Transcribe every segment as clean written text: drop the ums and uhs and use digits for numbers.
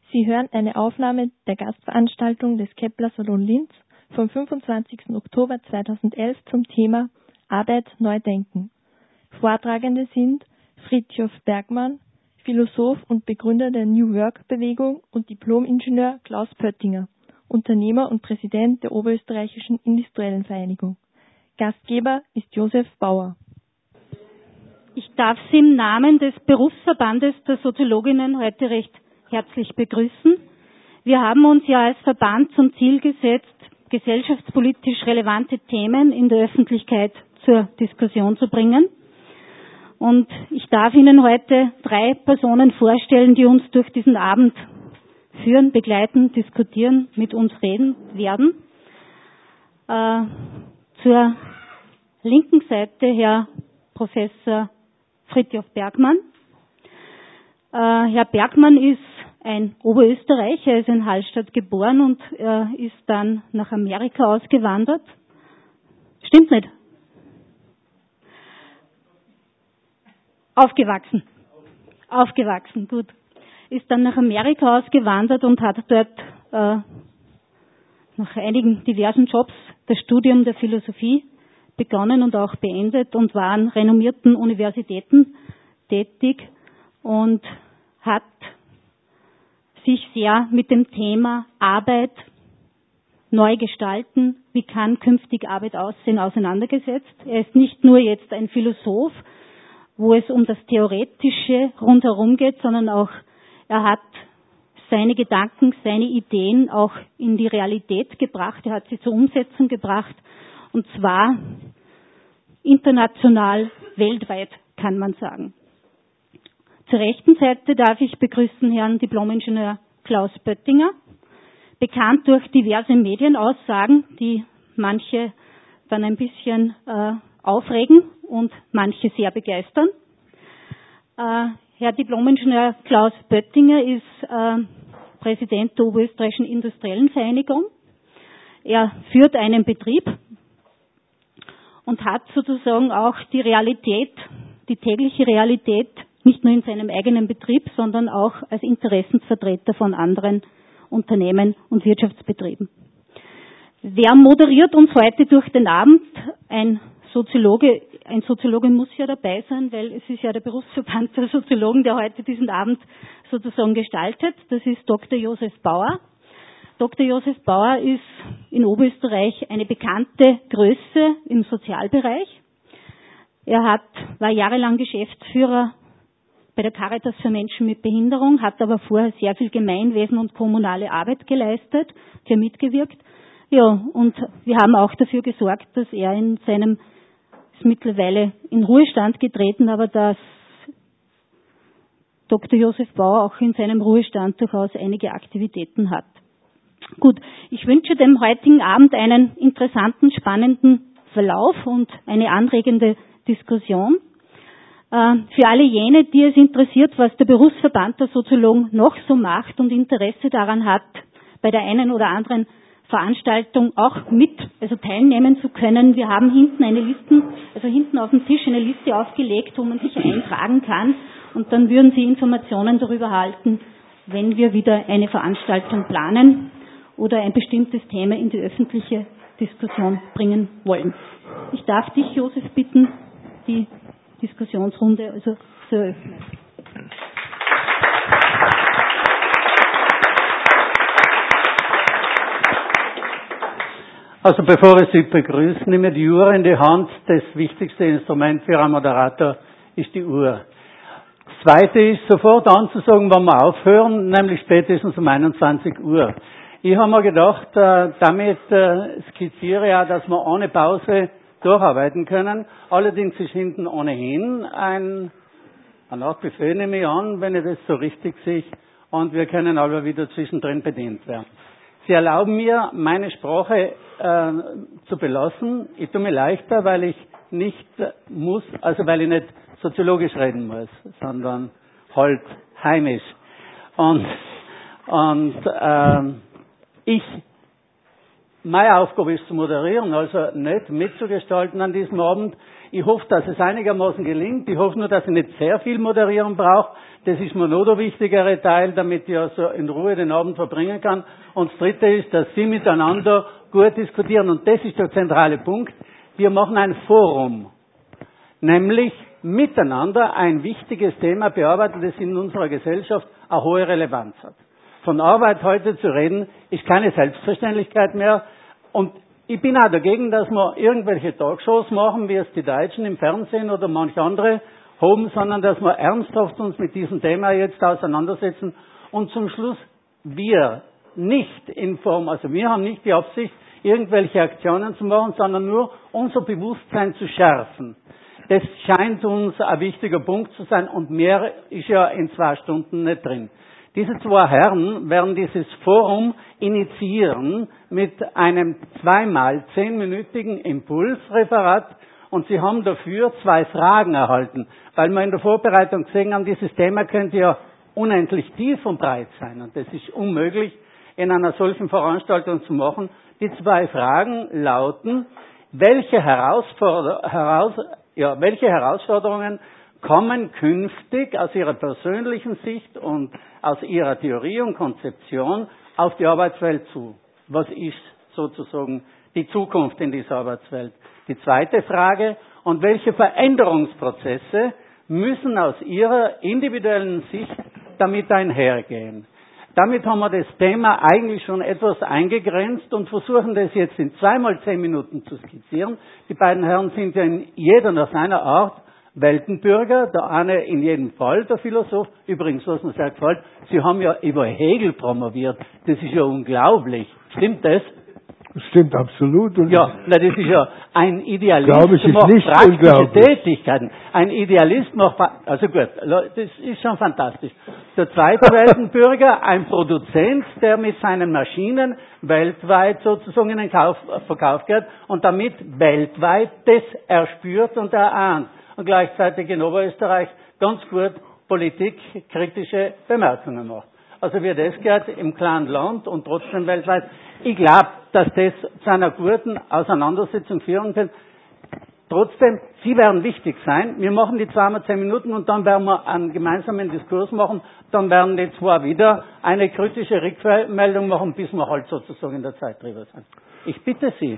Sie hören eine Aufnahme der Gastveranstaltung des Kepler Salon Linz vom 25. Oktober 2011 zum Thema Arbeit neu denken. Vortragende sind Fridtjof Bergmann, Philosoph und Begründer der New Work-Bewegung und Diplom-Ingenieur Klaus Pöttinger, Unternehmer und Präsident der Oberösterreichischen Industriellen Vereinigung. Gastgeber ist Josef Bauer. Ich darf Sie im Namen des Berufsverbandes der Soziologinnen heute recht herzlich begrüßen. Wir haben uns ja als Verband zum Ziel gesetzt, gesellschaftspolitisch relevante Themen in der Öffentlichkeit zur Diskussion zu bringen. Und ich darf Ihnen heute 3 Personen vorstellen, die uns durch diesen Abend führen, begleiten, diskutieren, mit uns reden werden. Zur linken Seite Herr Professor Fridtjof Bergmann. Herr Bergmann ist ein Oberösterreicher, er ist in Hallstatt geboren und ist dann nach Amerika ausgewandert. Stimmt nicht? Aufgewachsen, gut. Ist dann nach Amerika ausgewandert und hat dort nach einigen diversen Jobs das Studium der Philosophie begonnen und auch beendet und war an renommierten Universitäten tätig und hat sich sehr mit dem Thema Arbeit neu gestalten, wie kann künftig Arbeit aussehen, auseinandergesetzt. Er ist nicht nur jetzt ein Philosoph, wo es um das Theoretische rundherum geht, sondern auch er hat seine Gedanken, seine Ideen auch in die Realität gebracht. Er hat sie zur Umsetzung gebracht und zwar international, weltweit, kann man sagen. Zur rechten Seite darf ich begrüßen Herrn Diplom-Ingenieur Klaus Pöttinger, bekannt durch diverse Medienaussagen, die manche dann ein bisschen aufregen und manche sehr begeistern. Herr Diplom-Ingenieur Klaus Pöttinger ist Präsident der Oberösterreichischen Industriellen Vereinigung. Er führt einen Betrieb und hat sozusagen auch die Realität, die tägliche Realität, nicht nur in seinem eigenen Betrieb, sondern auch als Interessensvertreter von anderen Unternehmen und Wirtschaftsbetrieben. Wer moderiert uns heute durch den Abend? Ein Soziologe muss ja dabei sein, weil es ist ja der Berufsverband der Soziologen, der heute diesen Abend sozusagen gestaltet. Das ist Dr. Josef Bauer. Dr. Josef Bauer ist in Oberösterreich eine bekannte Größe im Sozialbereich. Er war jahrelang Geschäftsführer bei der Caritas für Menschen mit Behinderung, hat aber vorher sehr viel Gemeinwesen und kommunale Arbeit geleistet, hier mitgewirkt. Ja, und wir haben auch dafür gesorgt, dass er ist mittlerweile in Ruhestand getreten, aber dass Dr. Josef Bauer auch in seinem Ruhestand durchaus einige Aktivitäten hat. Gut, ich wünsche dem heutigen Abend einen interessanten, spannenden Verlauf und eine anregende Diskussion. Für alle jene, die es interessiert, was der Berufsverband der Soziologen noch so macht und Interesse daran hat, bei der einen oder anderen Veranstaltung auch teilnehmen zu können. Wir haben hinten auf dem Tisch eine Liste aufgelegt, wo man sich eintragen kann und dann würden Sie Informationen darüber erhalten, wenn wir wieder eine Veranstaltung planen oder ein bestimmtes Thema in die öffentliche Diskussion bringen wollen. Ich darf dich, Josef, bitten, die Diskussionsrunde zu eröffnen. Also bevor ich Sie begrüße, nehme die Uhr in die Hand. Das wichtigste Instrument für einen Moderator ist die Uhr. Das Zweite ist, sofort anzusagen, wann wir aufhören, nämlich spätestens um 21 Uhr. Ich habe mir gedacht, damit skizziere ich auch, dass wir ohne Pause durcharbeiten können. Allerdings ist hinten ohnehin ein Nachbefehl, nehme ich an, wenn ich das so richtig sehe, und wir können aber wieder zwischendrin bedient werden. Sie erlauben mir, meine Sprache zu belassen. Ich tue mir leichter, weil ich nicht muss, also weil ich nicht soziologisch reden muss, sondern halt heimisch. Und ich meine Aufgabe ist zu moderieren, also nicht mitzugestalten an diesem Abend. Ich hoffe, dass es einigermaßen gelingt. Ich hoffe nur, dass ich nicht sehr viel moderieren brauche. Das ist mir noch der wichtigere Teil, damit ich also in Ruhe den Abend verbringen kann. Und das Dritte ist, dass Sie miteinander gut diskutieren. Und das ist der zentrale Punkt. Wir machen ein Forum, nämlich miteinander ein wichtiges Thema bearbeiten, das in unserer Gesellschaft eine hohe Relevanz hat. Von Arbeit heute zu reden, ist keine Selbstverständlichkeit mehr. Und ich bin auch dagegen, dass wir irgendwelche Talkshows machen, wie es die Deutschen im Fernsehen oder manche andere haben, sondern dass wir ernsthaft uns mit diesem Thema jetzt auseinandersetzen und zum Schluss wir nicht in Form, also wir haben nicht die Absicht, irgendwelche Aktionen zu machen, sondern nur unser Bewusstsein zu schärfen. Das scheint uns ein wichtiger Punkt zu sein und mehr ist ja in 2 Stunden nicht drin. Diese 2 Herren werden dieses Forum initiieren mit einem 2x 10-minütigen Impulsreferat und Sie haben dafür 2 Fragen erhalten, weil wir in der Vorbereitung gesehen haben, dieses Thema könnte ja unendlich tief und breit sein und das ist unmöglich in einer solchen Veranstaltung zu machen. Die 2 Fragen lauten, welche Herausforderungen kommen künftig aus Ihrer persönlichen Sicht und aus Ihrer Theorie und Konzeption auf die Arbeitswelt zu? Was ist sozusagen die Zukunft in dieser Arbeitswelt? Die zweite Frage, und welche Veränderungsprozesse müssen aus Ihrer individuellen Sicht damit einhergehen? Damit haben wir das Thema eigentlich schon etwas eingegrenzt und versuchen das jetzt in 2x 10 Minuten zu skizzieren. Die beiden Herren sind ja in jeder nach seiner Art Weltenbürger, der eine in jedem Fall der Philosoph. Übrigens, was mir sehr gefällt, Sie haben ja über Hegel promoviert. Das ist ja unglaublich. Stimmt das? Das stimmt absolut. Und ja, das ist ja ein Idealist, glaube ich, macht nicht praktische Tätigkeiten. Ein Idealist macht, also gut, das ist schon fantastisch. Der zweite Weltenbürger, ein Produzent, der mit seinen Maschinen weltweit sozusagen in den Verkauf geht und damit weltweit das erspürt und erahnt. Und gleichzeitig in Oberösterreich ganz gut politikkritische Bemerkungen macht. Also wie das geht im kleinen Land und trotzdem weltweit. Ich glaube, dass das zu einer guten Auseinandersetzung führen kann. Trotzdem, Sie werden wichtig sein. Wir machen die 2x 10 Minuten und dann werden wir einen gemeinsamen Diskurs machen. Dann werden die 2 wieder eine kritische Rückmeldung machen, bis wir halt sozusagen in der Zeit drüber sind. Ich bitte Sie.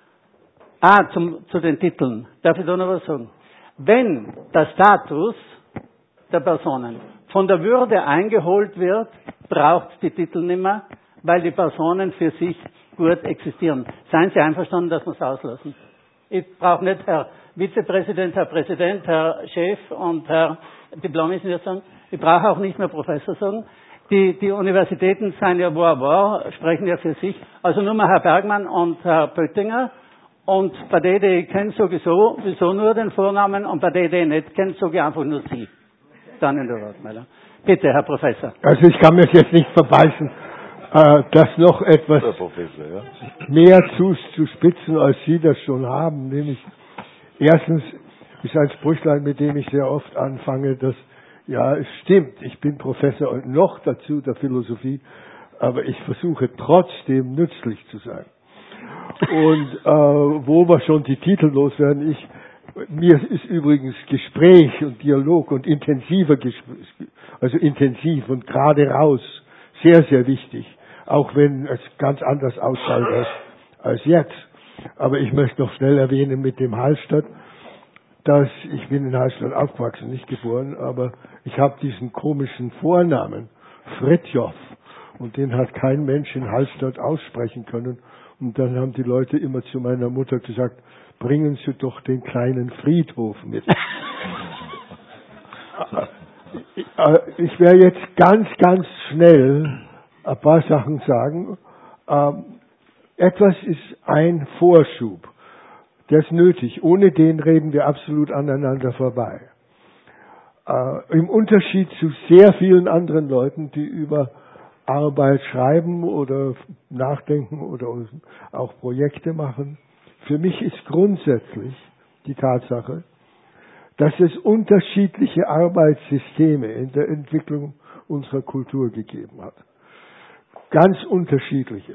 Zu den Titeln. Darf ich da noch was sagen? Wenn der Status der Personen von der Würde eingeholt wird, braucht es die Titel nicht mehr, weil die Personen für sich gut existieren. Seien Sie einverstanden, dass wir es auslassen? Ich brauche nicht Herr Vizepräsident, Herr Präsident, Herr Chef und Herr Diplom-Ingenieur sagen. Ich brauche auch nicht mehr Professor sagen. Die Universitäten sind ja sprechen ja für sich. Also nur mal Herr Bergmann und Herr Pöttinger. Und bei denen, die ich kenne, sowieso nur den Vornamen und bei denen, die ich nicht kenne, sage ich einfach nur Sie. Dann in der Wortmeldung. Bitte, Herr Professor. Also ich kann mir jetzt nicht verbeißen, das noch etwas mehr zu spitzen, als Sie das schon haben. Nämlich, erstens ist ein Sprüchlein, mit dem ich sehr oft anfange, dass, ja, es stimmt, ich bin Professor und noch dazu der Philosophie, aber ich versuche trotzdem nützlich zu sein. Und wo wir schon die Titel loswerden, mir ist übrigens Gespräch und Dialog und intensiver Gespräch, also intensiv und gerade raus, sehr, sehr wichtig. Auch wenn es ganz anders ausschaut als jetzt. Aber ich möchte noch schnell erwähnen mit dem Hallstatt, dass ich bin in Hallstatt aufgewachsen, nicht geboren, aber ich habe diesen komischen Vornamen, Fridtjof. Und den hat kein Mensch in Hallstatt aussprechen können. Und dann haben die Leute immer zu meiner Mutter gesagt, bringen Sie doch den kleinen Friedhof mit. Ich werde jetzt ganz, ganz schnell ein paar Sachen sagen. Etwas ist ein Vorschub. Der ist nötig. Ohne den reden wir absolut aneinander vorbei. Im Unterschied zu sehr vielen anderen Leuten, die über Arbeit schreiben oder nachdenken oder auch Projekte machen. Für mich ist grundsätzlich die Tatsache, dass es unterschiedliche Arbeitssysteme in der Entwicklung unserer Kultur gegeben hat. Ganz unterschiedliche.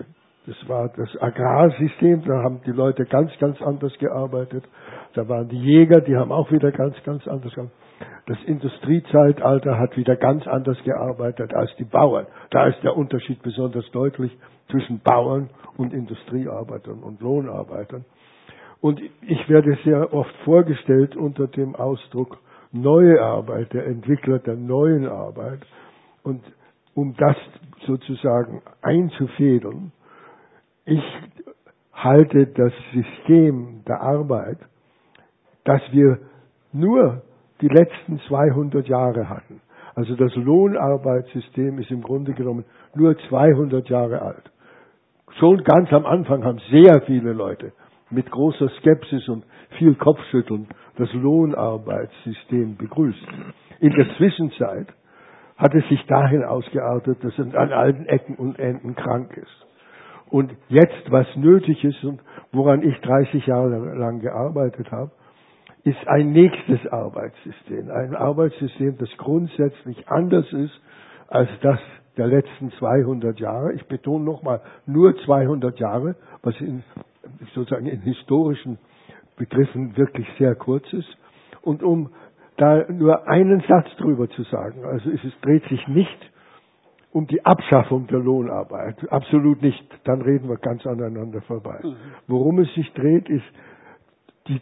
Das war das Agrarsystem, da haben die Leute ganz, ganz anders gearbeitet. Da waren die Jäger, die haben auch wieder ganz, ganz anders gearbeitet. Das Industriezeitalter hat wieder ganz anders gearbeitet als die Bauern. Da ist der Unterschied besonders deutlich zwischen Bauern und Industriearbeitern und Lohnarbeitern. Und ich werde sehr oft vorgestellt unter dem Ausdruck neue Arbeit, der Entwickler der neuen Arbeit. Und um das sozusagen einzufädeln, ich halte das System der Arbeit, das wir nur die letzten 200 Jahre hatten. Also das Lohnarbeitssystem ist im Grunde genommen nur 200 Jahre alt. Schon ganz am Anfang haben sehr viele Leute mit großer Skepsis und viel Kopfschütteln das Lohnarbeitssystem begrüßt. In der Zwischenzeit hat es sich dahin ausgeartet, dass es an allen Ecken und Enden krank ist. Und jetzt, was nötig ist und woran ich 30 Jahre lang gearbeitet habe, ist ein nächstes Arbeitssystem. Ein Arbeitssystem, das grundsätzlich anders ist als das der letzten 200 Jahre. Ich betone nochmal, nur 200 Jahre, was sozusagen in historischen Begriffen wirklich sehr kurz ist. Und um da nur einen Satz drüber zu sagen, also es dreht sich nicht um die Abschaffung der Lohnarbeit. Absolut nicht. Dann reden wir ganz aneinander vorbei. Worum es sich dreht, ist die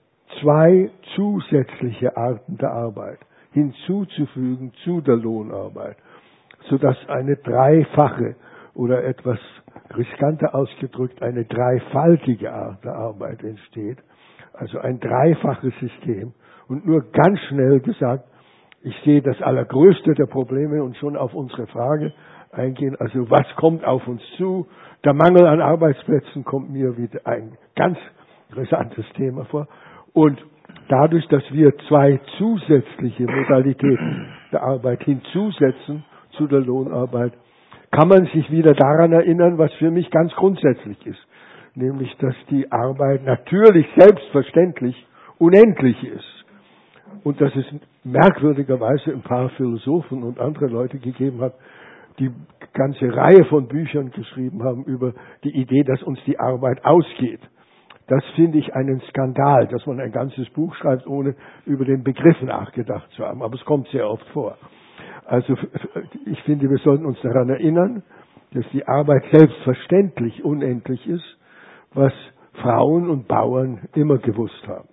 2 zusätzliche Arten der Arbeit hinzuzufügen zu der Lohnarbeit, sodass eine dreifache oder etwas riskanter ausgedrückt eine dreifaltige Art der Arbeit entsteht. Also ein dreifaches System. Und nur ganz schnell gesagt, ich sehe das allergrößte der Probleme und schon auf unsere Frage eingehen. Also was kommt auf uns zu? Der Mangel an Arbeitsplätzen kommt mir wieder ein ganz interessantes Thema vor. Und dadurch, dass wir 2 zusätzliche Modalitäten der Arbeit hinzusetzen zu der Lohnarbeit, kann man sich wieder daran erinnern, was für mich ganz grundsätzlich ist. Nämlich, dass die Arbeit natürlich selbstverständlich unendlich ist. Und dass es merkwürdigerweise ein paar Philosophen und andere Leute gegeben hat, die ganze Reihe von Büchern geschrieben haben über die Idee, dass uns die Arbeit ausgeht. Das finde ich einen Skandal, dass man ein ganzes Buch schreibt, ohne über den Begriff nachgedacht zu haben. Aber es kommt sehr oft vor. Also ich finde, wir sollten uns daran erinnern, dass die Arbeit selbstverständlich unendlich ist, was Frauen und Bauern immer gewusst haben.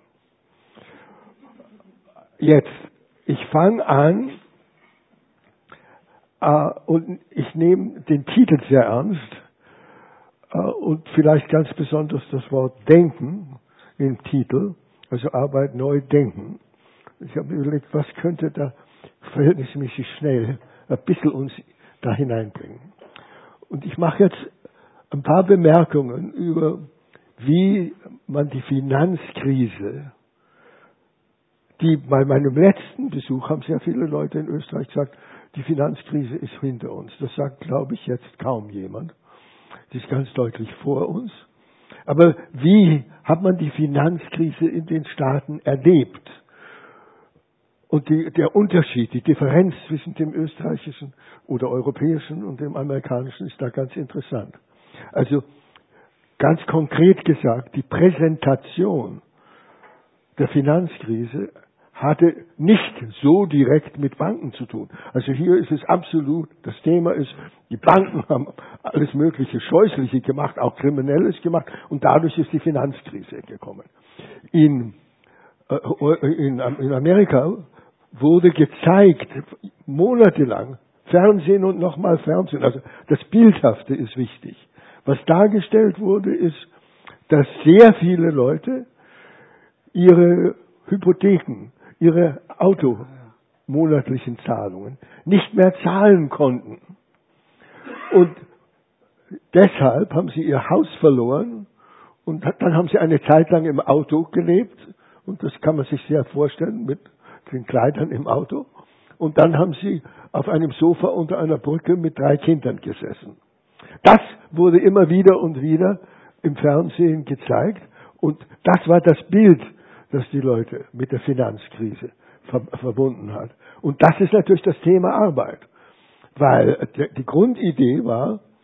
Jetzt, ich fange an und ich nehme den Titel sehr ernst und vielleicht ganz besonders das Wort Denken im Titel, also Arbeit neu denken. Ich habe mir überlegt, was könnte da verhältnismäßig schnell ein bisschen uns da hineinbringen. Und ich mache jetzt ein paar Bemerkungen über, wie man die Finanzkrise, die bei meinem letzten Besuch haben sehr viele Leute in Österreich gesagt, die Finanzkrise ist hinter uns. Das sagt, glaube ich, jetzt kaum jemand. Die ist ganz deutlich vor uns. Aber wie hat man die Finanzkrise in den Staaten erlebt? Und der Unterschied, die Differenz zwischen dem österreichischen oder europäischen und dem amerikanischen ist da ganz interessant. Also ganz konkret gesagt, die Präsentation der Finanzkrise hatte nicht so direkt mit Banken zu tun. Also hier ist es absolut, das Thema ist, die Banken haben alles mögliche Scheußliche gemacht, auch Kriminelles gemacht und dadurch ist die Finanzkrise gekommen. In Amerika wurde gezeigt, monatelang, Fernsehen und nochmal Fernsehen, also das Bildhafte ist wichtig. Was dargestellt wurde, ist, dass sehr viele Leute ihre Hypotheken, ihre monatlichen Zahlungen nicht mehr zahlen konnten. Und deshalb haben sie ihr Haus verloren und dann haben sie eine Zeit lang im Auto gelebt und das kann man sich sehr vorstellen mit den Kleidern im Auto. Und dann haben sie auf einem Sofa unter einer Brücke mit 3 Kindern gesessen. Das wurde immer wieder und wieder im Fernsehen gezeigt und das war das Bild, das die Leute mit der Finanzkrise verbunden hat. Und das ist natürlich das Thema Arbeit. Weil die Grundidee war,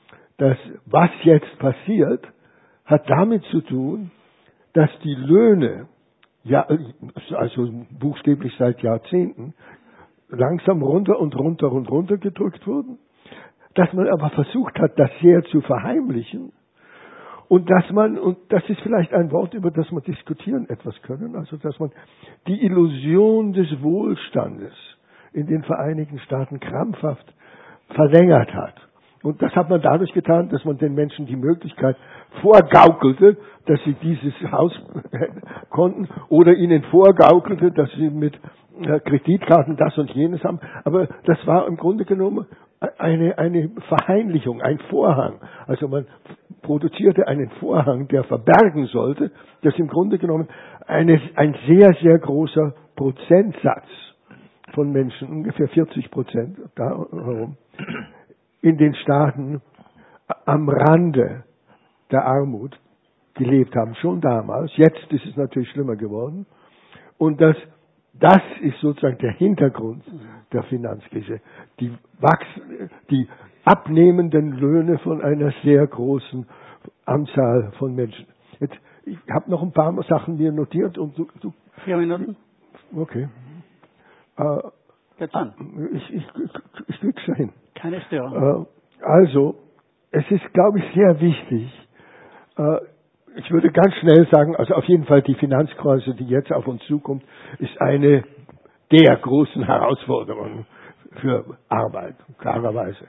dass was jetzt passiert, hat damit zu tun, dass die Löhne, ja, also buchstäblich seit Jahrzehnten, langsam runter und runter und runter gedrückt wurden, dass man aber versucht hat, das sehr zu verheimlichen und dass man, und das ist vielleicht ein Wort, über das wir diskutieren etwas können, also dass man die Illusion des Wohlstandes in den Vereinigten Staaten krampfhaft verlängert hat. Und das hat man dadurch getan, dass man den Menschen die Möglichkeit vorgaukelte, dass sie dieses Haus konnten oder ihnen vorgaukelte, dass sie mit Kreditkarten das und jenes haben. Aber das war im Grunde genommen eine Verheimlichung, ein Vorhang. Also man produzierte einen Vorhang, der verbergen sollte, dass im Grunde genommen ein sehr, sehr großer Prozentsatz von Menschen, ungefähr 40% da herum, in den Staaten am Rande der Armut gelebt haben, schon damals. Jetzt ist es natürlich schlimmer geworden. Und das ist sozusagen der Hintergrund der Finanzkrise. Die abnehmenden Löhne von einer sehr großen Anzahl von Menschen. Jetzt, ich habe noch ein paar Sachen mir notiert und du 4 Minuten? Okay. Geht's an? Ich krieg's dahin. Keine Störung. Also, es ist, glaube ich, sehr wichtig. Ich würde ganz schnell sagen, also auf jeden Fall die Finanzkrise, die jetzt auf uns zukommt, ist eine der großen Herausforderungen für Arbeit, klarerweise.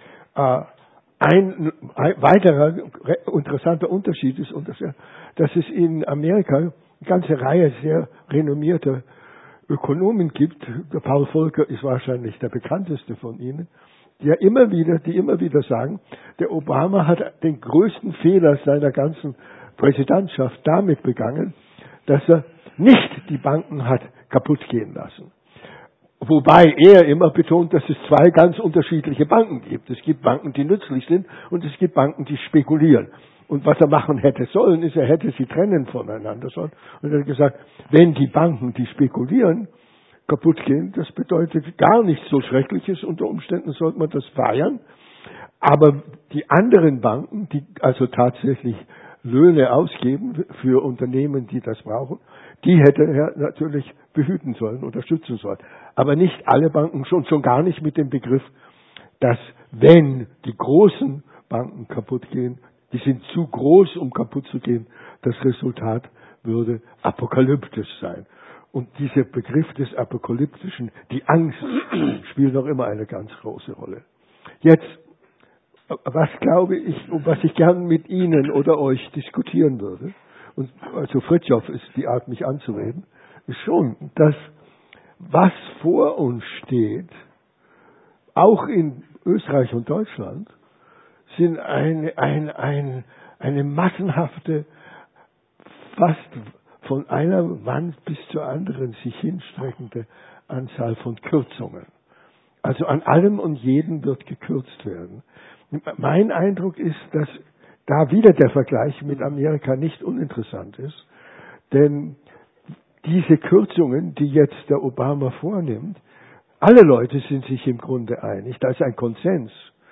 Ein weiterer interessanter Unterschied ist, dass es in Amerika eine ganze Reihe sehr renommierter Ökonomen gibt. Der Paul Volcker ist wahrscheinlich der bekannteste von ihnen, die immer wieder sagen, der Obama hat den größten Fehler seiner ganzen Präsidentschaft damit begangen, dass er nicht die Banken hat kaputt gehen lassen. Wobei er immer betont, dass es zwei ganz unterschiedliche Banken gibt. Es gibt Banken, die nützlich sind und es gibt Banken, die spekulieren. Und was er machen hätte sollen, ist, er hätte sie trennen voneinander sollen. Und er hat gesagt, wenn die Banken, die spekulieren, kaputt gehen, das bedeutet gar nichts so Schreckliches. Unter Umständen sollte man das feiern. Aber die anderen Banken, die also tatsächlich Löhne ausgeben für Unternehmen, die das brauchen, die hätte er natürlich behüten sollen, unterstützen sollen. Aber nicht alle Banken, schon gar nicht mit dem Begriff, dass wenn die großen Banken kaputt gehen, die sind zu groß, um kaputt zu gehen, das Resultat würde apokalyptisch sein. Und dieser Begriff des Apokalyptischen, die Angst, spielt noch immer eine ganz große Rolle. Jetzt, was glaube ich, um was ich gern mit Ihnen oder euch diskutieren würde, und also Fritjof ist die Art, mich anzureden, ist schon, dass was vor uns steht, auch in Österreich und Deutschland, sind eine massenhafte, fast von einer Wand bis zur anderen sich hinstreckende Anzahl von Kürzungen. Also an allem und jedem wird gekürzt werden. Mein Eindruck ist, dass da wieder der Vergleich mit Amerika nicht uninteressant ist, denn diese Kürzungen, die jetzt der Obama vornimmt, alle Leute sind sich im Grunde einig, da ist ein Konsens,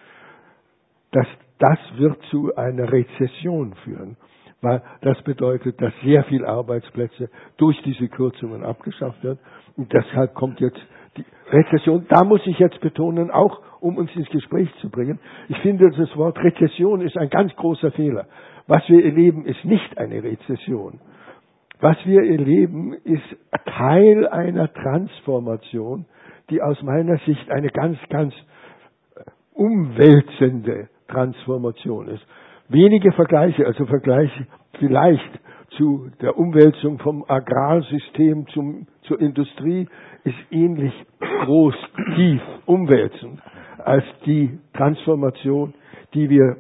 dass das wird zu einer Rezession führen, weil das bedeutet, dass sehr viele Arbeitsplätze durch diese Kürzungen abgeschafft werden und deshalb kommt jetzt die Rezession. Da muss ich jetzt betonen, auch um uns ins Gespräch zu bringen, ich finde, das Wort Rezession ist ein ganz großer Fehler. Was wir erleben, ist nicht eine Rezession. Was wir erleben, ist Teil einer Transformation, die aus meiner Sicht eine ganz, ganz umwälzende Transformation ist. Wenige Vergleiche, also Vergleiche vielleicht zu der Umwälzung vom Agrarsystem zur Industrie, ist ähnlich groß, tief, umwälzend als die Transformation, die wir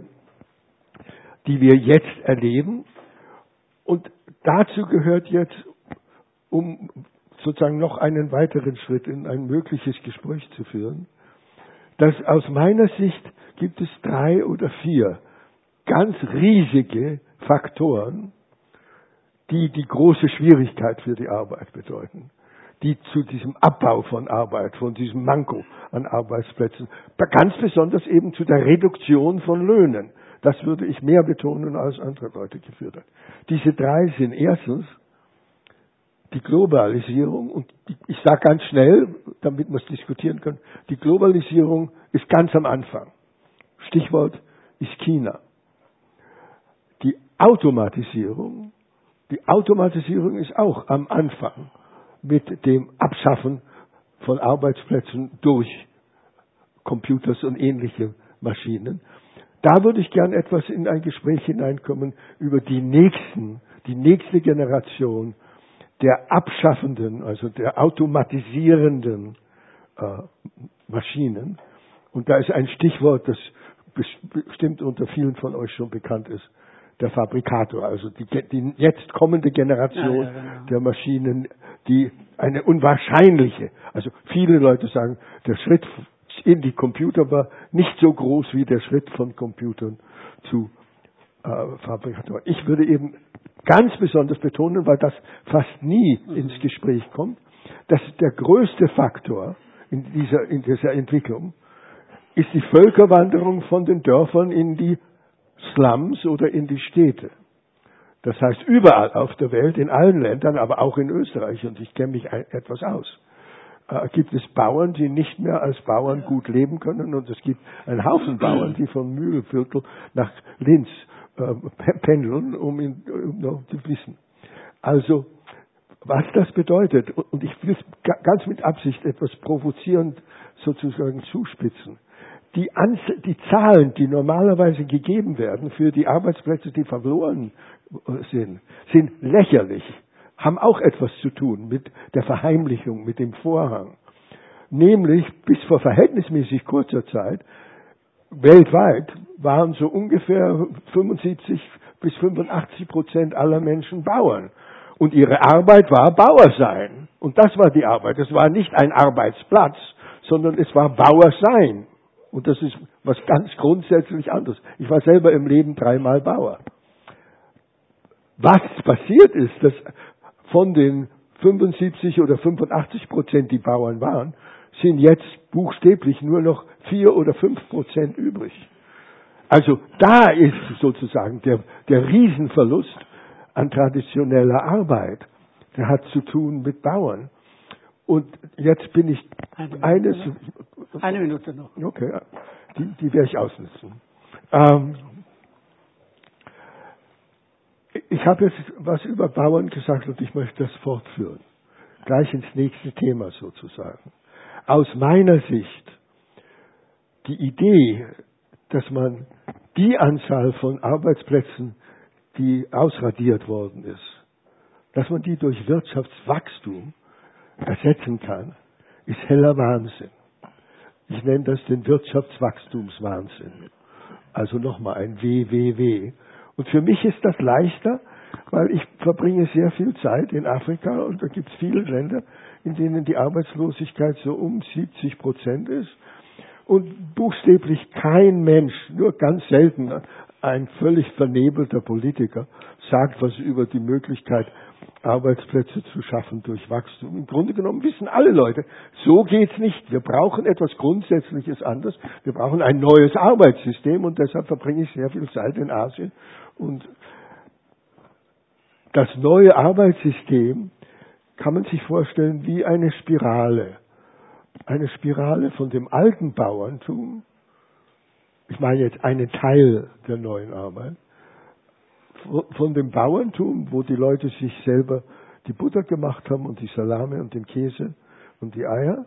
jetzt erleben. Und dazu gehört jetzt, um sozusagen noch einen weiteren Schritt in ein mögliches Gespräch zu führen, dass aus meiner Sicht gibt es 3 oder 4 ganz riesige Faktoren, die die große Schwierigkeit für die Arbeit bedeuten, die zu diesem Abbau von Arbeit, von diesem Manko an Arbeitsplätzen, ganz besonders eben zu der Reduktion von Löhnen. Das würde ich mehr betonen, als andere Leute geführt haben. Diese drei sind erstens die Globalisierung, und ich sage ganz schnell, damit wir es diskutieren können, die Globalisierung ist ganz am Anfang. Stichwort ist China. Die Automatisierung ist auch am Anfang mit dem Abschaffen von Arbeitsplätzen durch Computers und ähnliche Maschinen. Da würde ich gern etwas in ein Gespräch hineinkommen über die nächste Generation der abschaffenden, also der automatisierenden Maschinen. Und da ist ein Stichwort, das bestimmt unter vielen von euch schon bekannt ist, der Fabrikator, also die jetzt kommende Generation der Maschinen, die eine unwahrscheinliche, also viele Leute sagen, der Schritt in die Computer war nicht so groß wie der Schritt von Computern zu Fabrikator. Ich würde eben ganz besonders betonen, weil das fast nie ins Gespräch kommt, dass der größte Faktor in dieser Entwicklung ist die Völkerwanderung von den Dörfern in die Slums oder in die Städte. Das heißt, überall auf der Welt, in allen Ländern, aber auch in Österreich, und ich kenne mich etwas aus, gibt es Bauern, die nicht mehr als Bauern gut leben können, und es gibt einen Haufen Bauern, die von Mühlviertel nach Linz pendeln, um noch zu wissen. Also, was das bedeutet, und ich will es ganz mit Absicht etwas provozierend sozusagen zuspitzen. Die Zahlen, die normalerweise gegeben werden für die Arbeitsplätze, die verloren sind lächerlich, haben auch etwas zu tun mit der Verheimlichung, mit dem Vorhang. Nämlich bis vor verhältnismäßig kurzer Zeit weltweit waren so ungefähr 75 bis 85% aller Menschen Bauern. Und ihre Arbeit war Bauer sein. Und das war die Arbeit. Es war nicht ein Arbeitsplatz, sondern es war Bauer sein. Und das ist was ganz grundsätzlich anderes. Ich war selber im Leben 3-mal Bauer. Was passiert ist, dass von den 75 oder 85%, die Bauern waren, sind jetzt buchstäblich nur noch 4 oder 5% übrig. Also da ist sozusagen der Riesenverlust an traditioneller Arbeit. Der hat zu tun mit Bauern. Und jetzt bin ich eine Minute noch. Okay, die werde ich ausnutzen. Ich habe jetzt was über Bauern gesagt und ich möchte das fortführen. Gleich ins nächste Thema sozusagen. Aus meiner Sicht die Idee, dass man die Anzahl von Arbeitsplätzen, die ausradiert worden ist, dass man die durch Wirtschaftswachstum ersetzen kann, ist heller Wahnsinn. Ich nenne das den Wirtschaftswachstumswahnsinn. Also nochmal ein WWW. Und für mich ist das leichter, weil ich verbringe sehr viel Zeit in Afrika und da gibt es viele Länder, in denen die Arbeitslosigkeit so um 70% ist und buchstäblich kein Mensch, nur ganz selten ein völlig vernebelter Politiker, sagt was über die Möglichkeit, Arbeitsplätze zu schaffen durch Wachstum. Im Grunde genommen wissen alle Leute, so geht's nicht. Wir brauchen etwas Grundsätzliches anderes. Wir brauchen ein neues Arbeitssystem und deshalb verbringe ich sehr viel Zeit in Asien. Und das neue Arbeitssystem kann man sich vorstellen wie eine Spirale. Eine Spirale von dem alten Bauerntum. Ich meine jetzt einen Teil der neuen Arbeit. Von dem Bauerntum, wo die Leute sich selber die Butter gemacht haben und die Salami und den Käse und die Eier.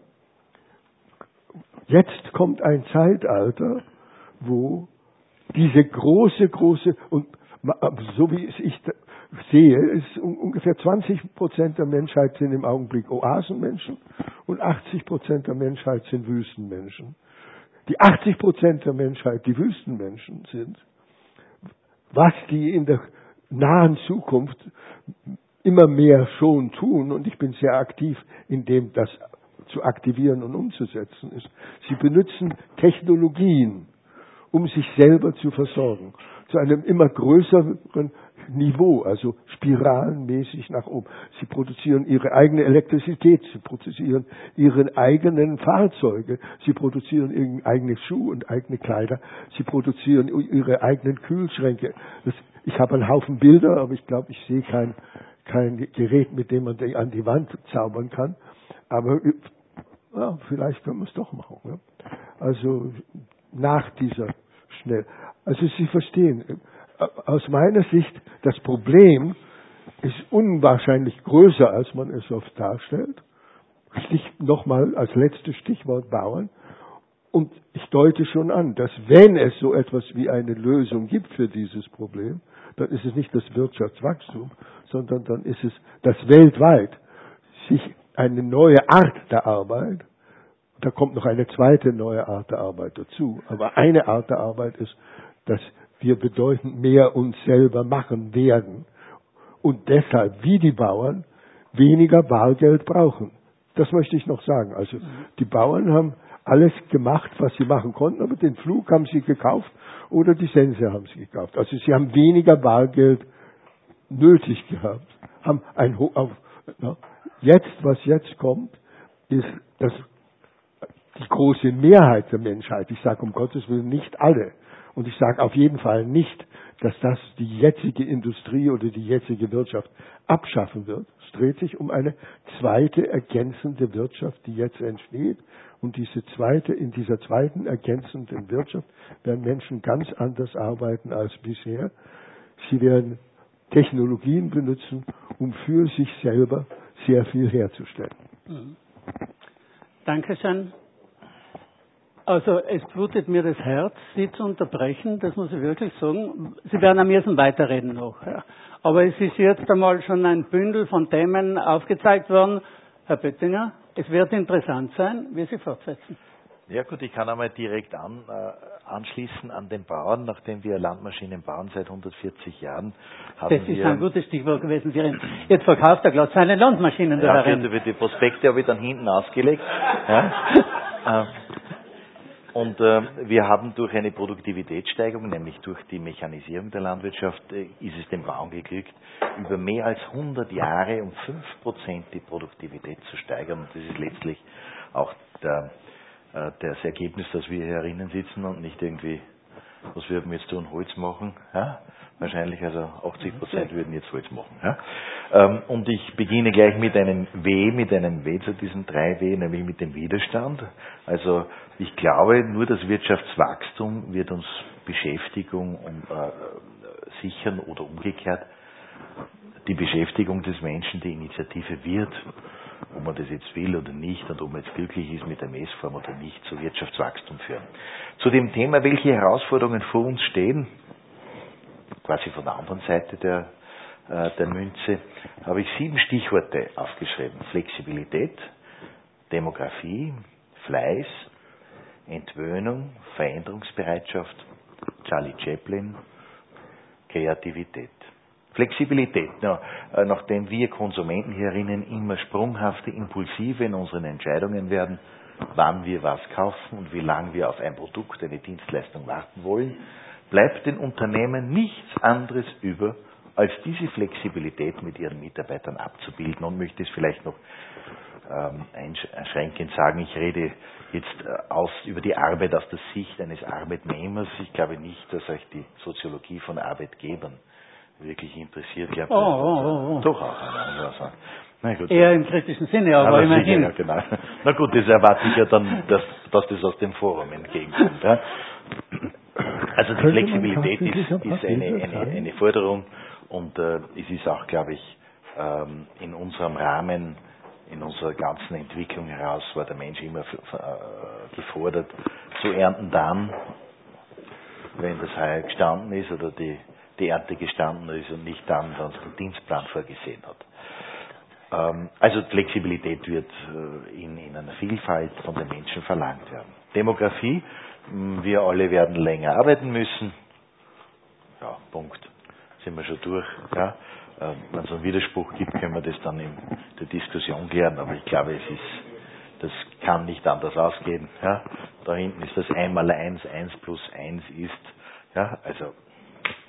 Jetzt kommt ein Zeitalter, wo diese große, und so wie es ich sehe, ist ungefähr 20% der Menschheit sind im Augenblick Oasenmenschen und 80% der Menschheit sind Wüstenmenschen. Die 80% der Menschheit, die Wüstenmenschen sind, was die in der nahen Zukunft immer mehr schon tun, und ich bin sehr aktiv in dem, das zu aktivieren und umzusetzen ist. Sie benutzen Technologien, um sich selber zu versorgen. zu einem immer größeren Niveau, also spiralenmäßig nach oben. Sie produzieren ihre eigene Elektrizität, sie produzieren ihre eigenen Fahrzeuge, sie produzieren ihre eigene Schuhe und eigene Kleider, sie produzieren ihre eigenen Kühlschränke. Ich habe einen Haufen Bilder, aber ich glaube, ich sehe kein Gerät, mit dem man die an die Wand zaubern kann. Aber ja, vielleicht können wir es doch machen. Ja? Also nach dieser Also Sie verstehen, aus meiner Sicht, das Problem ist unwahrscheinlich größer, als man es oft darstellt. Nochmal als letztes Stichwort Bauern. Und ich deute schon an, dass wenn es so etwas wie eine Lösung gibt für dieses Problem, dann ist es nicht das Wirtschaftswachstum, sondern dann ist es, dass weltweit sich eine neue Art der Arbeit, da kommt noch eine zweite neue Art der Arbeit dazu, aber eine Art der Arbeit ist, dass wir bedeutend mehr uns selber machen werden und deshalb, wie die Bauern, weniger Bargeld brauchen. Das möchte ich noch sagen. Also die Bauern haben alles gemacht, was sie machen konnten, aber den Flug haben sie gekauft oder die Sense haben sie gekauft. Also sie haben weniger Bargeld nötig gehabt. Haben was jetzt kommt, ist, dass die große Mehrheit der Menschheit, ich sage um Gottes Willen nicht alle, und ich sage auf jeden Fall nicht, dass das die jetzige Industrie oder die jetzige Wirtschaft abschaffen wird. Es dreht sich um eine zweite ergänzende Wirtschaft, die jetzt entsteht. Und in dieser zweiten ergänzenden Wirtschaft werden Menschen ganz anders arbeiten als bisher. Sie werden Technologien benutzen, um für sich selber sehr viel herzustellen. Dankeschön. Also es blutet mir das Herz, Sie zu unterbrechen, das muss ich wirklich sagen. Sie werden am ersten weiterreden noch. Ja. Aber es ist jetzt einmal schon ein Bündel von Themen aufgezeigt worden. Herr Böttinger, es wird interessant sein, wie Sie fortsetzen. Ja gut, ich kann einmal direkt anschließen an den Bauern, nachdem wir Landmaschinen bauen seit 140 Jahren. Das ist ein gutes Stichwort gewesen. Jetzt verkauft er gerade seine Landmaschinen. Ja, für die Prospekte habe ich dann hinten ausgelegt. Ja. Und wir haben durch eine Produktivitätssteigerung, nämlich durch die Mechanisierung der Landwirtschaft, ist es den Bauern geglückt, über mehr als 100 Jahre um 5% die Produktivität zu steigern. Und das ist letztlich auch das Ergebnis, dass wir hier herinnen sitzen und nicht irgendwie, was würden wir jetzt tun, Holz machen. Ja? Wahrscheinlich also 80% würden jetzt Holz machen. Ja? Und ich beginne gleich mit einem W zu diesen 3 W, nämlich mit dem Widerstand. Also ich glaube, nur das Wirtschaftswachstum wird uns Beschäftigung sichern oder umgekehrt die Beschäftigung des Menschen, die Initiative wird, ob man das jetzt will oder nicht und ob man jetzt glücklich ist mit der Messform oder nicht, zu Wirtschaftswachstum führen. Zu dem Thema, welche Herausforderungen vor uns stehen, quasi von der anderen Seite der Münze, habe ich 7 Stichworte aufgeschrieben. Flexibilität, Demografie, Fleiß, Entwöhnung, Veränderungsbereitschaft, Charlie Chaplin, Kreativität. Flexibilität. Ja, nachdem wir Konsumenten hierinnen immer sprunghafte, impulsive in unseren Entscheidungen werden, wann wir was kaufen und wie lange wir auf ein Produkt, eine Dienstleistung warten wollen, bleibt den Unternehmen nichts anderes über, als diese Flexibilität mit ihren Mitarbeitern abzubilden. Und möchte es vielleicht noch einschränkend sagen, ich rede jetzt über die Arbeit aus der Sicht eines Arbeitnehmers. Ich glaube nicht, dass euch die Soziologie von Arbeitgebern wirklich interessiert. Ich glaube, doch auch. Also, na gut. Eher im kritischen Sinne, aber immerhin. Ja, genau. Na gut, das erwarte ich ja dann, dass das aus dem Forum entgegenkommt. Ja. Also die Flexibilität ist eine Forderung und es ist auch, glaube ich, in unserem Rahmen, in unserer ganzen Entwicklung heraus war der Mensch immer gefordert, zu ernten dann, wenn das Heu gestanden ist oder die Ernte gestanden ist und nicht dann, wenn es den Dienstplan vorgesehen hat. Also Flexibilität wird in einer Vielfalt von den Menschen verlangt werden. Demografie, wir alle werden länger arbeiten müssen. Ja, Punkt. Sind wir schon durch. Ja. Wenn es einen Widerspruch gibt, können wir das dann in der Diskussion klären, aber ich glaube, das kann nicht anders ausgehen. Ja. Da hinten ist das 1 mal 1, 1 plus 1 ist. Ja, also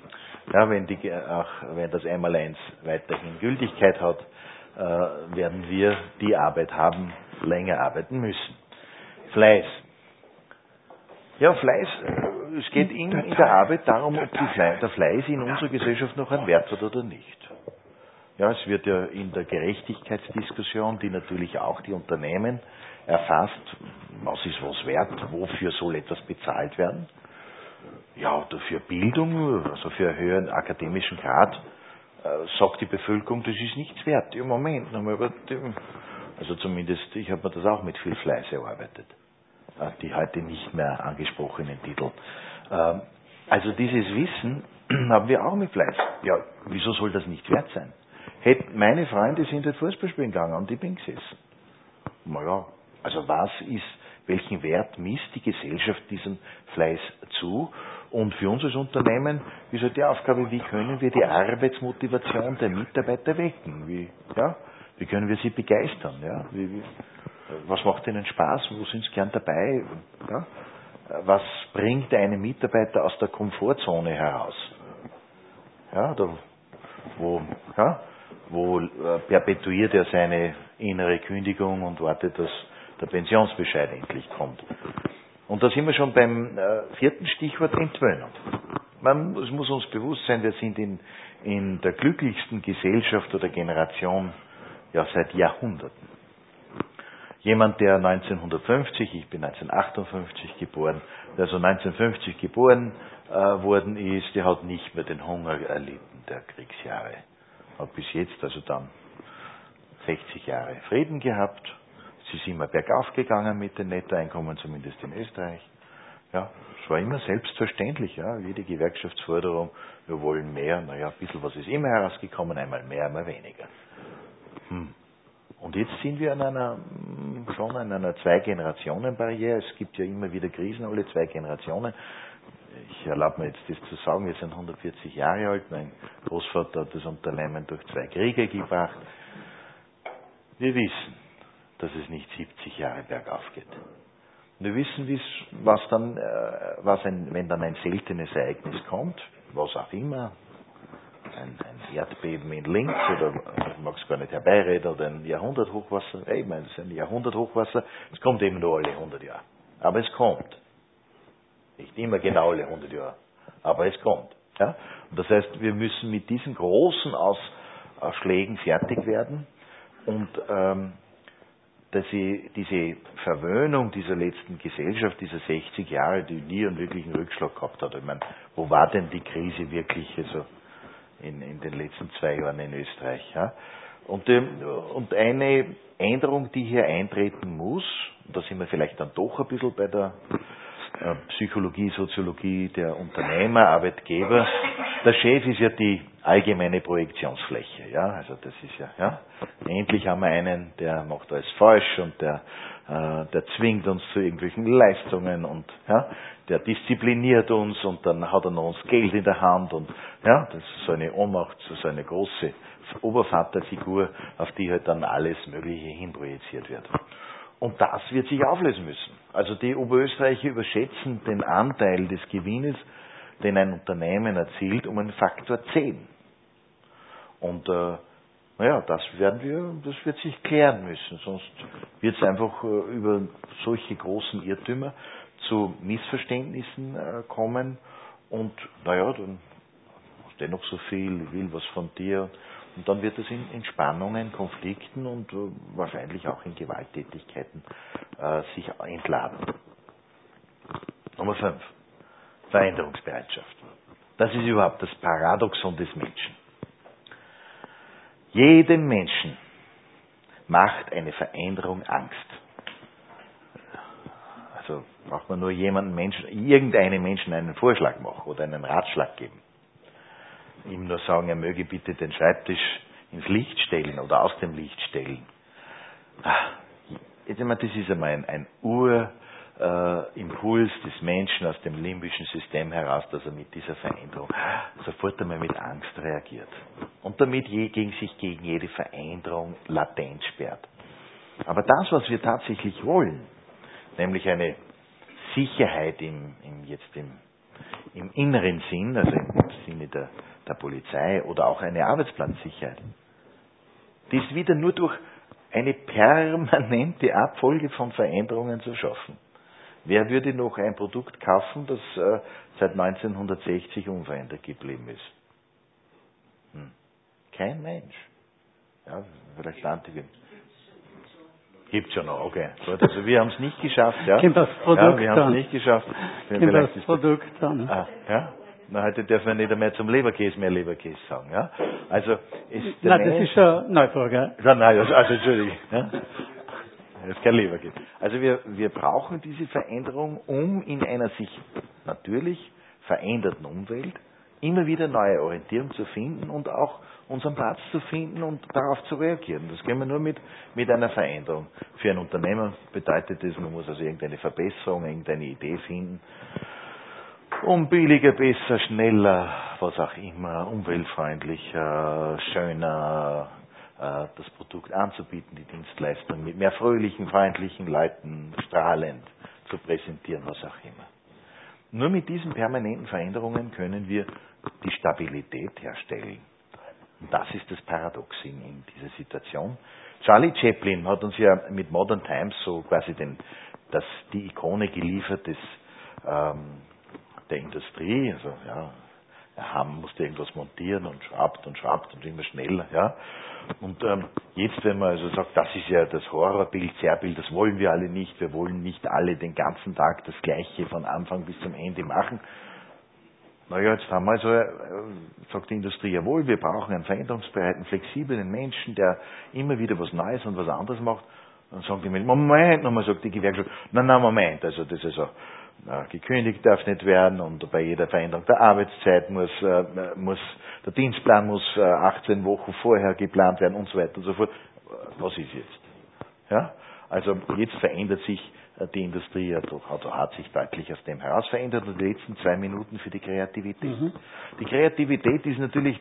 Ja, wenn das Einmaleins weiterhin Gültigkeit hat, werden wir die Arbeit haben, länger arbeiten müssen. Fleiß. Ja, Fleiß, es geht in der Arbeit darum, ob der Fleiß in unserer Gesellschaft noch einen Wert hat oder nicht. Ja, es wird ja in der Gerechtigkeitsdiskussion, die natürlich auch die Unternehmen erfasst, was ist was wert, wofür soll etwas bezahlt werden. Ja, oder für Bildung, also für einen höheren akademischen Grad, sagt die Bevölkerung, das ist nichts wert. Im Moment, also zumindest, ich habe mir das auch mit viel Fleiß erarbeitet. Die heute nicht mehr angesprochenen Titel. Also dieses Wissen haben wir auch mit Fleiß. Ja, wieso soll das nicht wert sein? Meine Freunde sind halt Fußball spielen gegangen und ich bin gesessen. Naja, also welchen Wert misst die Gesellschaft diesem Fleiß zu? Und für uns als Unternehmen ist halt die Aufgabe, wie können wir die Arbeitsmotivation der Mitarbeiter wecken? Wie können wir sie begeistern? Ja? Was macht ihnen Spaß? Wo sind sie gern dabei? Ja? Was bringt einen Mitarbeiter aus der Komfortzone heraus? Ja, wo perpetuiert er seine innere Kündigung und wartet, dass der Pensionsbescheid endlich kommt. Und da sind wir schon beim vierten Stichwort Entwöhnung. Es muss uns bewusst sein, wir sind in der glücklichsten Gesellschaft oder Generation ja seit Jahrhunderten. Jemand, der 1950, ich bin 1958 geboren, der also 1950 geboren worden ist, der hat nicht mehr den Hunger erlitten der Kriegsjahre. Hat bis jetzt also dann 60 Jahre Frieden gehabt. Es ist immer bergauf gegangen mit den Nettoeinkommen, zumindest in Österreich. Ja, es war immer selbstverständlich, ja, jede Gewerkschaftsforderung, wir wollen mehr, naja, ein bisschen was ist immer herausgekommen, einmal mehr, einmal weniger. Und jetzt sind wir schon an einer Zwei-Generationen-Barriere. Es gibt ja immer wieder Krisen, alle 2 Generationen. Ich erlaube mir jetzt das zu sagen, wir sind 140 Jahre alt, mein Großvater hat das Unternehmen durch 2 Kriege gebracht. Wir wissen, dass es nicht 70 Jahre bergauf geht. Wir wissen, wenn dann ein seltenes Ereignis kommt, was auch immer, ein Erdbeben in Linz oder ich mag es gar nicht herbeireden oder ein Jahrhunderthochwasser, ich meine, das ist ein Jahrhunderthochwasser, es kommt eben nur alle 100 Jahre. Aber es kommt. Nicht immer genau alle 100 Jahre, aber es kommt. Ja? Und das heißt, wir müssen mit diesen großen Ausschlägen fertig werden und diese Verwöhnung dieser letzten Gesellschaft, dieser 60 Jahre, die nie einen wirklichen Rückschlag gehabt hat. Ich meine, wo war denn die Krise wirklich also in den letzten 2 Jahren in Österreich? Ja? Und eine Änderung, die hier eintreten muss, und da sind wir vielleicht dann doch ein bisschen bei der Psychologie, Soziologie der Unternehmer, Arbeitgeber. Der Chef ist ja die allgemeine Projektionsfläche, ja, also das ist ja. Endlich haben wir einen, der macht alles falsch und der zwingt uns zu irgendwelchen Leistungen und ja, der diszipliniert uns und dann hat er noch uns Geld in der Hand und ja, das ist so eine Ohnmacht, so eine große Obervaterfigur, auf die halt dann alles Mögliche hinprojiziert wird. Und das wird sich auflösen müssen. Also die Oberösterreicher überschätzen den Anteil des Gewinnes, den ein Unternehmen erzielt, um einen Faktor 10. Und das wird sich klären müssen, sonst wird es einfach über solche großen Irrtümer zu Missverständnissen kommen und dann hast du noch so viel, ich will was von dir. Und dann wird es in Spannungen, Konflikten und wahrscheinlich auch in Gewalttätigkeiten sich entladen. Nummer 5. Veränderungsbereitschaft. Das ist überhaupt das Paradoxon des Menschen. Jedem Menschen macht eine Veränderung Angst. Also braucht man nur irgendeinem Menschen einen Vorschlag machen oder einen Ratschlag geben. Ihm nur sagen, er möge bitte den Schreibtisch ins Licht stellen oder aus dem Licht stellen. Das ist einmal ein Urimpuls des Menschen aus dem limbischen System heraus, dass er mit dieser Veränderung sofort einmal mit Angst reagiert. Und damit sich gegen jede Veränderung latent sperrt. Aber das, was wir tatsächlich wollen, nämlich eine Sicherheit im inneren Sinn, also im Sinne der der Polizei oder auch eine Arbeitsplatzsicherheit. Die ist wieder nur durch eine permanente Abfolge von Veränderungen zu schaffen. Wer würde noch ein Produkt kaufen, das seit 1960 unverändert geblieben ist? Kein Mensch. Ja, vielleicht Antigen. Gibt schon noch, okay. Gut, also wir haben es nicht geschafft, ja. Kommt das Produkt wir haben es nicht geschafft. Kommt das Produkt an. Ja. Na, heute dürfen wir nicht mehr zum Leberkäse mehr Leberkäse sagen, ja. Also ist Nein, das ist schon Neufrage. Nein, also Entschuldige. Ja? Das ist kein Leberkäse. Also wir brauchen diese Veränderung, um in einer sich natürlich veränderten Umwelt immer wieder neue Orientierung zu finden und auch unseren Platz zu finden und darauf zu reagieren. Das können wir nur mit einer Veränderung. Für ein Unternehmen bedeutet das, man muss also irgendeine Verbesserung, irgendeine Idee finden, um billiger, besser, schneller, was auch immer, umweltfreundlicher, schöner das Produkt anzubieten, die Dienstleistung mit mehr fröhlichen, freundlichen Leuten strahlend zu präsentieren, was auch immer. Nur mit diesen permanenten Veränderungen können wir die Stabilität herstellen. Und das ist das Paradox in dieser Situation. Charlie Chaplin hat uns ja mit Modern Times so quasi die Ikone geliefert der Industrie. Also ja, er musste irgendwas montieren und schraubt und immer schneller. Ja. Und jetzt, wenn man also sagt, das ist ja das Horrorbild, Zerrbild, das wollen wir alle nicht. Wir wollen nicht alle den ganzen Tag das Gleiche von Anfang bis zum Ende machen. Naja, jetzt haben wir also, sagt die Industrie, jawohl, wir brauchen einen veränderungsbereiten, flexiblen Menschen, der immer wieder was Neues und was anderes macht. Dann sagen die Menschen, Moment, nochmal sagt die Gewerkschaft, nein, Moment, also das ist so, gekündigt darf nicht werden und bei jeder Veränderung der Arbeitszeit muss der Dienstplan muss 18 Wochen vorher geplant werden und so weiter und so fort. Was ist jetzt? Ja? Also jetzt verändert sich die Industrie, hat sich deutlich aus dem heraus verändert und die letzten 2 Minuten für die Kreativität. Die Kreativität ist natürlich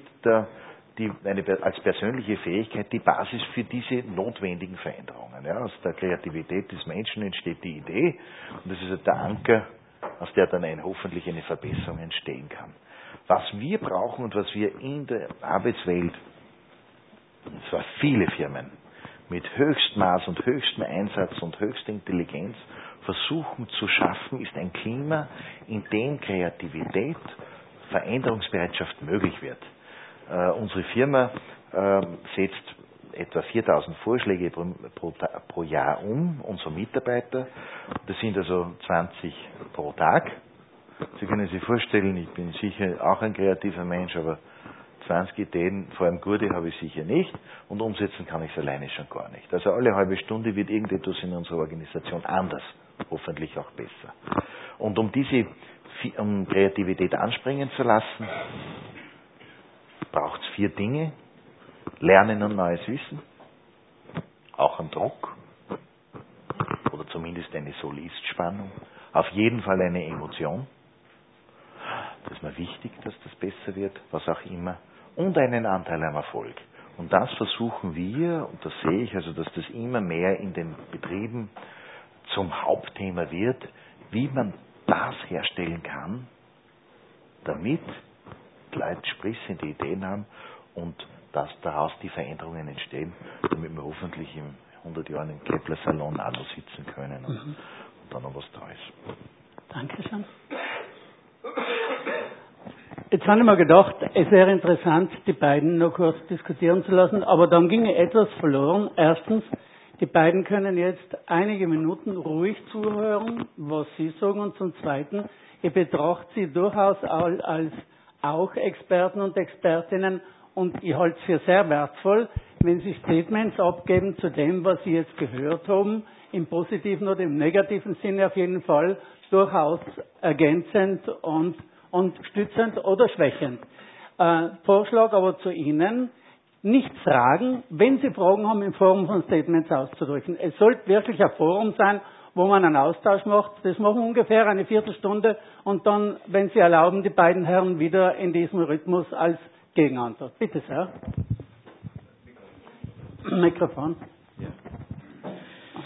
als persönliche Fähigkeit die Basis für diese notwendigen Veränderungen. Ja, aus der Kreativität des Menschen entsteht die Idee und das ist der Anker, aus der dann hoffentlich eine Verbesserung entstehen kann. Was wir brauchen und was wir in der Arbeitswelt, und zwar viele Firmen, mit Höchstmaß und höchstem Einsatz und höchster Intelligenz versuchen zu schaffen, ist ein Klima, in dem Kreativität, Veränderungsbereitschaft möglich wird. Unsere Firma setzt etwa 4000 Vorschläge pro Jahr um, unsere Mitarbeiter. Das sind also 20 pro Tag. Sie können sich vorstellen, ich bin sicher auch ein kreativer Mensch, aber 20 Ideen, vor allem gute, habe ich sicher nicht und umsetzen kann ich es alleine schon gar nicht. Also alle halbe Stunde wird irgendetwas in unserer Organisation anders, hoffentlich auch besser. Und um Kreativität anspringen zu lassen, braucht es 4 Dinge. Lernen und neues Wissen, auch ein Druck oder zumindest eine Soll-Ist-Spannung, auf jeden Fall eine Emotion, das ist mir wichtig, dass das besser wird, was auch immer, und einen Anteil am Erfolg. Und das versuchen wir, und das sehe ich, also dass das immer mehr in den Betrieben zum Hauptthema wird, wie man das herstellen kann, damit Leute sprissende Ideen haben und dass daraus die Veränderungen entstehen, damit wir hoffentlich in 100 Jahren im Kepler-Salon auch noch sitzen können und dann noch was da ist. Dankeschön. Jetzt habe ich mir gedacht, es wäre interessant, die beiden noch kurz diskutieren zu lassen, aber dann ginge etwas verloren. Erstens, die beiden können jetzt einige Minuten ruhig zuhören, was sie sagen, und zum Zweiten, ich betrachte sie durchaus als auch Experten und Expertinnen und ich halte es für sehr wertvoll, wenn Sie Statements abgeben zu dem, was Sie jetzt gehört haben, im positiven oder im negativen Sinne auf jeden Fall, durchaus ergänzend und stützend oder schwächend. Vorschlag aber zu Ihnen, nicht fragen, wenn Sie Fragen haben, in Form von Statements auszudrücken. Es sollte wirklich ein Forum sein, wo man einen Austausch macht. Das machen wir ungefähr eine Viertelstunde und dann, wenn Sie erlauben, die beiden Herren wieder in diesem Rhythmus als Gegenantwort. Bitte sehr. Mikrofon. Ja.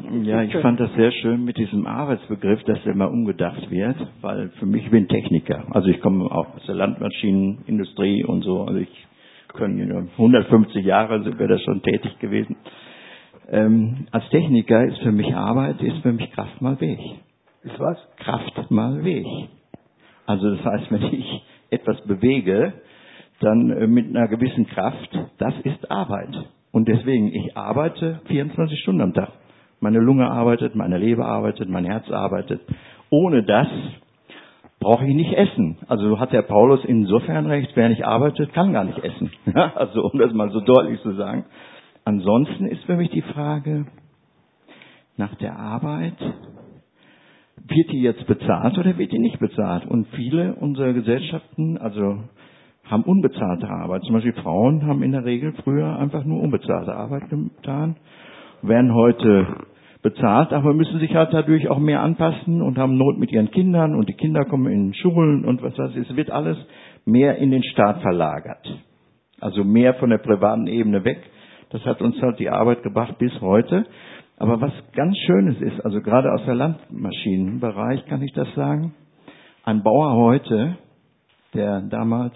Ja, ich fand das sehr schön mit diesem Arbeitsbegriff, dass der mal umgedacht wird, weil für mich, ich bin Techniker. Also ich komme auch aus der Landmaschinenindustrie und so. Also ich können 150 Jahre sind wir da schon tätig gewesen. Als Techniker ist für mich Arbeit, ist für mich Kraft mal Weg. Ist was? Kraft mal Weg. Also das heißt, wenn ich etwas bewege, dann mit einer gewissen Kraft, das ist Arbeit. Und deswegen, ich arbeite 24 Stunden am Tag. Meine Lunge arbeitet, meine Leber arbeitet, mein Herz arbeitet. Ohne das brauche ich nicht essen. Also hat der Paulus insofern recht, wer nicht arbeitet, kann gar nicht essen. Also um das mal so deutlich zu sagen. Ansonsten ist für mich die Frage, nach der Arbeit, wird die jetzt bezahlt oder wird die nicht bezahlt? Und viele unserer Gesellschaften, also haben unbezahlte Arbeit. Zum Beispiel Frauen haben in der Regel früher einfach nur unbezahlte Arbeit getan, werden heute bezahlt, aber müssen sich halt dadurch auch mehr anpassen und haben Not mit ihren Kindern und die Kinder kommen in Schulen und was weiß ich. Es wird alles mehr in den Staat verlagert. Also mehr von der privaten Ebene weg. Das hat uns halt die Arbeit gebracht bis heute. Aber was ganz Schönes ist, also gerade aus der Landmaschinenbereich kann ich das sagen, ein Bauer heute, der damals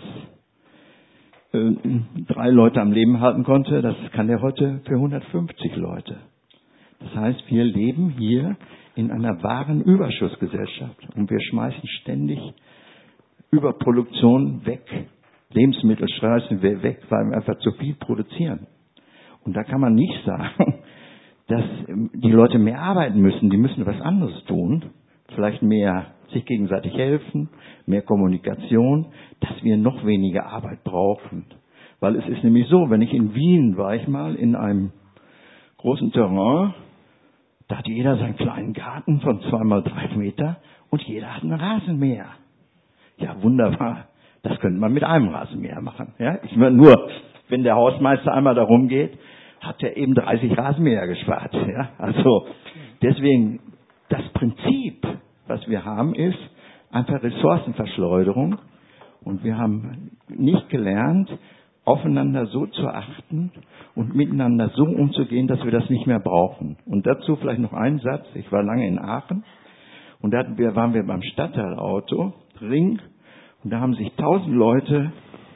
3 Leute am Leben halten konnte, das kann der heute für 150 Leute. Das heißt, wir leben hier in einer wahren Überschussgesellschaft und wir schmeißen ständig Überproduktion weg. Lebensmittel schmeißen wir weg, weil wir einfach zu viel produzieren. Und da kann man nicht sagen, dass die Leute mehr arbeiten müssen. Die müssen was anderes tun. Vielleicht mehr sich gegenseitig helfen, mehr Kommunikation, dass wir noch weniger Arbeit brauchen. Weil es ist nämlich so, wenn ich in Wien war, ich mal in einem großen Terrain, da hat jeder seinen kleinen Garten von 2 mal 3 Meter und jeder hat einen Rasenmäher. Ja, wunderbar. Das könnte man mit einem Rasenmäher machen. Ja, ich meine nur, wenn der Hausmeister einmal da rumgeht, hat er eben 30 Rasenmäher gespart. Ja, also deswegen das Prinzip, was wir haben, ist einfach Ressourcenverschleuderung. Und wir haben nicht gelernt, aufeinander so zu achten und miteinander so umzugehen, dass wir das nicht mehr brauchen. Und dazu vielleicht noch ein Satz. Ich war lange in Aachen und da waren wir beim Stadtteilauto, Ring, und da haben sich 1000 Leute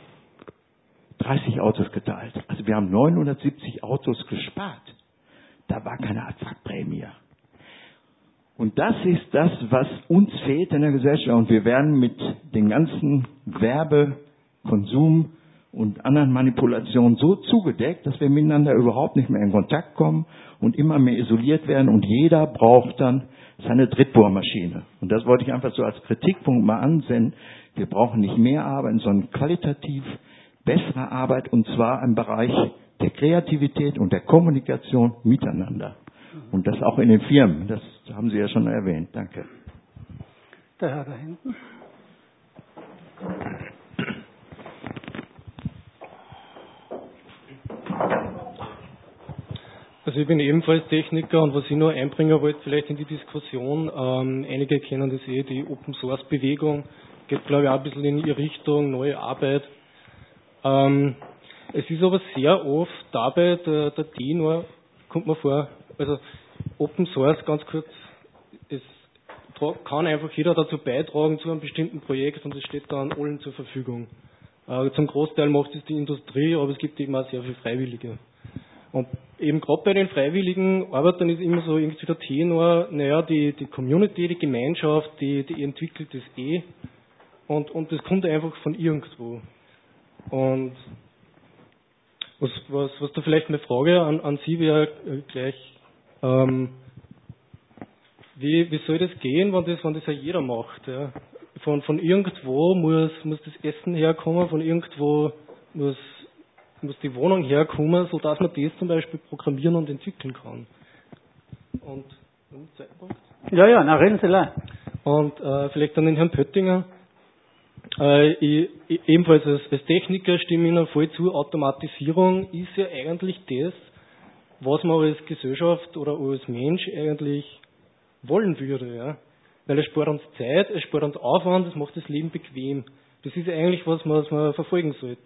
30 Autos geteilt. Also wir haben 970 Autos gespart. Da war keine Abwrackprämie. Und das ist das, was uns fehlt in der Gesellschaft. Und wir werden mit den ganzen Werbekonsum und anderen Manipulationen so zugedeckt, dass wir miteinander überhaupt nicht mehr in Kontakt kommen und immer mehr isoliert werden. Und jeder braucht dann seine Drittbohrmaschine. Und das wollte ich einfach so als Kritikpunkt mal ansenden. Wir brauchen nicht mehr Arbeit, sondern qualitativ bessere Arbeit, und zwar im Bereich der Kreativität und der Kommunikation miteinander. Und das auch in den Firmen. Das haben Sie ja schon erwähnt. Danke. Der Herr da hinten. Also ich bin ebenfalls Techniker und was ich nur einbringen wollte, vielleicht in die Diskussion, einige kennen das die Open Source Bewegung, geht glaube ich auch ein bisschen in ihre Richtung, neue Arbeit. Es ist aber sehr oft dabei der Tenor, kommt mir vor, also Open Source, ganz kurz, es kann einfach jeder dazu beitragen zu einem bestimmten Projekt und es steht dann allen zur Verfügung. Zum Großteil macht es die Industrie, aber es gibt eben auch sehr viele Freiwillige. Und eben gerade bei den freiwilligen Arbeitern ist immer so irgendwie der Tenor, naja, die Community, die Gemeinschaft, die entwickelt das und das kommt einfach von irgendwo. Und was da vielleicht eine Frage an Sie wäre gleich, wie soll das gehen, wenn das ja jeder macht? Ja? Von irgendwo muss das Essen herkommen, von irgendwo muss die Wohnung herkommen, sodass man das zum Beispiel programmieren und entwickeln kann. Und Zeitpunkt? Ja, reden Sie leid. Und vielleicht an den Herrn Pöttinger. Ebenfalls als Techniker stimme ich Ihnen voll zu, Automatisierung ist ja eigentlich das, was man als Gesellschaft oder als Mensch eigentlich wollen würde. Ja? Weil es spart uns Zeit, es spart uns Aufwand, es macht das Leben bequem. Das ist ja eigentlich, was man verfolgen sollte.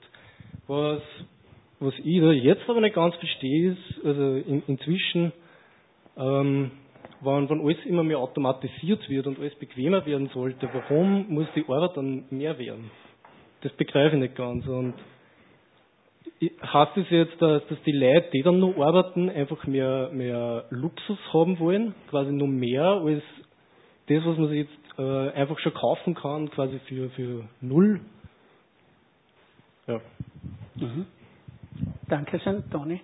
Was ich da jetzt aber nicht ganz verstehe, ist, also inzwischen wenn alles immer mehr automatisiert wird und alles bequemer werden sollte, warum muss die Arbeit dann mehr werden? Das begreife ich nicht ganz. Und heißt das jetzt, dass die Leute, die dann noch arbeiten, einfach mehr Luxus haben wollen, quasi noch mehr als das, was man sich jetzt einfach schon kaufen kann, quasi für null? Ja. Mhm. Dankeschön, Toni.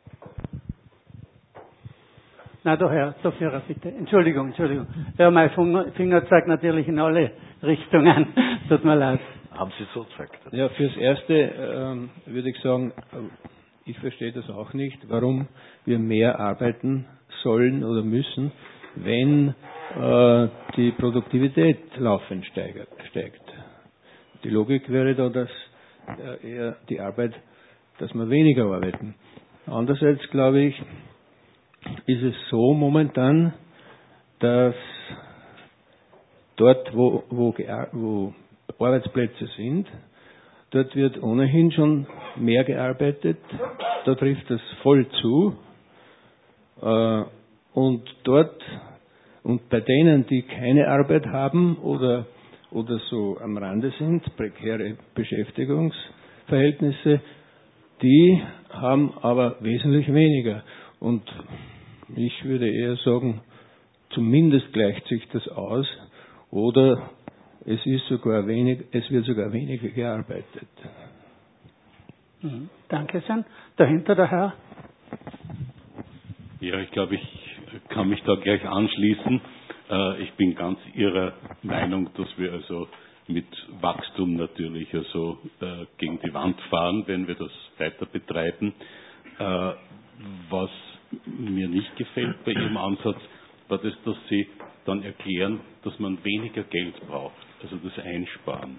Na, Herr Sofierer, bitte. Entschuldigung. Ja, mein Finger zeigt natürlich in alle Richtungen. Tut mir leid. Haben Sie so gesagt? Ja, fürs Erste würde ich sagen, ich verstehe das auch nicht, warum wir mehr arbeiten sollen oder müssen, wenn die Produktivität laufend steigt. Die Logik wäre da, dass eher die Arbeit, dass wir weniger arbeiten. Andererseits glaube ich, ist es so momentan, dass dort, wo Arbeitsplätze sind, dort wird ohnehin schon mehr gearbeitet, da trifft das voll zu. Und dort, und bei denen, die keine Arbeit haben oder so am Rande sind, prekäre Beschäftigungsverhältnisse, die haben aber wesentlich weniger. Und ich würde eher sagen, zumindest gleicht sich das aus oder es wird sogar weniger gearbeitet. Danke schön. Dahinter der Herr. Ja, ich glaube, ich kann mich da gleich anschließen. Ich bin ganz Ihrer Meinung, dass wir also mit Wachstum natürlich also gegen die Wand fahren, wenn wir das weiter betreiben. Was mir nicht gefällt bei Ihrem Ansatz, war das, dass Sie dann erklären, dass man weniger Geld braucht, also das Einsparen.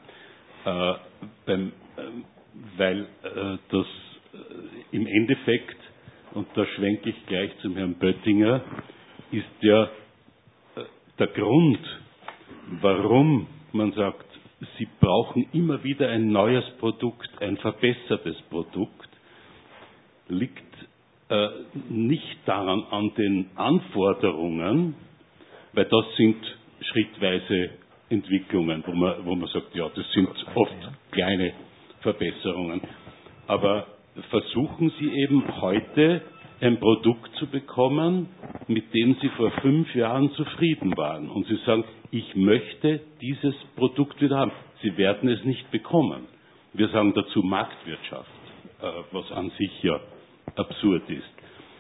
Weil das im Endeffekt, und da schwenke ich gleich zum Herrn Böttinger, ist ja der Grund, warum man sagt, Sie brauchen immer wieder ein neues Produkt, ein verbessertes Produkt, liegt nicht daran an den Anforderungen, weil das sind schrittweise Entwicklungen, wo man sagt, ja, das sind oft kleine Verbesserungen. Aber versuchen Sie eben heute ein Produkt zu bekommen, mit dem Sie vor 5 Jahren zufrieden waren. Und Sie sagen, ich möchte dieses Produkt wieder haben. Sie werden es nicht bekommen. Wir sagen dazu Marktwirtschaft, was an sich ja absurd ist.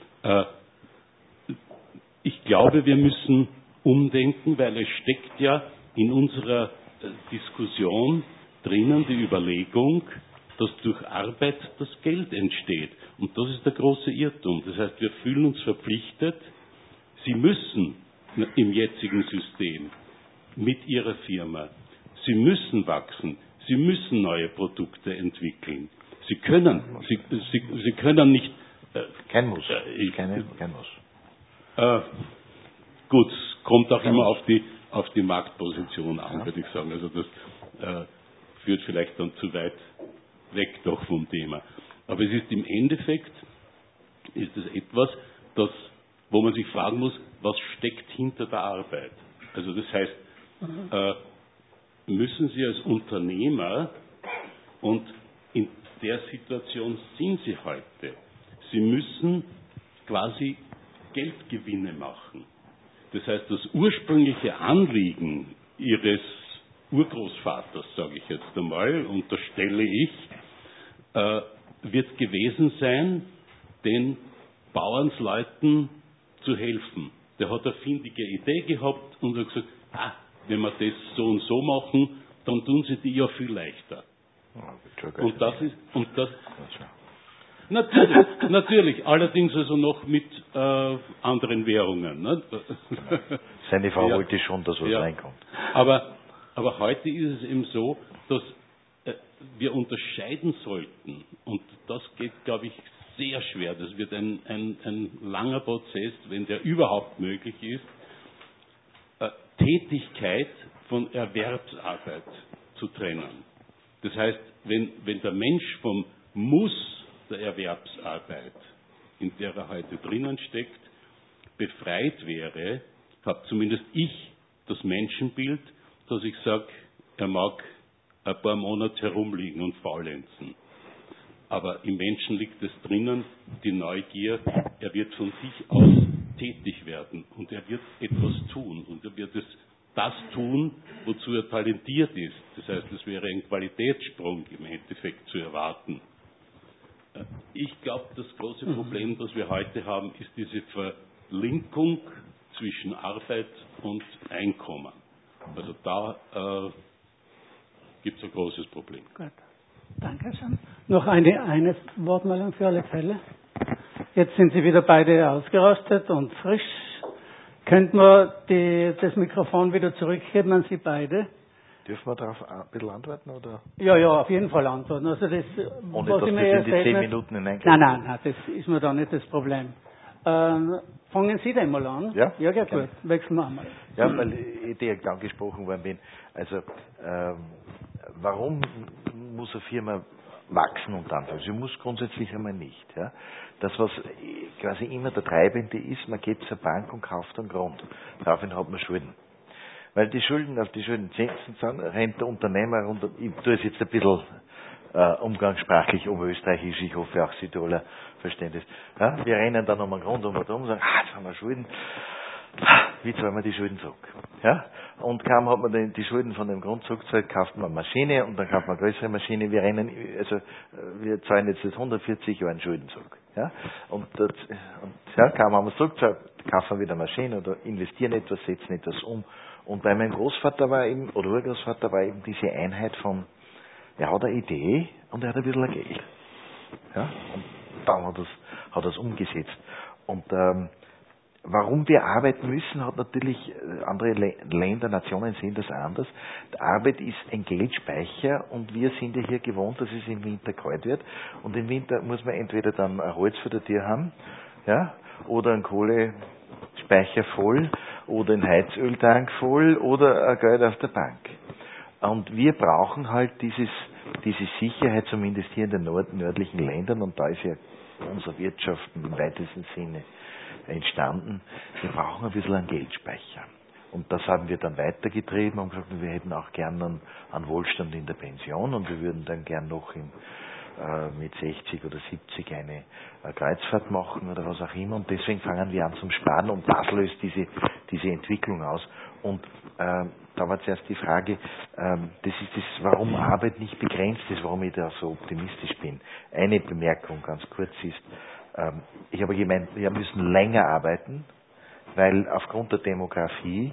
Ich glaube, wir müssen umdenken, weil es steckt ja in unserer Diskussion drinnen die Überlegung, dass durch Arbeit das Geld entsteht. Und das ist der große Irrtum. Das heißt, wir fühlen uns verpflichtet, Sie müssen im jetzigen System mit Ihrer Firma, Sie müssen wachsen, Sie müssen neue Produkte entwickeln. Sie können nicht... Kein Muss. Kein Muss. Gut, kommt auch immer auf die Marktposition an, würde ich sagen. Also das führt vielleicht dann zu weit weg doch vom Thema. Aber es ist im Endeffekt etwas, wo man sich fragen muss, was steckt hinter der Arbeit? Also das heißt, müssen Sie als Unternehmer, und in der Situation sind Sie heute, Sie müssen quasi Geldgewinne machen. Das heißt, das ursprüngliche Anliegen Ihres Urgroßvaters, sage ich jetzt einmal, unterstelle ich, wird gewesen sein, den Bauernsleuten zu helfen. Der hat eine findige Idee gehabt und hat gesagt, wenn wir das so und so machen, dann tun sie die ja viel leichter. Und das ist, natürlich, allerdings also noch mit anderen Währungen. Ne? Seine Frau wollte schon, dass was reinkommt. Aber heute ist es eben so, dass wir unterscheiden sollten, und das geht, glaube ich, sehr schwer. Das wird ein langer Prozess, wenn der überhaupt möglich ist, Tätigkeit von Erwerbsarbeit zu trennen. Das heißt, wenn der Mensch vom Muss der Erwerbsarbeit, in der er heute drinnen steckt, befreit wäre, habe zumindest ich das Menschenbild, dass ich sage, er mag ein paar Monate herumliegen und faulenzen. Aber im Menschen liegt es drinnen, die Neugier, er wird von sich aus tätig werden und er wird etwas tun und er wird das tun, wozu er talentiert ist. Das heißt, es wäre ein Qualitätssprung im Endeffekt zu erwarten. Ich glaube, das große Problem, das wir heute haben, ist diese Verlinkung zwischen Arbeit und Einkommen. Also da gibt es ein großes Problem. Gut. Danke schön. Noch eine Wortmeldung für alle Fälle. Jetzt sind Sie wieder beide ausgerastet und frisch. Könnten wir das Mikrofon wieder zurückgeben an Sie beide? Dürfen wir darauf ein bisschen antworten? Oder? Ja, auf jeden Fall antworten. Also das, ohne was dass ich das mir in die 10 Minuten hineingehen. Nein, das ist mir da nicht das Problem. Fangen Sie denn mal an? Ja, gut. Wechseln wir einmal. Ja, weil ich direkt angesprochen worden bin. Also, warum muss eine Firma wachsen und anfangen? Sie muss grundsätzlich einmal nicht. Ja? Das, was quasi immer der Treibende ist, man geht zur Bank und kauft einen Grund. Daraufhin hat man Schulden. Weil die Schulden auf die Schulden Zinsen sind, rennt der Unternehmer runter. Ich tue es jetzt ein bisschen umgangssprachlich oberösterreichisch, ich hoffe auch Südtiroler verstehen das. Ja? Wir rennen dann um einen Grund und sagen, jetzt haben wir Schulden. Wie zahlen wir die Schulden zurück? Ja? Und kaum hat man die Schulden von dem Grund zurückgezahlt, kauft man eine Maschine und dann kauft man eine größere Maschine. Wir zahlen jetzt seit 140 Jahren Schulden zurück. Ja? Und kaum haben wir es zurückgezahlt, kaufen wir wieder eine Maschine oder investieren etwas, setzen etwas um. Und bei meinem Großvater oder Urgroßvater war eben diese Einheit von, er hat eine Idee und er hat ein bisschen Geld. Ja? Und dann hat er es umgesetzt. Und warum wir arbeiten müssen, hat natürlich andere Länder, Nationen sehen das anders. Die Arbeit ist ein Geldspeicher und wir sind ja hier gewohnt, dass es im Winter kalt wird. Und im Winter muss man entweder dann ein Holz vor der Tür haben, ja, oder einen Kohlespeicher voll, oder einen Heizöltank voll, oder ein Geld auf der Bank. Und wir brauchen halt diese Sicherheit, zumindest hier in den nördlichen Ländern, und da ist ja unsere Wirtschaft im weitesten Sinne entstanden. Wir brauchen ein bisschen einen Geldspeicher. Und das haben wir dann weitergetrieben und gesagt, wir hätten auch gern einen Wohlstand in der Pension und wir würden dann gern noch mit 60 oder 70 eine Kreuzfahrt machen oder was auch immer. Und deswegen fangen wir an zum Sparen und das löst diese Entwicklung aus. Und da war zuerst die Frage, warum Arbeit nicht begrenzt ist, warum ich da so optimistisch bin. Eine Bemerkung ganz kurz ist, ich habe gemeint, wir müssen länger arbeiten, weil aufgrund der Demografie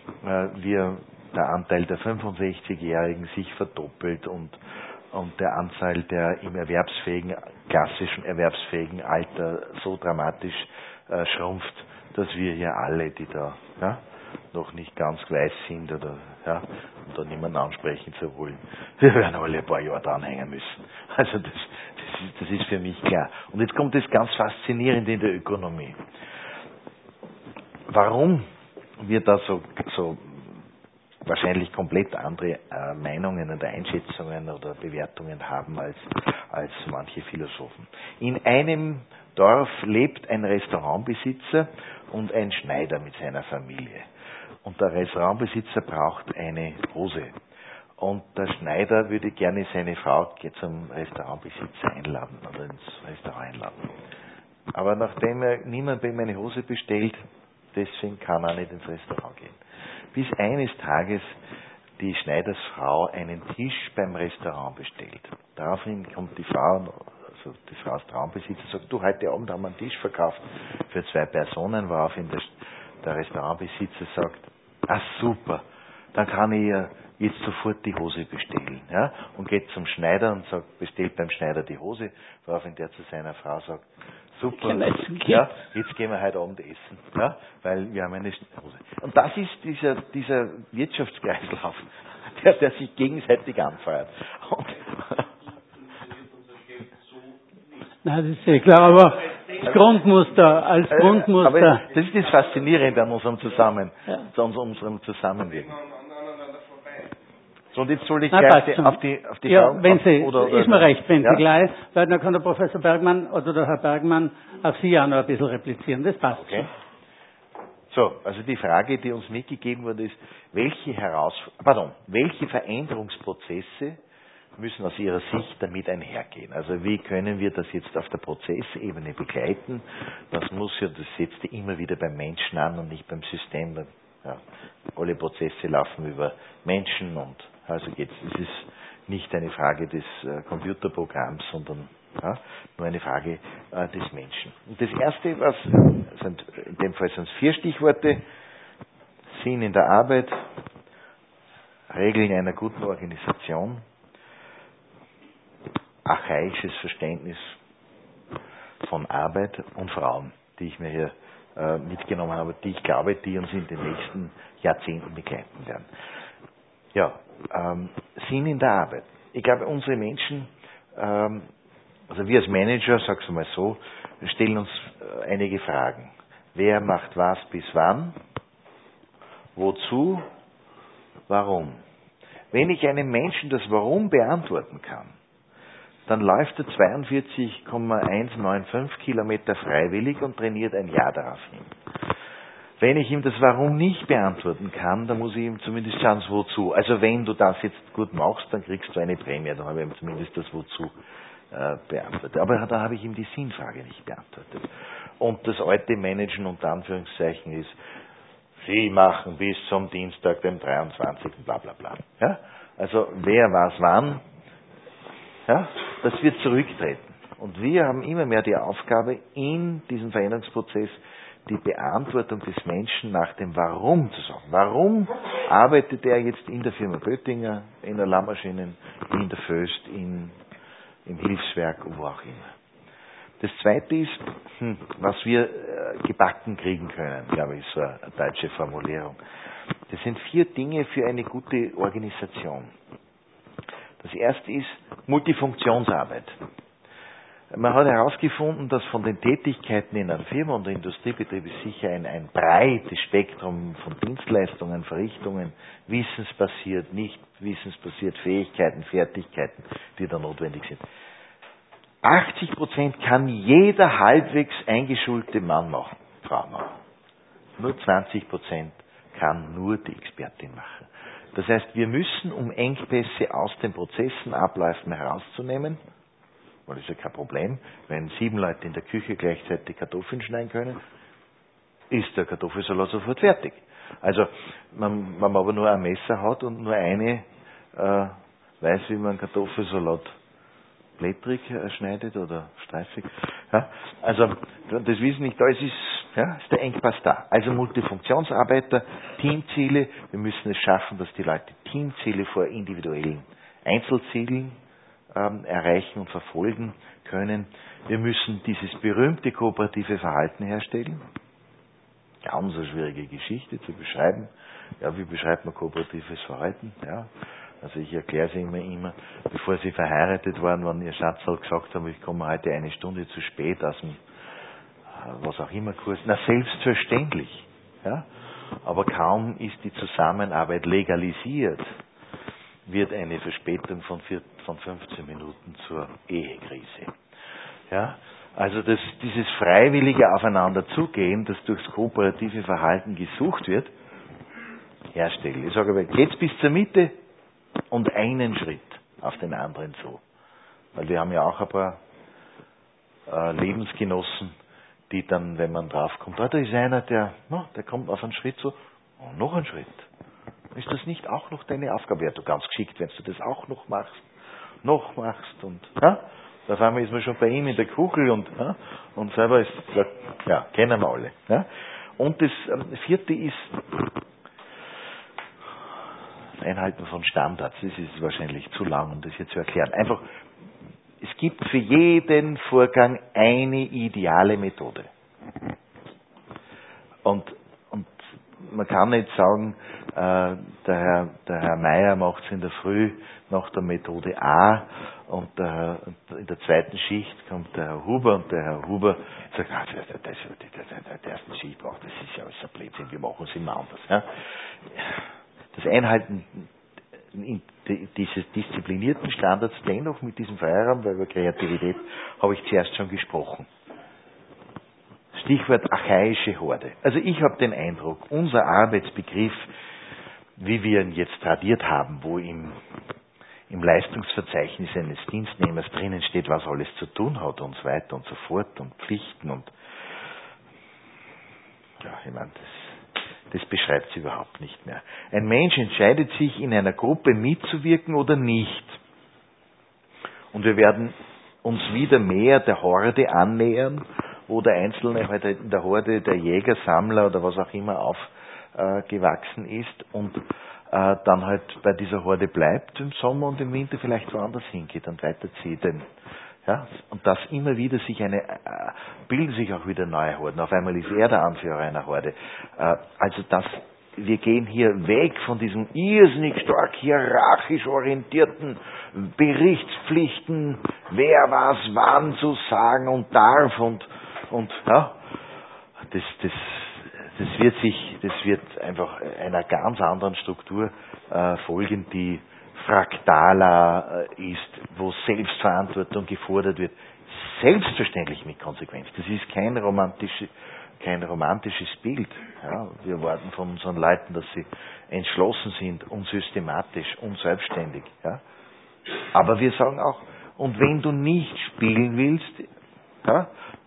der Anteil der 65-Jährigen sich verdoppelt und der Anteil der im klassischen erwerbsfähigen Alter so dramatisch schrumpft, dass wir hier alle, die da noch nicht ganz weiß sind oder um da niemanden ansprechen zu wollen, wir werden alle ein paar Jahre dranhängen müssen. Also das ist für mich klar. Und jetzt kommt das ganz Faszinierende in der Ökonomie. Warum wir da so wahrscheinlich komplett andere Meinungen oder Einschätzungen oder Bewertungen haben als manche Philosophen. In einem Dorf lebt ein Restaurantbesitzer und ein Schneider mit seiner Familie. Und der Restaurantbesitzer braucht eine Hose. Und der Schneider würde gerne seine Frau zum Restaurantbesitzer einladen oder ins Restaurant einladen. Aber nachdem niemand bei ihm eine Hose bestellt, deswegen kann er nicht ins Restaurant gehen. Bis eines Tages die Schneidersfrau einen Tisch beim Restaurant bestellt. Daraufhin kommt die Frau, also die Frau als Traumbesitzer, sagt, du, heute Abend haben wir einen Tisch verkauft für 2 Personen, woraufhin der Restaurantbesitzer sagt, ah super, dann kann ich ja jetzt sofort die Hose bestellen. Ja? Und geht zum Schneider und sagt, bestellt beim Schneider die Hose, woraufhin der zu seiner Frau sagt, super, ja, jetzt gehen wir heute Abend essen, ja, weil wir haben eine Hose. Und das ist dieser Wirtschaftskreislauf, der sich gegenseitig anfeuert. Nein, das ist ja klar, aber als Grundmuster. Aber das ist das Faszinierende an unserem Zusammenwirken. So, und jetzt soll ich gleich auf die ja, Frage... wenn Sie, ist mir recht, wenn Sie gleich, weil dann kann der Professor Bergmann oder der Herr Bergmann auf Sie auch noch ein bisschen replizieren. Das passt. Okay. So, also die Frage, die uns mitgegeben wurde, ist, welche Veränderungsprozesse müssen aus Ihrer Sicht damit einhergehen? Also wie können wir das jetzt auf der Prozessebene begleiten? Das setzt immer wieder beim Menschen an und nicht beim System. Ja, alle Prozesse laufen über Menschen und also es ist nicht eine Frage des Computerprogramms, sondern nur eine Frage des Menschen. Und das Erste, in dem Fall sind es 4 Stichworte: Sinn in der Arbeit, Regeln einer guten Organisation, archaisches Verständnis von Arbeit und Frauen, die ich mir hier mitgenommen habe, die ich glaube, die uns in den nächsten Jahrzehnten begleiten werden. Ja, Sinn in der Arbeit. Ich glaube, unsere Menschen, also wir als Manager, sag's mal so, stellen uns einige Fragen. Wer macht was bis wann? Wozu? Warum? Wenn ich einem Menschen das Warum beantworten kann, dann läuft er 42,195 Kilometer freiwillig und trainiert ein Jahr darauf hin. Wenn ich ihm das Warum nicht beantworten kann, dann muss ich ihm zumindest schauen, Wozu. Also wenn du das jetzt gut machst, dann kriegst du eine Prämie, dann habe ich ihm zumindest das Wozu beantwortet. Aber da habe ich ihm die Sinnfrage nicht beantwortet. Und das alte Managen unter Anführungszeichen ist, Sie machen bis zum Dienstag, dem 23. bla bla bla. Ja? Also wer was wann, ja, das wird zurücktreten. Und wir haben immer mehr die Aufgabe, in diesem Veränderungsprozess die Beantwortung des Menschen nach dem Warum zu sagen. Warum arbeitet er jetzt in der Firma Böttinger, in der Lammmaschinen, in der Föst, im Hilfswerk, wo auch immer. Das Zweite ist, was wir gebacken kriegen können, glaube ich, so eine deutsche Formulierung. Das sind 4 Dinge für eine gute Organisation. Das erste ist Multifunktionsarbeit. Man hat herausgefunden, dass von den Tätigkeiten in einer Firma und der Industriebetrieb ist sicher ein breites Spektrum von Dienstleistungen, Verrichtungen, wissensbasiert, nicht wissensbasiert, Fähigkeiten, Fertigkeiten, die da notwendig sind. 80% kann jeder halbwegs eingeschulte Mann machen, Frau machen. Nur 20% kann nur die Expertin machen. Das heißt, wir müssen, um Engpässe aus den Prozessen, Abläufen herauszunehmen, weil das ist ja kein Problem, wenn 7 Leute in der Küche gleichzeitig Kartoffeln schneiden können, ist der Kartoffelsalat sofort fertig. Also, wenn man aber nur ein Messer hat und nur eine weiß, wie man Kartoffelsalat blättrig schneidet oder streifig. Ja, also das Wissen nicht da ist der Engpass da. Also Multifunktionsarbeiter, Teamziele. Wir müssen es schaffen, dass die Leute Teamziele vor individuellen Einzelzielen erreichen und verfolgen können. Wir müssen dieses berühmte kooperative Verhalten herstellen. Ganz eine schwierige Geschichte zu beschreiben. Ja, wie beschreibt man kooperatives Verhalten? Ja. Also ich erkläre sie immer, bevor sie verheiratet waren, wenn ihr Schatzal gesagt haben, ich komme heute 1 Stunde zu spät aus dem, was auch immer Kurs. Na, selbstverständlich. Ja? Aber kaum ist die Zusammenarbeit legalisiert, wird eine Verspätung von 15 Minuten zur Ehekrise. Ja? Also dieses freiwillige Aufeinanderzugehen, das durchs kooperative Verhalten gesucht wird, herstellen. Ich sage aber, geht's bis zur Mitte und einen Schritt auf den anderen zu. Weil wir haben ja auch ein paar Lebensgenossen, die dann, wenn man draufkommt, da ist einer, der kommt auf einen Schritt zu, und noch einen Schritt. Ist das nicht auch noch deine Aufgabe? Ja, du ganz geschickt, wenn du das auch noch machst und auf einmal ist man schon bei ihm in der Kugel und selber ist, ja, kennen wir alle. Ja? Und das 4. ist Einhalten von Standards. Das ist wahrscheinlich zu lang, um das hier zu erklären. Einfach, es gibt für jeden Vorgang eine ideale Methode. Und man kann nicht sagen, der Herr Meier macht es in der Früh nach der Methode A und in der zweiten Schicht kommt der Herr Huber und der Herr Huber sagt, der ersten Schicht braucht, das ist ja alles ein Blödsinn, wir machen es immer anders. Ja. Das Einhalten dieses disziplinierten Standards dennoch mit diesem Freiraum, weil über Kreativität habe ich zuerst schon gesprochen. Stichwort archaische Horde. Also ich habe den Eindruck, unser Arbeitsbegriff, wie wir ihn jetzt tradiert haben, wo im Leistungsverzeichnis eines Dienstnehmers drinnen steht, was alles zu tun hat und so weiter und so fort und Pflichten und ja, ich meine, das beschreibt es überhaupt nicht mehr. Ein Mensch entscheidet sich, in einer Gruppe mitzuwirken oder nicht. Und wir werden uns wieder mehr der Horde annähern, wo der Einzelne halt in der Horde der Jäger, Sammler oder was auch immer aufgewachsen ist und dann halt bei dieser Horde bleibt im Sommer und im Winter vielleicht woanders hingeht und weiterzieht. Ja, und das immer wieder bilden sich auch wieder neue Horden. Auf einmal ist er der Anführer einer Horde. Also wir gehen hier weg von diesem irrsinnig stark hierarchisch orientierten Berichtspflichten, wer was wann zu sagen und darf und ja, das wird einfach einer ganz anderen Struktur folgen, die fraktaler ist, wo Selbstverantwortung gefordert wird. Selbstverständlich mit Konsequenz. Das ist kein romantisches Bild. Ja, wir erwarten von unseren Leuten, dass sie entschlossen sind, unsystematisch, unselbstständig. Ja. Aber wir sagen auch, und wenn du nicht spielen willst, ja,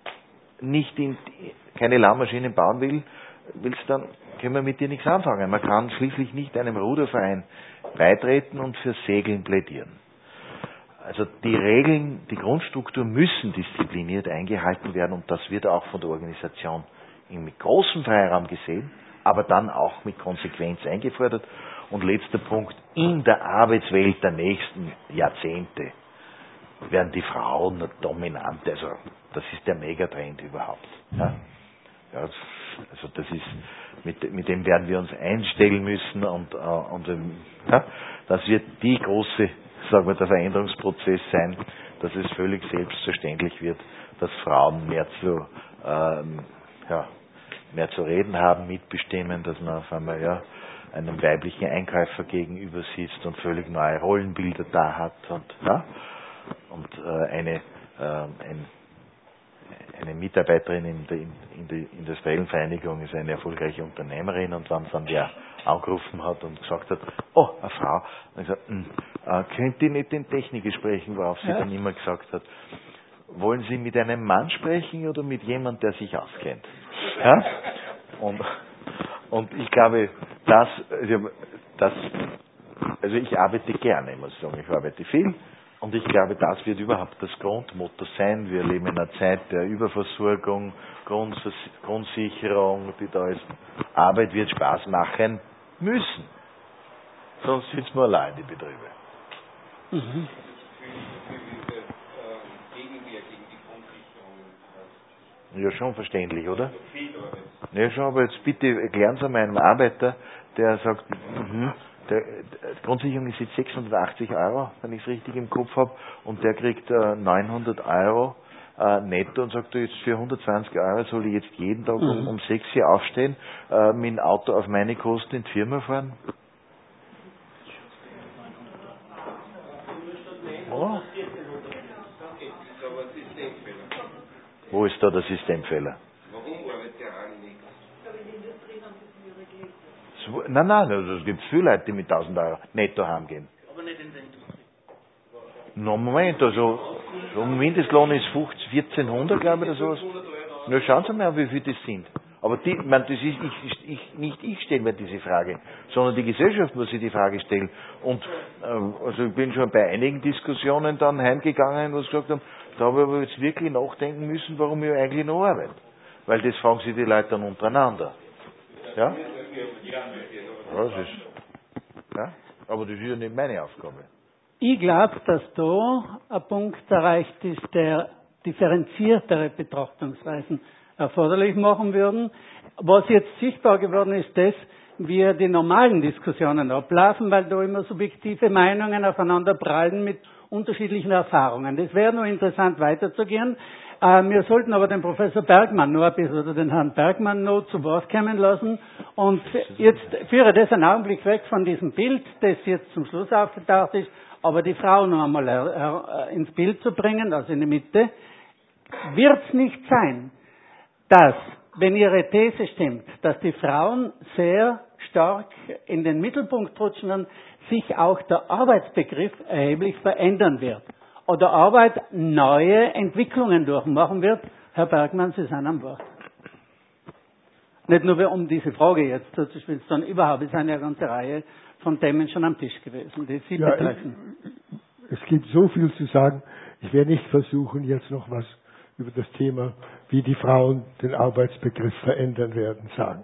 keine Laufmaschinen bauen willst, dann können wir mit dir nichts anfangen. Man kann schließlich nicht einem Ruderverein beitreten und für Segeln plädieren. Also die Regeln, die Grundstruktur müssen diszipliniert eingehalten werden und das wird auch von der Organisation mit großem Freiraum gesehen, aber dann auch mit Konsequenz eingefordert. Und letzter Punkt, in der Arbeitswelt der nächsten Jahrzehnte werden die Frauen dominant, also das ist der Megatrend überhaupt. Ja? Ja, also das ist, mit dem werden wir uns einstellen müssen und ja, das wird die große, sagen wir, der Veränderungsprozess sein, dass es völlig selbstverständlich wird, dass Frauen mehr zu reden haben, mitbestimmen, dass man auf einmal einem weiblichen Einkäufer gegenüber sitzt und völlig neue Rollenbilder da hat und eine Mitarbeiterin in der industriellen Vereinigung ist eine erfolgreiche Unternehmerin und wenn dann wer angerufen hat und gesagt hat, oh, eine Frau, dann gesagt, könnt ihr nicht den Techniker sprechen, worauf sie dann immer gesagt hat, wollen Sie mit einem Mann sprechen oder mit jemandem, der sich auskennt? Ja? Und ich glaube, also ich arbeite gerne, muss ich sagen, ich arbeite viel. Und ich glaube, das wird überhaupt das Grundmotto sein. Wir leben in einer Zeit der Überversorgung, Grundsicherung, die da ist. Arbeit wird Spaß machen müssen. Sonst sitzen wir allein in die Betriebe. Mhm. Ja, schon verständlich, oder? Ja, schon, aber jetzt bitte erklären Sie meinem Arbeiter, der sagt, die Grundsicherung ist jetzt 680 €, wenn ich es richtig im Kopf habe, und der kriegt 900 € netto und sagt, jetzt für 120 € soll ich jetzt jeden Tag um 6 Uhr aufstehen, mit dem Auto auf meine Kosten in die Firma fahren? Oh. Wo ist da der Systemfehler? Nein, es gibt viele Leute, die mit 1000 € netto heimgehen. Aber nicht in der Industrie. No, Moment, also Mindestlohn ist 1400, glaube ich, oder sowas. Na, schauen Sie mal, wie viel das sind. Aber das ist nicht ich stelle mir diese Frage, sondern die Gesellschaft muss sich die Frage stellen. Und also ich bin schon bei einigen Diskussionen dann heimgegangen, wo sie gesagt haben, da habe ich aber jetzt wirklich nachdenken müssen, warum ich eigentlich noch arbeite. Weil das fragen sich die Leute dann untereinander. Ja? Aber das ist ja nicht meine Aufgabe. Ich glaube, dass da ein Punkt erreicht ist, der differenziertere Betrachtungsweisen erforderlich machen würden. Was jetzt sichtbar geworden ist, dass wir die normalen Diskussionen ablaufen, weil da immer subjektive Meinungen aufeinander prallen mit unterschiedlichen Erfahrungen. Das wäre noch interessant weiterzugehen. Wir sollten aber den Professor Bergmann noch ein bisschen, oder den Herrn Bergmann noch zu Wort kommen lassen. Und jetzt führe das einen Augenblick weg von diesem Bild, das jetzt zum Schluss aufgetaucht ist, aber die Frau noch einmal ins Bild zu bringen, also in die Mitte, wird es nicht sein, dass, wenn Ihre These stimmt, dass die Frauen sehr stark in den Mittelpunkt rutschen werden, sich auch der Arbeitsbegriff erheblich verändern wird oder Arbeit neue Entwicklungen durchmachen wird. Herr Bergmann, Sie sind am Wort. Nicht nur um diese Frage jetzt zuzuspielen, sondern überhaupt, es sind ja eine ganze Reihe von Themen schon am Tisch gewesen, die Sie betreffen. Es gibt so viel zu sagen. Ich werde nicht versuchen, jetzt noch was über das Thema, wie die Frauen den Arbeitsbegriff verändern werden, sagen.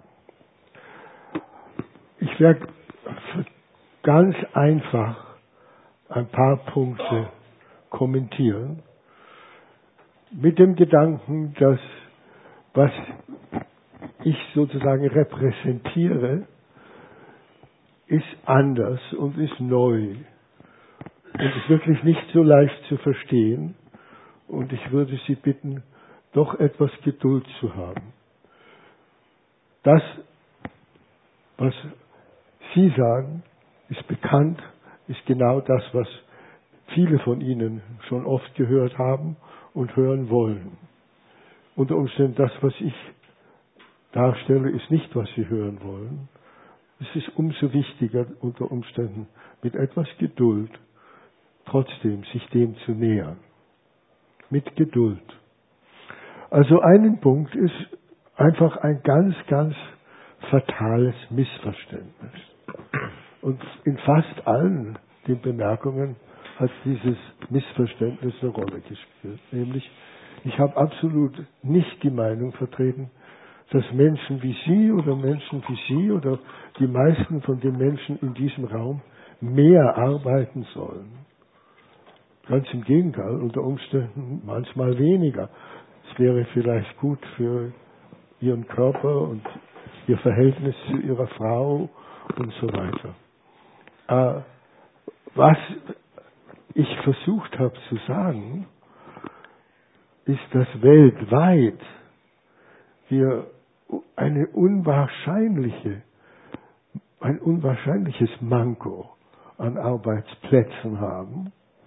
Ich werde ganz einfach ein paar Punkte kommentieren, mit dem Gedanken, dass was ich sozusagen repräsentiere, ist anders und ist neu und ist wirklich nicht so leicht zu verstehen. Und ich würde Sie bitten, doch etwas Geduld zu haben. Das, was Sie sagen, ist bekannt, ist genau das, was viele von Ihnen schon oft gehört haben und hören wollen. Unter Umständen das, was ich darstelle, ist nicht, was Sie hören wollen. Es ist umso wichtiger, unter Umständen mit etwas Geduld trotzdem sich dem zu nähern. Mit Geduld. Also einen Punkt ist einfach ein ganz, ganz fatales Missverständnis. Und in fast allen den Bemerkungen hat dieses Missverständnis eine Rolle gespielt. Nämlich, ich habe absolut nicht die Meinung vertreten, dass Menschen wie Sie oder Menschen wie Sie oder die meisten von den Menschen in diesem Raum mehr arbeiten sollen. Ganz im Gegenteil, unter Umständen manchmal weniger. Es wäre vielleicht gut für Ihren Körper und Ihr Verhältnis zu Ihrer Frau und so weiter. Was ich versucht habe zu sagen, ist, dass weltweit wir ein unwahrscheinliches Manko an Arbeitsplätzen haben.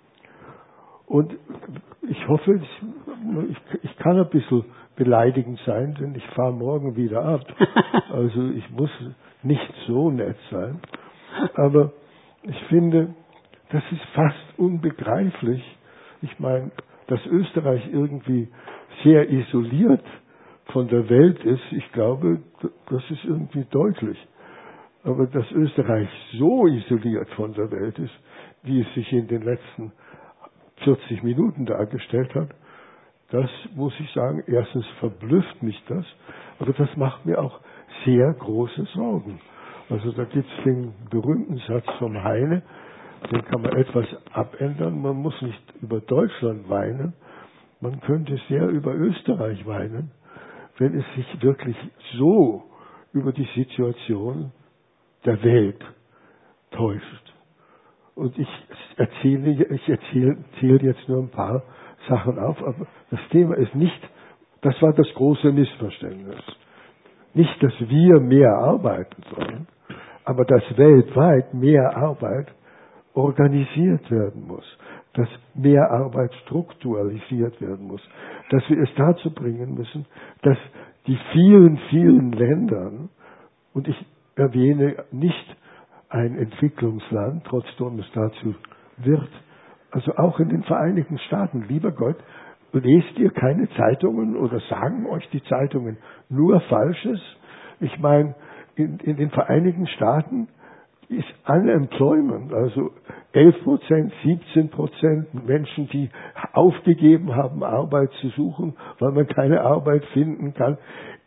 Und ich hoffe, ich kann ein bisschen beleidigend sein, denn ich fahre morgen wieder ab. Also ich muss nicht so nett sein. Aber ich finde, das ist fast unbegreiflich. Ich meine, dass Österreich irgendwie sehr isoliert von der Welt ist, ich glaube, das ist irgendwie deutlich. Aber dass Österreich so isoliert von der Welt ist, wie es sich in den letzten 40 Minuten dargestellt hat, das muss ich sagen, erstens verblüfft mich das, aber das macht mir auch sehr große Sorgen. Also da gibt es den berühmten Satz vom Heine, den kann man etwas abändern, man muss nicht über Deutschland weinen, man könnte sehr über Österreich weinen, wenn es sich wirklich so über die Situation der Welt täuscht. Und ich erzähle jetzt nur ein paar Sachen auf, aber das Thema ist nicht, das war das große Missverständnis. Nicht, dass wir mehr arbeiten sollen, aber dass weltweit mehr Arbeit organisiert werden muss, dass mehr Arbeit strukturalisiert werden muss, dass wir es dazu bringen müssen, dass die vielen, vielen Ländern, und ich erwähne nicht ein Entwicklungsland, trotzdem es dazu wird, also auch in den Vereinigten Staaten, lieber Gott, lest ihr keine Zeitungen oder sagen euch die Zeitungen nur Falsches? Ich meine, in den Vereinigten Staaten ist Unemployment, also 11%, 17% Menschen, die aufgegeben haben, Arbeit zu suchen, weil man keine Arbeit finden kann,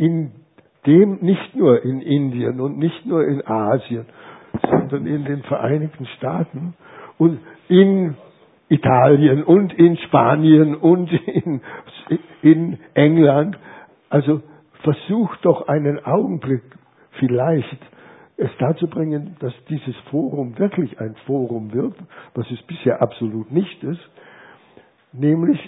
nicht nur in Indien und nicht nur in Asien, sondern in den Vereinigten Staaten und in Italien und in Spanien und in England. Also versucht doch einen Augenblick vielleicht es dazu bringen, dass dieses Forum wirklich ein Forum wird, was es bisher absolut nicht ist, nämlich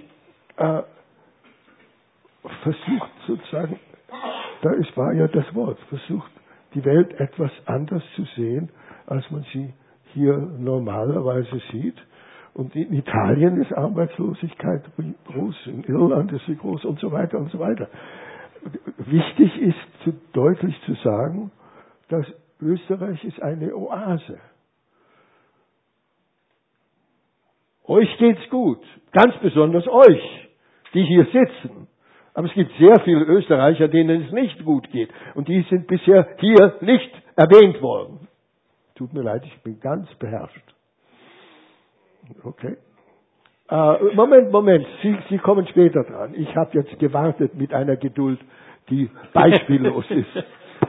versucht sozusagen, war ja das Wort, versucht die Welt etwas anders zu sehen, als man sie hier normalerweise sieht. Und in Italien ist Arbeitslosigkeit groß, in Irland ist sie groß und so weiter und so weiter. wichtig ist, deutlich zu sagen, dass Österreich ist eine Oase. Euch geht's gut, ganz besonders euch, die hier sitzen. Aber es gibt sehr viele Österreicher, denen es nicht gut geht. Und die sind bisher hier nicht erwähnt worden. Tut mir leid, ich bin ganz beherrscht. Okay. Moment. Sie kommen später dran. Ich habe jetzt gewartet mit einer Geduld, die beispiellos ist.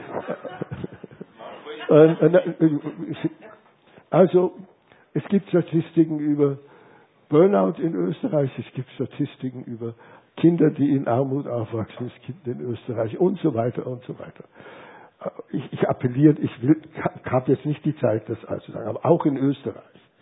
Also, es gibt Statistiken über Burnout in Österreich, es gibt Statistiken über Kinder, die in Armut aufwachsen, es gibt in Österreich und so weiter und so weiter. Ich appelliere, ich habe jetzt nicht die Zeit, das auszusagen, aber auch in Österreich.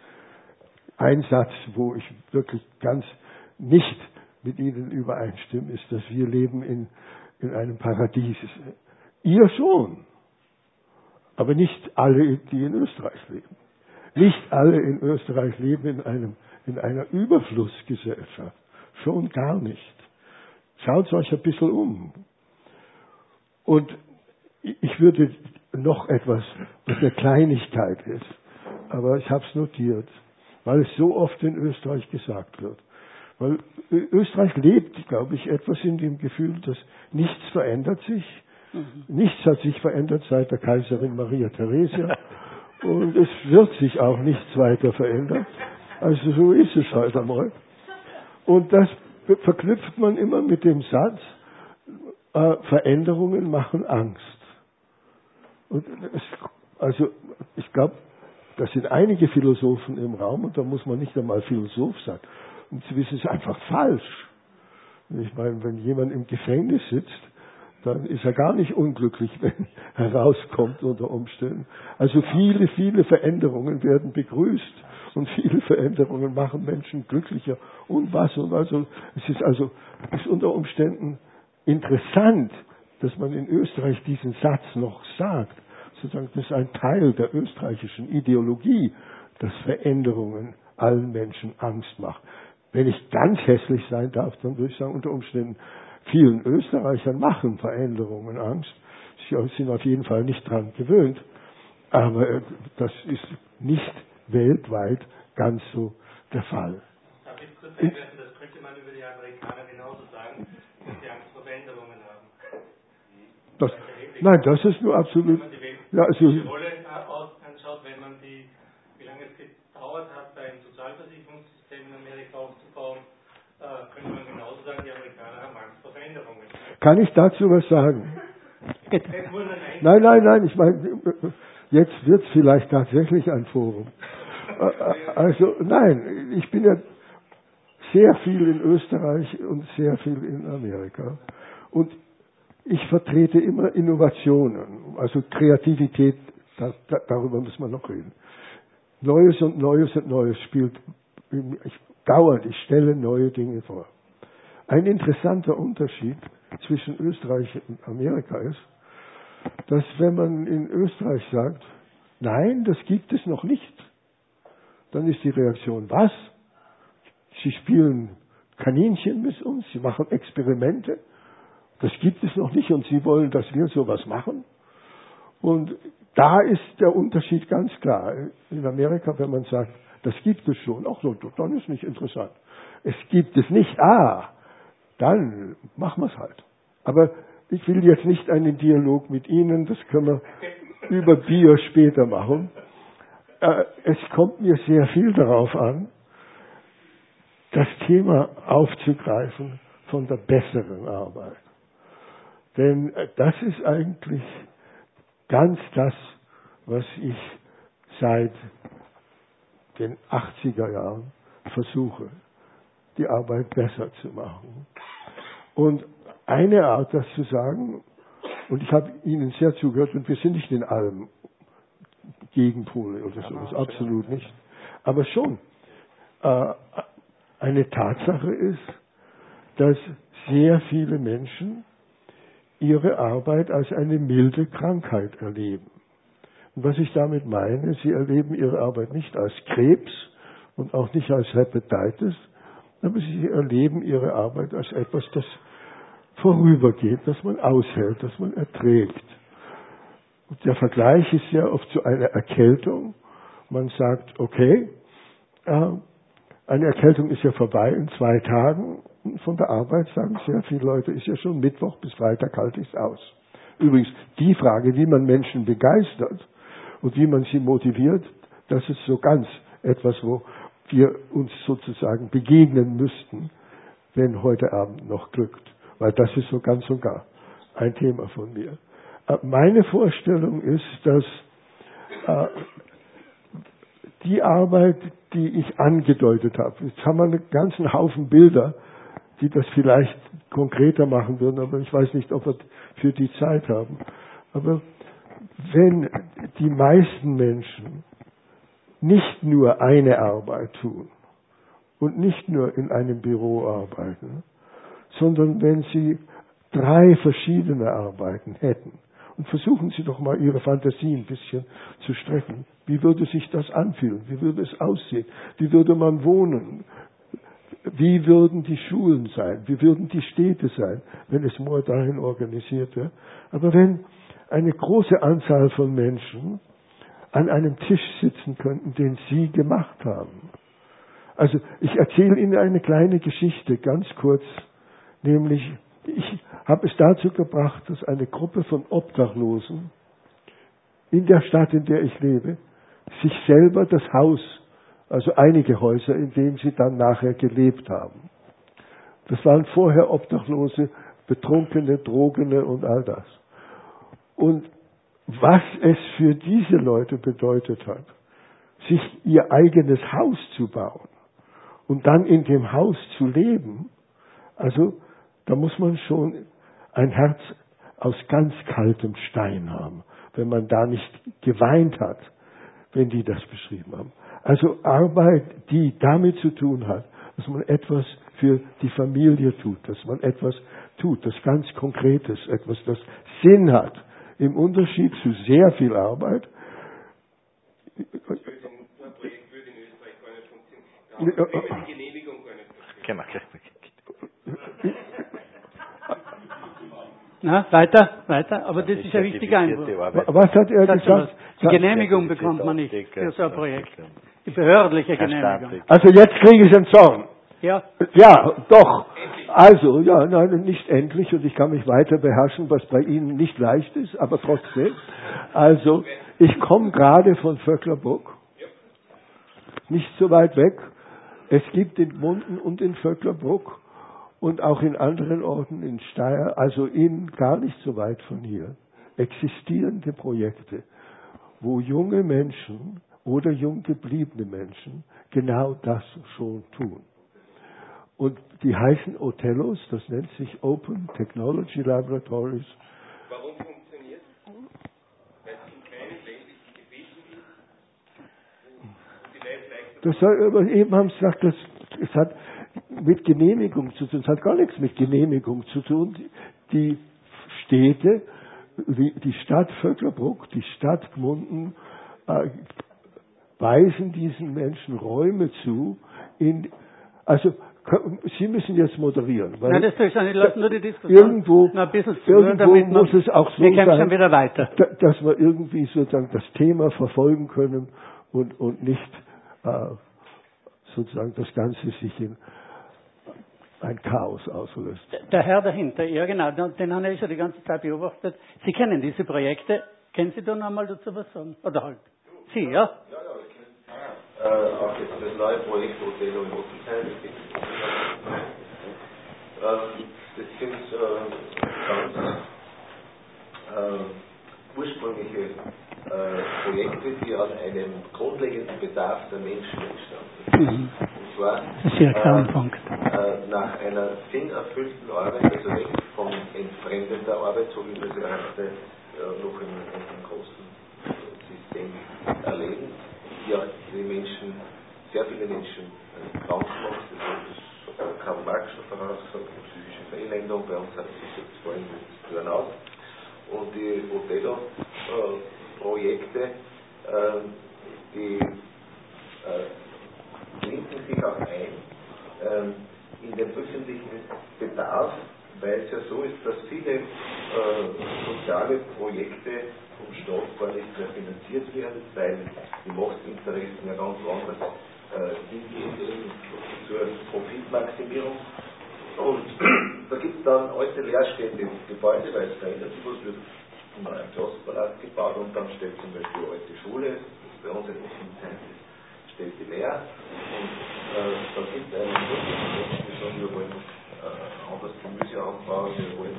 Ein Satz, wo ich wirklich ganz nicht mit Ihnen übereinstimme, ist, dass wir leben in einem Paradies. Ihr schon, aber nicht alle, die in Österreich leben. Nicht alle in Österreich leben in einer Überflussgesellschaft. Schon gar nicht. Schaut euch ein bisschen um. Und ich würde noch etwas, was eine Kleinigkeit ist, aber ich habe es notiert, weil es so oft in Österreich gesagt wird. Weil Österreich lebt, glaube ich, etwas in dem Gefühl, dass nichts verändert sich. Nichts hat sich verändert seit der Kaiserin Maria Theresia. Und es wird sich auch nichts weiter verändern. Also so ist es halt einmal. Und das verknüpft man immer mit dem Satz, Veränderungen machen Angst. Und ich glaube, da sind einige Philosophen im Raum und da muss man nicht einmal Philosoph sein. Und sie wissen, es ist einfach falsch. Ich meine, wenn jemand im Gefängnis sitzt, dann ist er gar nicht unglücklich, wenn er rauskommt unter Umständen. Also viele Veränderungen werden begrüßt und viele Veränderungen machen Menschen glücklicher und was. Und also es ist unter Umständen interessant, dass man in Österreich diesen Satz noch sagt. Sozusagen, das ist ein Teil der österreichischen Ideologie, dass Veränderungen allen Menschen Angst machen. Wenn ich ganz hässlich sein darf, dann würde ich sagen, unter Umständen vielen Österreichern machen Veränderungen Angst. Sie sind auf jeden Fall nicht dran gewöhnt. Aber das ist nicht weltweit ganz so der Fall. Darf ich kurz einwerfen, das könnte man über die Amerikaner genauso sagen, dass sie Angst vor Veränderungen haben. Nein, das ist nur absolut. Wenn man die Rolle anschaut, wenn man wie lange es gedauert hat, ein Sozialversicherungssystem in Amerika aufzubauen, könnte man genauso sagen, die Amerikaner haben Angst vor Veränderungen. Kann ich dazu was sagen? Nein, ich meine, jetzt wird es vielleicht tatsächlich ein Forum. Also nein, ich bin ja sehr viel in Österreich und sehr viel in Amerika. Und ich vertrete immer Innovationen, also Kreativität, darüber müssen wir noch reden. Neues und Neues und Neues spielt dauernd, ich stelle neue Dinge vor. Ein interessanter Unterschied zwischen Österreich und Amerika ist, dass wenn man in Österreich sagt, nein, das gibt es noch nicht, dann ist die Reaktion, was? Sie spielen Kaninchen mit uns, sie machen Experimente, das gibt es noch nicht und sie wollen, dass wir sowas machen. Und da ist der Unterschied ganz klar. In Amerika, wenn man sagt, das gibt es schon, ach so, dann ist nicht interessant. Es gibt es nicht, dann machen wir es halt. Aber ich will jetzt nicht einen Dialog mit Ihnen, das können wir über Bier später machen. Es kommt mir sehr viel darauf an, das Thema aufzugreifen von der besseren Arbeit. Denn das ist eigentlich ganz das, was ich seit den 80er Jahren versuche, die Arbeit besser zu machen. Und eine Art, das zu sagen, und ich habe Ihnen sehr zugehört, und wir sind nicht in allem Gegenpole oder so, absolut nicht. Aber schon, eine Tatsache ist, dass sehr viele Menschen ihre Arbeit als eine milde Krankheit erleben. Und was ich damit meine, sie erleben ihre Arbeit nicht als Krebs und auch nicht als Hepatitis, aber sie erleben ihre Arbeit als etwas, das vorübergeht, das man aushält, das man erträgt. Und der Vergleich ist ja oft zu einer Erkältung. Man sagt, okay, eine Erkältung ist ja vorbei in 2 Tagen. Und von der Arbeit sagen sehr viele Leute, ist ja schon Mittwoch bis Freitag halte ich es aus. Übrigens, die Frage, wie man Menschen begeistert und wie man sie motiviert, das ist so ganz etwas, wo wir uns sozusagen begegnen müssten, wenn heute Abend noch glückt. Weil das ist so ganz und gar ein Thema von mir. Meine Vorstellung ist, dass die Arbeit, die ich angedeutet habe, jetzt haben wir einen ganzen Haufen Bilder, die das vielleicht konkreter machen würden, aber ich weiß nicht, ob wir für die Zeit haben. Aber wenn die meisten Menschen nicht nur eine Arbeit tun und nicht nur in einem Büro arbeiten, sondern wenn sie 3 verschiedene Arbeiten hätten, und versuchen Sie doch mal Ihre Fantasie ein bisschen zu strecken. Wie würde sich das anfühlen? Wie würde es aussehen? Wie würde man wohnen? Wie würden die Schulen sein? Wie würden die Städte sein, wenn es nur dahin organisiert wäre? Aber wenn eine große Anzahl von Menschen an einem Tisch sitzen könnten, den Sie gemacht haben. Also ich erzähle Ihnen eine kleine Geschichte, ganz kurz, nämlich ich habe es dazu gebracht, dass eine Gruppe von Obdachlosen in der Stadt, in der ich lebe, sich selber das Haus, also einige Häuser, in denen sie dann nachher gelebt haben. Das waren vorher Obdachlose, Betrunkene, Drogene und all das. Und was es für diese Leute bedeutet hat, sich ihr eigenes Haus zu bauen und dann in dem Haus zu leben, also da muss man schon ein Herz aus ganz kaltem Stein haben, wenn man da nicht geweint hat, wenn die das beschrieben haben. Also Arbeit, die damit zu tun hat, dass man etwas für die Familie tut, dass man etwas tut, das ganz Konkretes, etwas, das Sinn hat, im Unterschied zu sehr viel Arbeit. Das Projekt würde in Österreich gar nicht funktionieren. Da haben die Genehmigung gar nicht. Genau. Na, weiter, aber das ist ein wichtiger Einwurf. Was hat er gesagt? Die Genehmigung bekommt man nicht für so ein Projekt. Die behördliche Genehmigung. Also jetzt kriege ich einen Zorn. Ja. Ja, doch. Also, ja, nein, nicht endlich und ich kann mich weiter beherrschen, was bei Ihnen nicht leicht ist, aber trotzdem. Also, ich komme gerade von Vöcklerbruck. Nicht so weit weg. Es gibt in Gmunden und in Vöcklerbruck und auch in anderen Orten in Steyr, also gar nicht so weit von hier, existierende Projekte, wo junge Menschen oder jung gebliebene Menschen genau das schon tun. Und die heißen Othellos, das nennt sich Open Technology Laboratories. Warum funktioniert es? Weil es in kleinen ländlichen Gebieten ist, wo die Leute aber eben haben Sie gesagt, es hat mit Genehmigung zu tun. Es hat gar nichts mit Genehmigung zu tun. Die Städte, die Stadt Vöcklerbruck, die Stadt Gmunden, weisen diesen Menschen Räume zu. Also Sie müssen jetzt moderieren. Weil Nein, das tue ich nicht. Lass nur die Diskussion irgendwo noch ein bisschen irgendwo muss es auch so wir sein, schon wieder weiter. Dass wir irgendwie sozusagen das Thema verfolgen können und nicht sozusagen das Ganze sich in ein Chaos auslöst. Der Herr dahinter, ja genau, den habe ich schon die ganze Zeit beobachtet. Sie kennen diese Projekte. Können Sie da noch einmal dazu was sagen? Oder halt? Sie, ja? Ja, auch jetzt das neue Projekt Othello in Ottenheim. Das sind ganz ursprüngliche Projekte, die an einem grundlegenden Bedarf der Menschen entstanden sind. Und zwar nach einer sinnerfüllten Arbeit, also weg von entfremdender Arbeit, so wie wir sie heute noch in einem großen System erleben, die auch die Menschen, sehr viele Menschen krank macht. Das hat Karl Marx schon vorausgesagt, psychische Fehlendung, bei uns hat es jetzt vorhin das Burnout. Und die Othello-Projekte, die klinken sich auch ein in den öffentlichen Bedarf, weil es ja so ist, dass viele soziale Projekte vom Staat gar nicht mehr finanziert werden, weil die Machtinteressen ja ganz woanders hingehen zur Profitmaximierung. Und da gibt es dann alte leerstehende Gebäude, weil es verändert sich was, wird ein neuer Klassenpalast gebaut und dann steht zum Beispiel eine alte Schule, das ist bei uns in Offenheit, steht die leer. Und da gibt es einen Menschen, die sagen, wir wollen anders Gemüse anbauen, wir wollen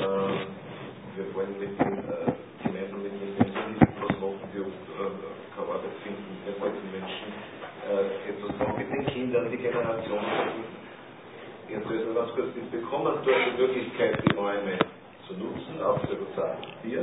mit den gemeinsam mit den Pensionisten was machen, die keine Arbeit finden, den alten Menschen etwas machen, mit den Kindern, die Generation. Jetzt also ganz kurz, die bekommen dort die Möglichkeit, die Räume zu nutzen, auch zu aktivieren.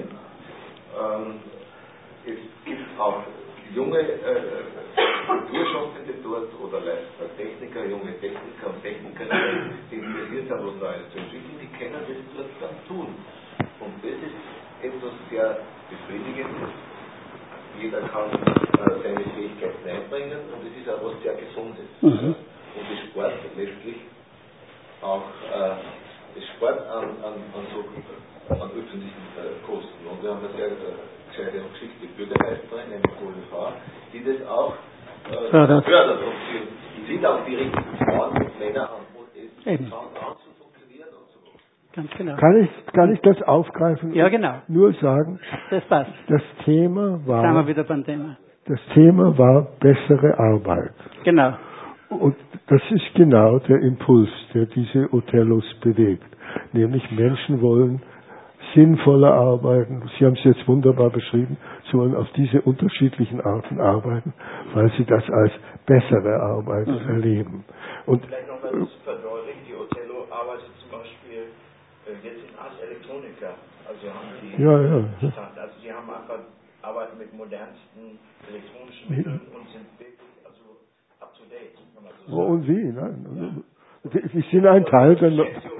Es gibt auch junge Kulturschaffende dort oder Techniker, junge Techniker und Technikerinnen, die interessiert sind, was Neues zu entwickeln, die können das dort dann tun. Und das ist etwas sehr Befriedigendes. Jeder kann seine Fähigkeiten einbringen und es ist auch was sehr Gesundes. Und das Sport letztlich auch das Sport an öffentlichen Kosten. Und wir haben eine sehr gescheite und geschickte Bürgermeisterin, nämlich OLV, die das auch fördert. Und sie sind auch die richtigen Frauen und Männer an, wo es zu funktionieren und so. Ganz genau. Kann ich das aufgreifen? Ja, genau. Nur sagen, das passt. Das Thema war. Jetzt sind wir wieder beim Thema. Das Thema war bessere Arbeit. Genau. Und das ist genau der Impuls, der diese Othellos bewegt. Nämlich Menschen wollen sinnvoller arbeiten. Sie haben es jetzt wunderbar beschrieben. Sie wollen auf diese unterschiedlichen Arten arbeiten, weil sie das als bessere Arbeit erleben. Und vielleicht noch mal das verdeutlichen. Die Othello arbeitet zum Beispiel jetzt in Ars Electronica. Also haben die, also sie haben einfach arbeiten mit modernsten elektronischen Mitteln und sind wirklich up to date. Und Sie, nein. Sie sind ein Teil der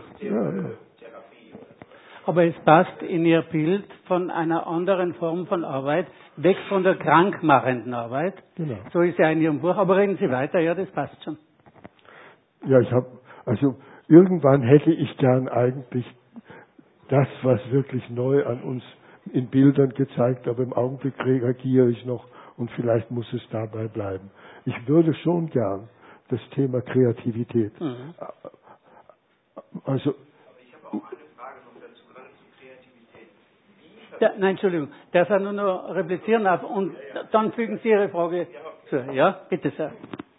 Aber es passt in Ihr Bild von einer anderen Form von Arbeit, weg von der krankmachenden Arbeit. Genau. So ist ja in Ihrem Buch. Aber reden Sie weiter, ja, das passt schon. Ja, irgendwann hätte ich gern eigentlich das, was wirklich neu an uns in Bildern gezeigt, aber im Augenblick reagiere ich noch und vielleicht muss es dabei bleiben. Ich würde schon gern das Thema Kreativität. Also, aber ich habe auch eine Frage noch dazu, gerade zur Kreativität. Nein, Entschuldigung, darf er nur noch replizieren und dann fügen Sie Ihre Frage zu. Ja, bitte sehr.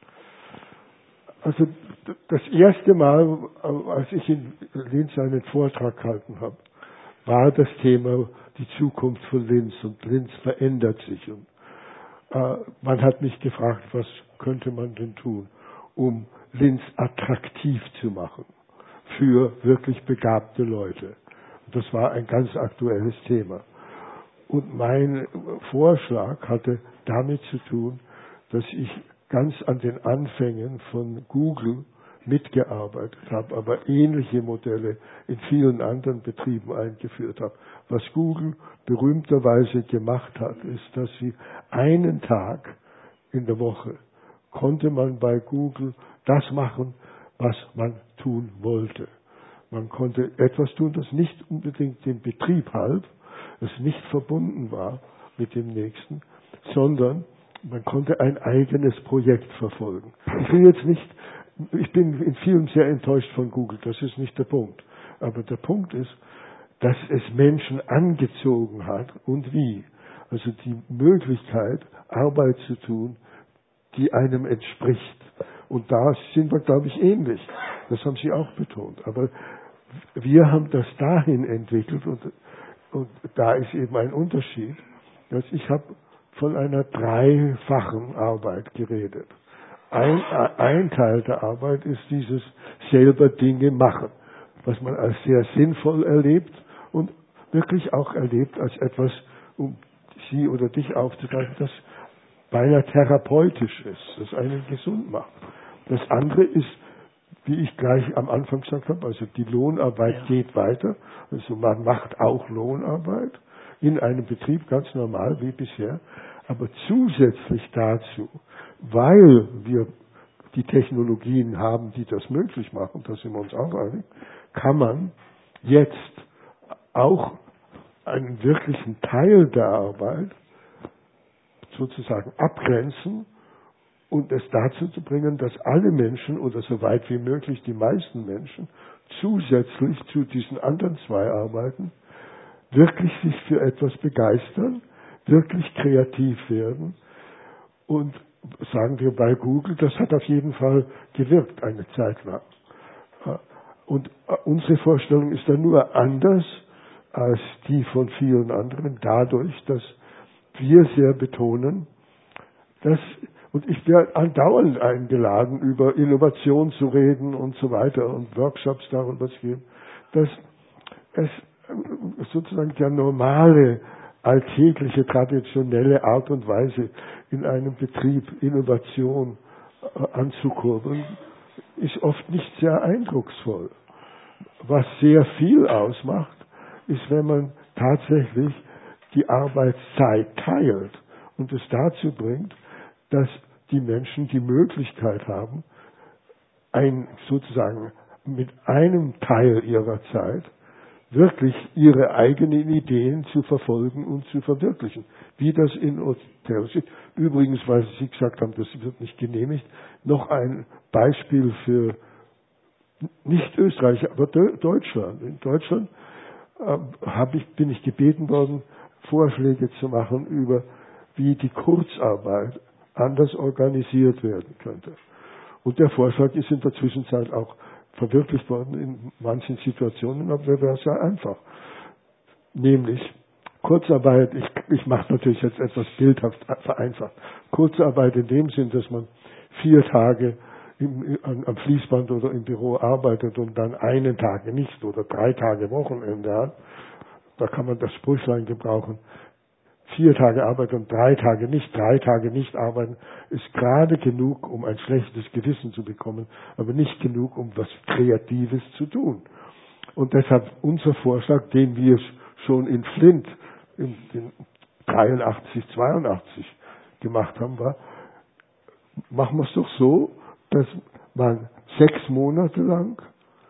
Also das erste Mal, als ich in Linz einen Vortrag gehalten habe, war das Thema die Zukunft von Linz und Linz verändert sich. Und man hat mich gefragt, was könnte man denn tun, um Linz attraktiv zu machen für wirklich begabte Leute. Und das war ein ganz aktuelles Thema. Und mein Vorschlag hatte damit zu tun, dass ich ganz an den Anfängen von Google mitgearbeitet habe, aber ähnliche Modelle in vielen anderen Betrieben eingeführt habe. Was Google berühmterweise gemacht hat, ist, dass sie einen Tag in der Woche konnte man bei Google das machen, was man tun wollte. Man konnte etwas tun, das nicht unbedingt dem Betrieb half, das nicht verbunden war mit dem nächsten, sondern man konnte ein eigenes Projekt verfolgen. Ich bin in vielem sehr enttäuscht von Google, das ist nicht der Punkt. Aber der Punkt ist, dass es Menschen angezogen hat und wie. Also die Möglichkeit, Arbeit zu tun, die einem entspricht. Und da sind wir, glaube ich, ähnlich. Das haben Sie auch betont. Aber wir haben das dahin entwickelt und da ist eben ein Unterschied, dass ich habe von einer dreifachen Arbeit geredet. Ein Teil der Arbeit ist dieses selber Dinge machen, was man als sehr sinnvoll erlebt und wirklich auch erlebt als etwas, um Sie oder dich aufzugreifen, das beinahe therapeutisch ist, das einen gesund macht. Das andere ist, wie ich gleich am Anfang gesagt habe, also die Lohnarbeit geht weiter. Also man macht auch Lohnarbeit in einem Betrieb ganz normal wie bisher. Aber zusätzlich dazu, weil wir die Technologien haben, die das möglich machen, da sind wir uns auch einig, kann man jetzt auch einen wirklichen Teil der Arbeit sozusagen abgrenzen und es dazu zu bringen, dass alle Menschen oder so weit wie möglich die meisten Menschen zusätzlich zu diesen anderen zwei Arbeiten wirklich sich für etwas begeistern, wirklich kreativ werden. Und sagen wir bei Google, das hat auf jeden Fall gewirkt eine Zeit lang. Und unsere Vorstellung ist dann nur anders als die von vielen anderen, dadurch, dass wir sehr betonen, dass, und ich werde andauernd eingeladen, über Innovation zu reden und so weiter und Workshops darüber zu geben, dass es sozusagen der normale, alltägliche, traditionelle Art und Weise in einem Betrieb Innovation anzukurbeln, ist oft nicht sehr eindrucksvoll. Was sehr viel ausmacht, ist, wenn man tatsächlich die Arbeitszeit teilt und es dazu bringt, dass die Menschen die Möglichkeit haben, sozusagen mit einem Teil ihrer Zeit wirklich ihre eigenen Ideen zu verfolgen und zu verwirklichen. Wie das in Hotels ist. Übrigens, weil Sie gesagt haben, das wird nicht genehmigt, noch ein Beispiel für nicht Österreich, aber Deutschland. In Deutschland bin ich gebeten worden, Vorschläge zu machen über, wie die Kurzarbeit anders organisiert werden könnte. Und der Vorschlag ist in der Zwischenzeit auch verwirklicht worden in manchen Situationen, aber der wäre sehr einfach. Nämlich Kurzarbeit, ich mache natürlich jetzt etwas bildhaft vereinfacht. Kurzarbeit in dem Sinn, dass man 4 Tage am Fließband oder im Büro arbeitet und dann einen Tag nicht oder 3 Tage Wochenende hat. Da kann man das Sprüchlein gebrauchen. 4 Tage arbeiten und 3 Tage nicht arbeiten, ist gerade genug, um ein schlechtes Gewissen zu bekommen, aber nicht genug, um was Kreatives zu tun. Und deshalb unser Vorschlag, den wir schon in Flint in 83, 82 gemacht haben, war, machen wir es doch so, dass man 6 Monate lang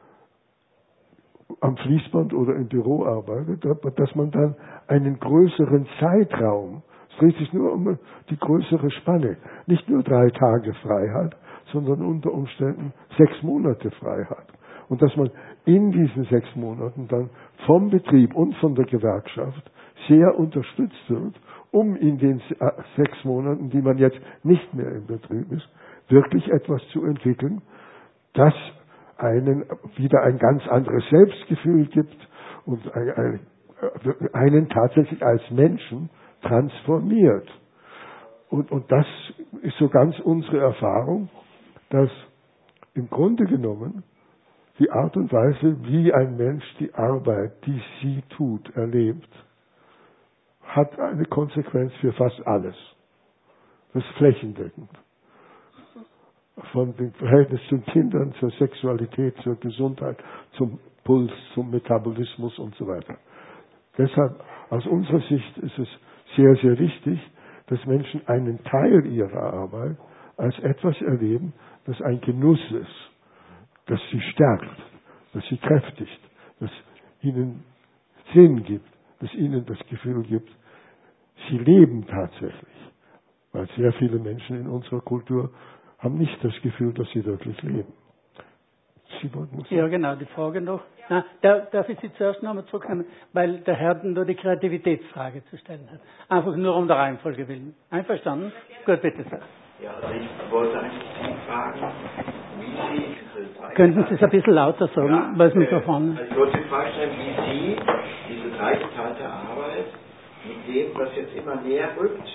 am Fließband oder im Büro arbeitet, dass man dann einen größeren Zeitraum, es dreht sich nur um die größere Spanne, nicht nur 3 Tage frei hat, sondern unter Umständen 6 Monate frei hat. Und dass man in diesen 6 Monaten dann vom Betrieb und von der Gewerkschaft sehr unterstützt wird, um in den 6 Monaten, die man jetzt nicht mehr im Betrieb ist, wirklich etwas zu entwickeln, das einen wieder ein ganz anderes Selbstgefühl gibt und einen tatsächlich als Menschen transformiert. Und das ist so ganz unsere Erfahrung, dass im Grunde genommen die Art und Weise, wie ein Mensch die Arbeit, die sie tut, erlebt, hat eine Konsequenz für fast alles. Das ist flächendeckend. Von dem Verhältnis zu Kindern, zur Sexualität, zur Gesundheit, zum Puls, zum Metabolismus und so weiter. Deshalb, aus unserer Sicht ist es sehr, sehr wichtig, dass Menschen einen Teil ihrer Arbeit als etwas erleben, das ein Genuss ist, das sie stärkt, das sie kräftigt, das ihnen Sinn gibt, das ihnen das Gefühl gibt, sie leben tatsächlich. Weil sehr viele Menschen in unserer Kultur haben nicht das Gefühl, dass sie wirklich leben. Sie wollten was sagen? Ja, genau, die Frage noch. Na, darf ich Sie zuerst nochmal zurücknehmen, weil der Herr nur die Kreativitätsfrage zu stellen hat. Einfach nur um der Reihenfolge willen. Einverstanden? Gut, bitte, Sir. Ja, also ich wollte eigentlich Sie fragen, wie Sie diese Könnten Sie es ein bisschen lauter sagen, ja, weil das Mikrofon... Also ich wollte Sie fragen, wie Sie diese dreigeteilte Arbeit mit dem, was jetzt immer näher rückt,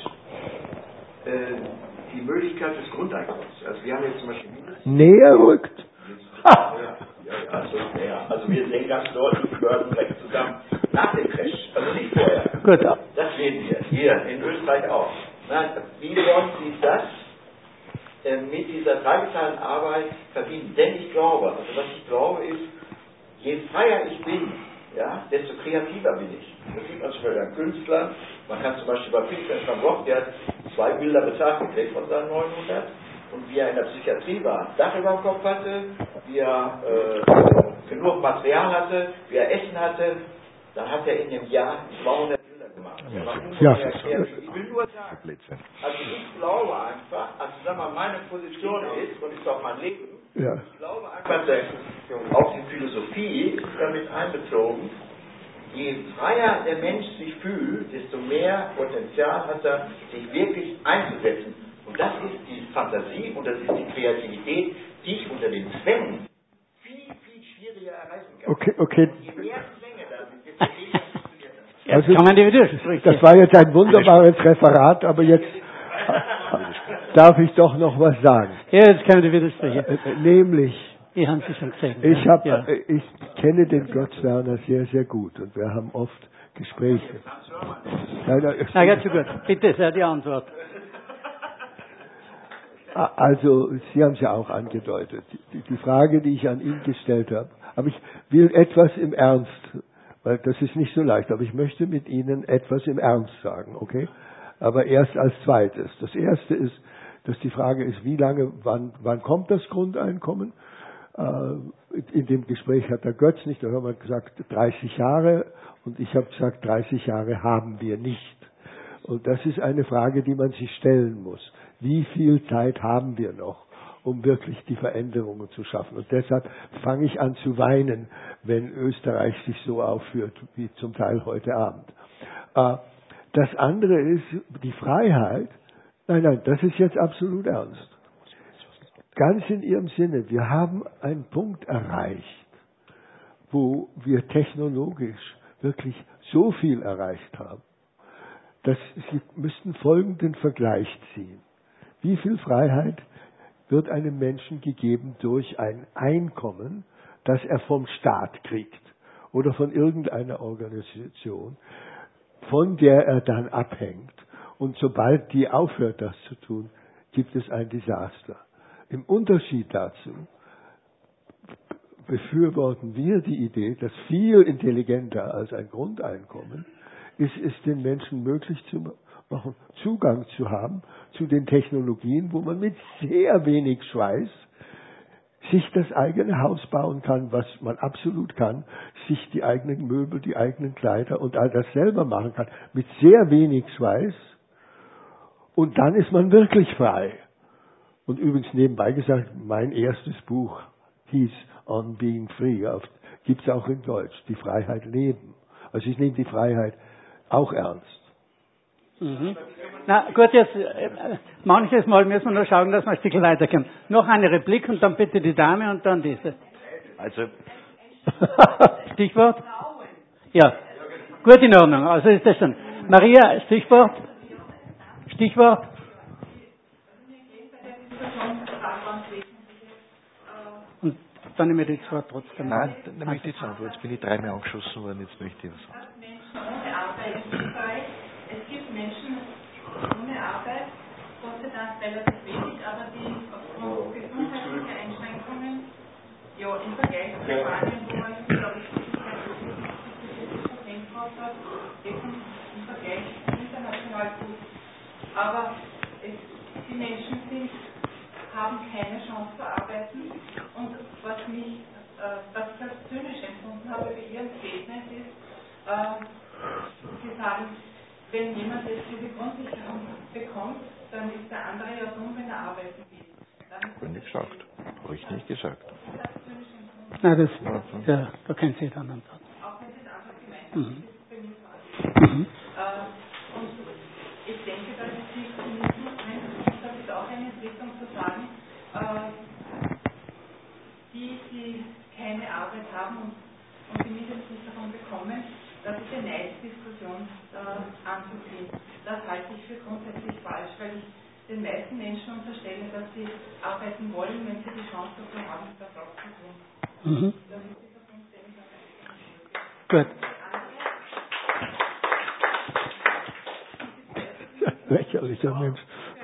die Möglichkeit des Grundeinkommens. Also wir haben jetzt zum Beispiel näher rückt. Also wir sehen ganz deutlich, die gehören direkt zusammen nach dem Crash, also nicht vorher. Gut. Das sehen wir hier in Österreich auch. Nein, wie wollen Sie das mit dieser dreigeteilten Arbeit verbinden? Denn ich glaube, also was ich glaube ist, je freier ich bin, ja, desto kreativer bin ich. Das sieht man zum Beispiel an Künstlern. Man kann zum Beispiel bei Vincent van Gogh, der hat 2 Bilder bezahlt gekriegt von seinen 900. Und wie er in der Psychiatrie war, ein Dach über dem Kopf hatte, wie er genug Material hatte, wie er Essen hatte, dann hat er in dem Jahr 200 Bilder gemacht. Ja. Ich will nur sagen, also ich glaube einfach, also sagen wir mal, meine Position ist, und ist auch mein Leben, ja. Ich glaube einfach, dass auch die Philosophie ist damit einbezogen. Je freier der Mensch sich fühlt, desto mehr Potenzial hat er, sich wirklich einzusetzen. Und das ist die Fantasie und das ist die Kreativität, die ich unter den Zwängen viel schwieriger erreichen kann. Okay. Je mehr Zwänge damit, desto weniger funktioniert das. Also, kann man die Widersprüche. Das war jetzt ein wunderbares Referat, aber jetzt darf ich doch noch was sagen. Ja, jetzt kann man die Widersprüche. Nämlich, Ich habe Sie schon gesehen. Ich kenne den Götz Werner sehr, sehr gut und wir haben oft Gespräche. Na, ganz so gut. Bitte, sehr die Antwort. Also, Sie haben es ja auch angedeutet. Die Frage, die ich an ihn gestellt habe, aber ich will etwas im Ernst, weil das ist nicht so leicht, aber ich möchte mit Ihnen etwas im Ernst sagen, okay? Aber erst als zweites. Das erste ist, dass die Frage ist, wann kommt das Grundeinkommen? In dem Gespräch hat der Götz nicht, da haben wir gesagt 30 Jahre und ich habe gesagt 30 Jahre haben wir nicht. Und das ist eine Frage, die man sich stellen muss. Wie viel Zeit haben wir noch, um wirklich die Veränderungen zu schaffen? Und deshalb fange ich an zu weinen, wenn Österreich sich so aufführt, wie zum Teil heute Abend. Das andere ist die Freiheit. Nein, das ist jetzt absolut ernst. Ganz in Ihrem Sinne, wir haben einen Punkt erreicht, wo wir technologisch wirklich so viel erreicht haben, dass Sie müssten folgenden Vergleich ziehen. Wie viel Freiheit wird einem Menschen gegeben durch ein Einkommen, das er vom Staat kriegt oder von irgendeiner Organisation, von der er dann abhängt. Und sobald die aufhört, das zu tun, gibt es ein Desaster. Im Unterschied dazu befürworten wir die Idee, dass viel intelligenter als ein Grundeinkommen ist es den Menschen möglich zu machen, Zugang zu haben zu den Technologien, wo man mit sehr wenig Schweiß sich das eigene Haus bauen kann, was man absolut kann, sich die eigenen Möbel, die eigenen Kleider und all das selber machen kann, mit sehr wenig Schweiß. Und dann ist man wirklich frei. Und übrigens nebenbei gesagt, mein erstes Buch hieß On Being Free, gibt es auch in Deutsch, die Freiheit leben. Also ich nehme die Freiheit auch ernst. Mhm. Na gut, jetzt manches Mal müssen wir nur schauen, dass wir ein Stück weiterkommen. Noch eine Replik und dann bitte die Dame und dann diese. Also Stichwort? Ja. Gut, in Ordnung. Also ist das schon. Maria, Stichwort? Stichwort? Und dann nehme ich das Wort trotzdem. Nein, dann möchte ich jetzt antworten. Jetzt bin ich dreimal angeschossen worden, jetzt möchte ich was sagen. Es gibt Menschen ohne Arbeit, Gott sei Dank relativ wenig, aber die aufgrund gesundheitlicher Einschränkungen, ja, im Vergleich zu Spanien, wo man, glaube ich, 50% drauf hat, im Vergleich international gut. Aber die Menschen haben keine Chance zu arbeiten und was ich als zynisch empfunden habe für Ihren Statement ist, Sie sagen, wenn jemand jetzt diese Grundsicherung bekommt, dann ist der andere ja dumm, wenn er arbeiten geht. Habe ich nicht gesagt. Habe ich nicht gesagt. Nein, das, ja, da können Sie dann antworten. Auch wenn das anders gemeint ist, ist es bei mir so. Und ich denke, dass es nicht und das ist auch eine Entwicklung zu sagen, die keine Arbeit haben und die Mindestsicherung bekommen, das ist eine Neidsdiskussion anzuziehen. Das halte ich für grundsätzlich falsch, weil ich den meisten Menschen unterstelle, dass sie arbeiten wollen, wenn sie die Chance dafür haben, das auch zu tun. Mhm. Das ist dieser Punkt, den ich Gut. Lächerlicher Mensch.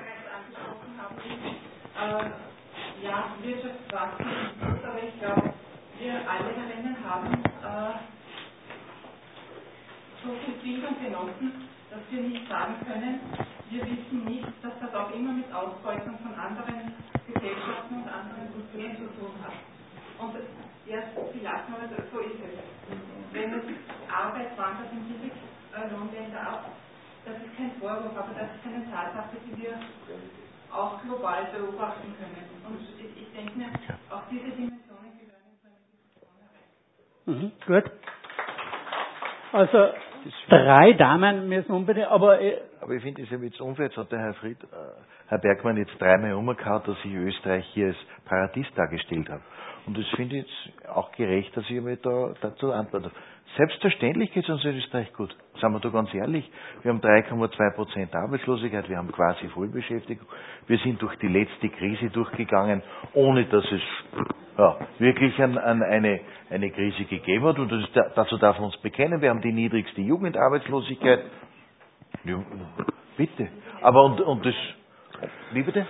Ja, Wirtschaftswachstum ist gut, aber ich glaube, wir alle darin haben so viel Bildung genossen, dass wir nicht sagen können, wir wissen nicht, dass das auch immer mit Ausbeutung von anderen Gesellschaften und anderen Kulturen zu tun hat. Und erst gelassen, aber so ist es. Wenn es Arbeit wandert in Niedriglohnländer ab, das ist kein Vorwurf, aber das ist eine Tatsache, die wir auch global beobachten können. Und ich denke mir, auch diese Dimensionen gehören in so eine Diskussion herein. Gut. Also 3 Damen müssen unbedingt, aber ich finde es jetzt unfair, jetzt hat der Herr Bergmann jetzt 3-mal umgehauen, dass ich Österreich hier als Paradies dargestellt habe. Und das finde ich jetzt auch gerecht, dass ich mir dazu antworte. Selbstverständlich geht es uns in Österreich gut. Sagen wir da ganz ehrlich. Wir haben 3,2% Arbeitslosigkeit, wir haben quasi Vollbeschäftigung. Wir sind durch die letzte Krise durchgegangen, ohne dass es wirklich eine Krise gegeben hat. Und dazu darf man uns bekennen. Wir haben die niedrigste Jugendarbeitslosigkeit. Ja, bitte. Aber und das, wie bitte?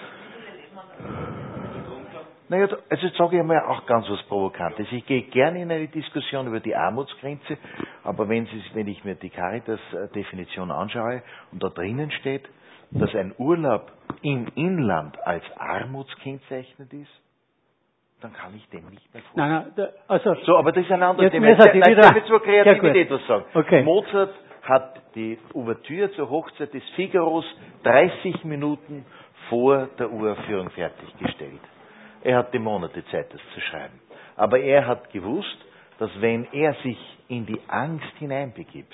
Naja, also jetzt sage ich einmal auch ganz was Provokantes. Ich gehe gerne in eine Diskussion über die Armutsgrenze, aber wenn ich mir die Caritas-Definition anschaue und da drinnen steht, dass ein Urlaub im Inland als armutskennzeichnet ist, dann kann ich dem nicht mehr folgen. Nein, also so, aber das ist ein anderes Thema. Jetzt will zur Kreativität was sagen. Okay. Mozart hat die Ouvertüre zur Hochzeit des Figaros 30 Minuten vor der Uraufführung fertiggestellt. Er hat die Monate Zeit, das zu schreiben. Aber er hat gewusst, dass wenn er sich in die Angst hineinbegibt,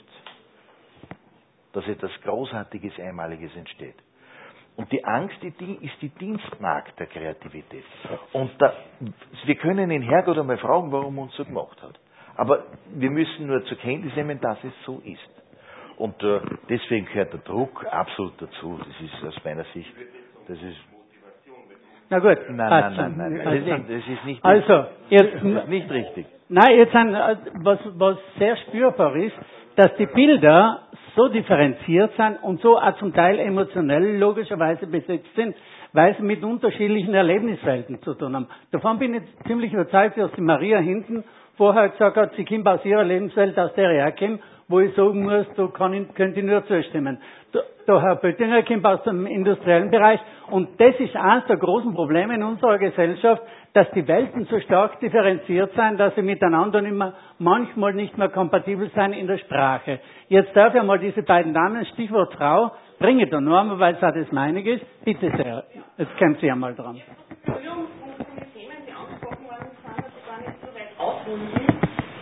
dass etwas Großartiges, Einmaliges entsteht. Und die Angst ist die Dienstmagd der Kreativität. Und wir können den Herrgott einmal fragen, warum er uns so gemacht hat. Aber wir müssen nur zur Kenntnis nehmen, dass es so ist. Und deswegen gehört der Druck absolut dazu. Das ist aus meiner Sicht, das ist... Na gut. Nein. Das ist nicht, jetzt, nicht richtig. Nein, jetzt was sehr spürbar ist, dass die Bilder so differenziert sind und so auch zum Teil emotionell logischerweise besetzt sind, weil sie mit unterschiedlichen Erlebniswelten zu tun haben. Davon bin ich ziemlich überzeugt, dass die Maria hinten vorher gesagt hat, sie kommt aus ihrer Lebenswelt, aus der ich herkomme, wo ich sagen muss, da könnte ich nur zustimmen. Der Herr Böttinger kommt aus dem industriellen Bereich und das ist eines der großen Probleme in unserer Gesellschaft, dass die Welten so stark differenziert sind, dass sie miteinander manchmal nicht mehr kompatibel sind in der Sprache. Jetzt darf ich mal diese beiden Damen, Stichwort Frau, bringe da nur einmal, weil es auch das meinige ist. Bitte sehr, jetzt kommt sie einmal dran. Entschuldigung, die Themen, die angesprochen worden sind, dass ich gar nicht so weit ausholen will.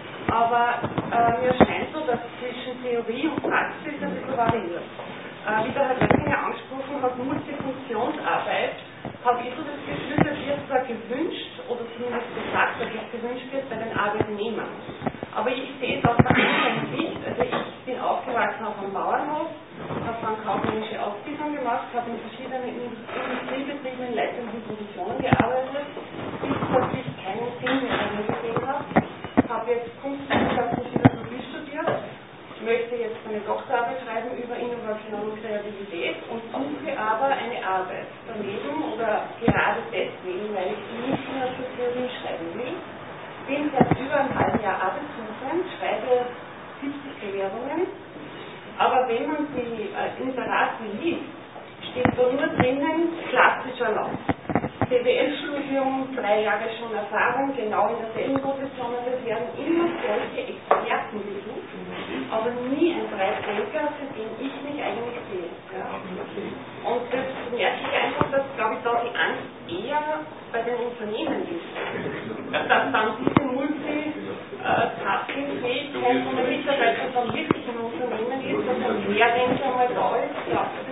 Aber mir scheint so, dass zwischen Theorie und Praxis ein bisschen variiert. Wie der Herr Böttinger angesprochen hat, Multifunktionsarbeit, habe ich so das Gefühl, dass wird zwar gewünscht, oder zumindest gesagt, dass es gewünscht wird bei den Arbeitnehmern. Aber ich sehe es aus der anderen Sicht. Also ich bin aufgewachsen auf einem Bauernhof, habe dann kaufmännische Ausbildung gemacht, habe in verschiedenen Industriebetrieben in leitenden Positionen gearbeitet, bis plötzlich keinen Sinn mehr darin gesehen habe. Habe jetzt Kunstwissenschaft und Philosophie studiert, möchte jetzt meine Doktorarbeit schreiben über Innovation und Kreativität und suche aber eine Arbeit daneben oder gerade deswegen, weil ich nicht mehr zur Theorie schreiben will. Bin seit über einem halben Jahr arbeitssuchend, schreibe 70 Bewerbungen, aber wenn man die Inserate liest, steht da nur drinnen klassischer Lauf. BWL-Studium, 3 Jahre schon Erfahrung, genau in derselben Position, und es werden immer solche Experten gesucht, aber nie ein Breitdenker, für den ich mich eigentlich sehe. Ja. Und das merke ich einfach, dass, glaube ich, da die Angst eher bei den Unternehmen ist. Dass dann diese Multitasking-Fähigkeit von den Mitarbeitern dann wirklich im Unternehmen ist, dass ein Querdenker mal da ist, ja, das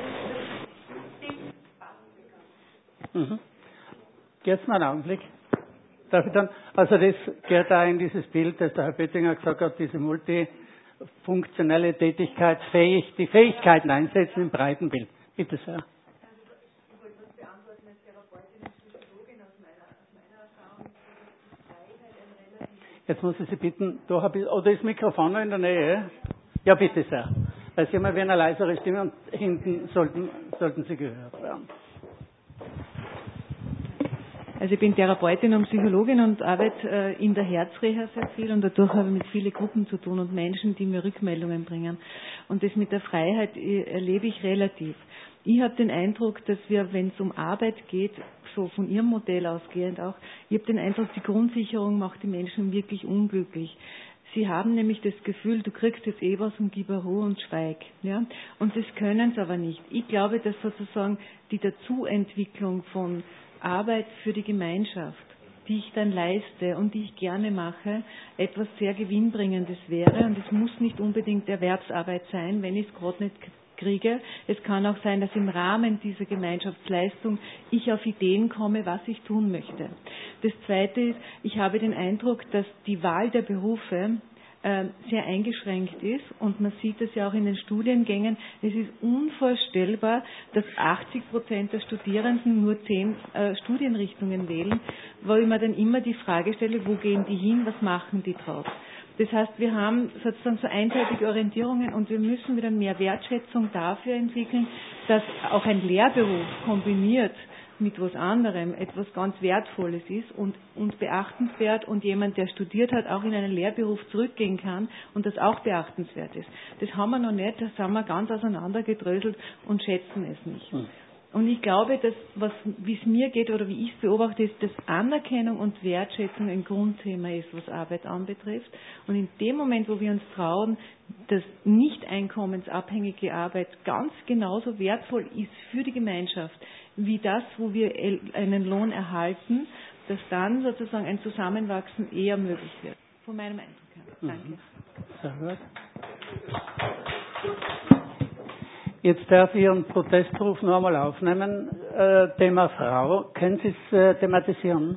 Jetzt mal einen Augenblick. Darf ich dann? Also das gehört da in dieses Bild, das der Herr Böttinger gesagt hat, diese multifunktionelle Tätigkeit, die Fähigkeiten einsetzen im breiten Bild. Bitte sehr. Jetzt muss ich Sie bitten, da habe ich, oder ist das Mikrofon noch in der Nähe? Ja, bitte sehr. Weil Sie haben eine leisere Stimme und hinten sollten Sie gehört werden. Also ich bin Therapeutin und Psychologin und arbeite in der Herzreha sehr viel und dadurch habe ich mit vielen Gruppen zu tun und Menschen, die mir Rückmeldungen bringen. Und das mit der Freiheit erlebe ich relativ. Ich habe den Eindruck, dass wir, wenn es um Arbeit geht, so von Ihrem Modell ausgehend auch, ich habe den Eindruck, die Grundsicherung macht die Menschen wirklich unglücklich. Sie haben nämlich das Gefühl, du kriegst jetzt was und gib Ruhe und schweig. Ja? Und das können sie aber nicht. Ich glaube, dass sozusagen die Dazuentwicklung von Arbeit für die Gemeinschaft, die ich dann leiste und die ich gerne mache, etwas sehr Gewinnbringendes wäre. Und es muss nicht unbedingt Erwerbsarbeit sein, wenn ich es gerade nicht kriege. Es kann auch sein, dass im Rahmen dieser Gemeinschaftsleistung ich auf Ideen komme, was ich tun möchte. Das Zweite ist, ich habe den Eindruck, dass die Wahl der Berufe sehr eingeschränkt ist und man sieht es ja auch in den Studiengängen. Es ist unvorstellbar, dass 80% der Studierenden nur 10 Studienrichtungen wählen, wo ich mir dann immer die Frage stelle, wo gehen die hin, was machen die draus? Das heißt, wir haben sozusagen so einseitige Orientierungen und wir müssen wieder mehr Wertschätzung dafür entwickeln, dass auch ein Lehrberuf kombiniert mit was anderem etwas ganz Wertvolles ist und beachtenswert und jemand, der studiert hat, auch in einen Lehrberuf zurückgehen kann und das auch beachtenswert ist. Das haben wir noch nicht, da sind wir ganz auseinandergedröselt und schätzen es nicht. Und ich glaube, dass, wie es mir geht oder wie ich es beobachte, ist, dass Anerkennung und Wertschätzung ein Grundthema ist, was Arbeit anbetrifft. Und in dem Moment, wo wir uns trauen, dass nicht einkommensabhängige Arbeit ganz genauso wertvoll ist für die Gemeinschaft, wie das, wo wir einen Lohn erhalten, dass dann sozusagen ein Zusammenwachsen eher möglich wird. Von meinem Eindruck her. Danke. Sehr gut. Jetzt darf ich Ihren Protestruf noch einmal aufnehmen. Thema Frau. Können Sie es thematisieren?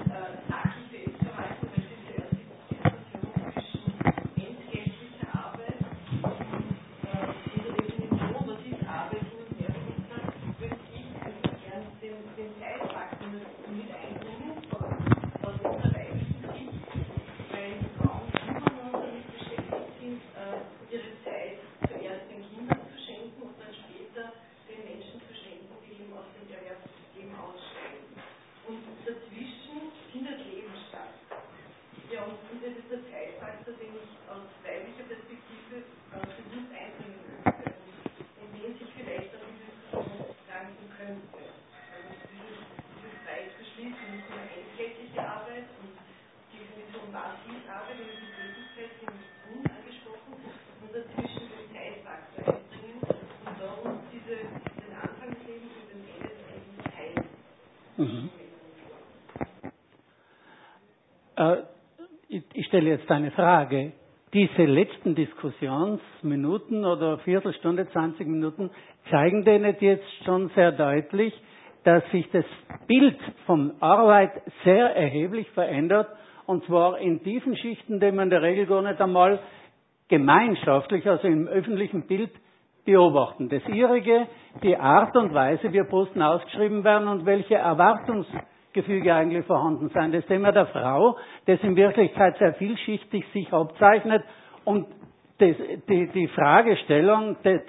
Ich stelle jetzt eine Frage. Diese letzten Diskussionsminuten oder Viertelstunde, 20 Minuten zeigen denen jetzt schon sehr deutlich, dass sich das Bild von Arbeit sehr erheblich verändert, und zwar in tiefen Schichten, die man in der Regel gar nicht einmal gemeinschaftlich, also im öffentlichen Bild, beobachten. Das Ihrige, die Art und Weise, wie Posten ausgeschrieben werden und welche Erwartungsgefüge eigentlich vorhanden sind. Das Thema der Frau, das in Wirklichkeit sehr vielschichtig sich abzeichnet, und die Fragestellung des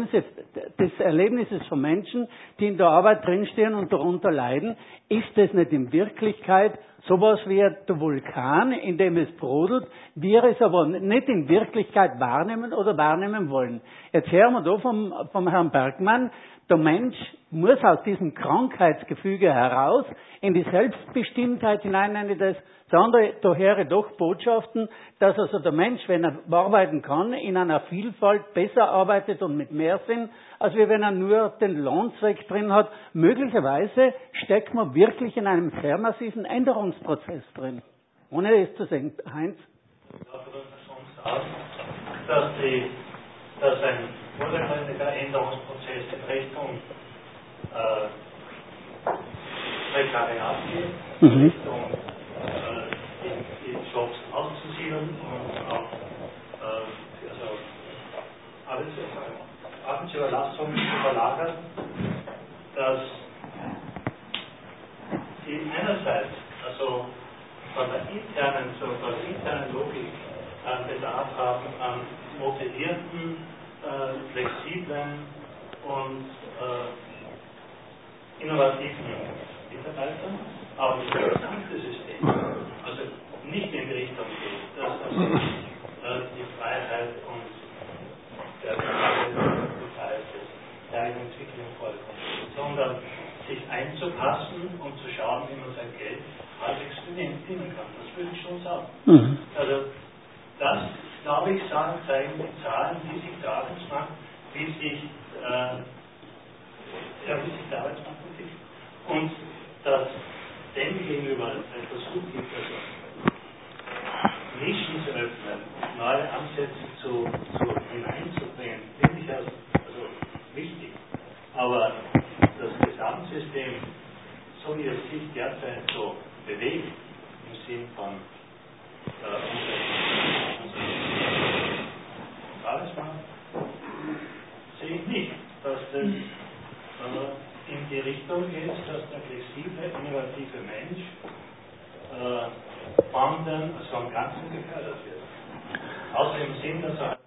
Erlebnisses von Menschen, die in der Arbeit drinstehen und darunter leiden, ist das nicht in Wirklichkeit sowas wie der Vulkan, in dem es brodelt, wir es aber nicht in Wirklichkeit wahrnehmen oder wahrnehmen wollen. Jetzt hören wir da vom Herrn Bergmann, der Mensch muss aus diesem Krankheitsgefüge heraus in die Selbstbestimmtheit hinein, nenne ich das. Das andere, da höre ich doch Botschaften, dass also der Mensch, wenn er arbeiten kann, in einer Vielfalt besser arbeitet und mit mehr Sinn, als wenn er nur den Lohnzweck drin hat. Möglicherweise steckt man wirklich in einem sehr massiven Änderungsprozess drin. Ohne es zu sehen. Heinz? Ich darf schon sagen, dass ein vordergründiger Änderungsprozess in Richtung Prekariat geht, in Richtung die Jobs auszusiedeln und auch Arbeitsüberlassungen zu verlagern, dass die einerseits also von der internen Logik Bedarf haben an motivierten, flexiblen und innovativen Mitarbeitern aber das gesamte System, also nicht in die Richtung geht, dass also die Freiheit und die Freiheit der Entwicklung vorkommt, sondern sich einzupassen und zu schauen, wie man sein Geld halbwegs verdienen kann. Das würde ich schon sagen. Also das, glaube ich, zeigen die Zahlen, wie sich der Arbeitsmarkt, wie sich der Arbeitsmarkt entwickelt. Und dass dem gegenüber ein Versuch gibt, also Nischen zu öffnen, neue Ansätze hineinzubringen, finde ich also wichtig. Aber das Gesamtsystem, so wie es sich derzeit so bewegt, im Sinn von unserem Arbeitsmarkt, sehe ich nicht, dass das in die Richtung geht, dass der flexible, innovative Mensch von den Ganzen gefördert wird. Außer im Sinn, dass er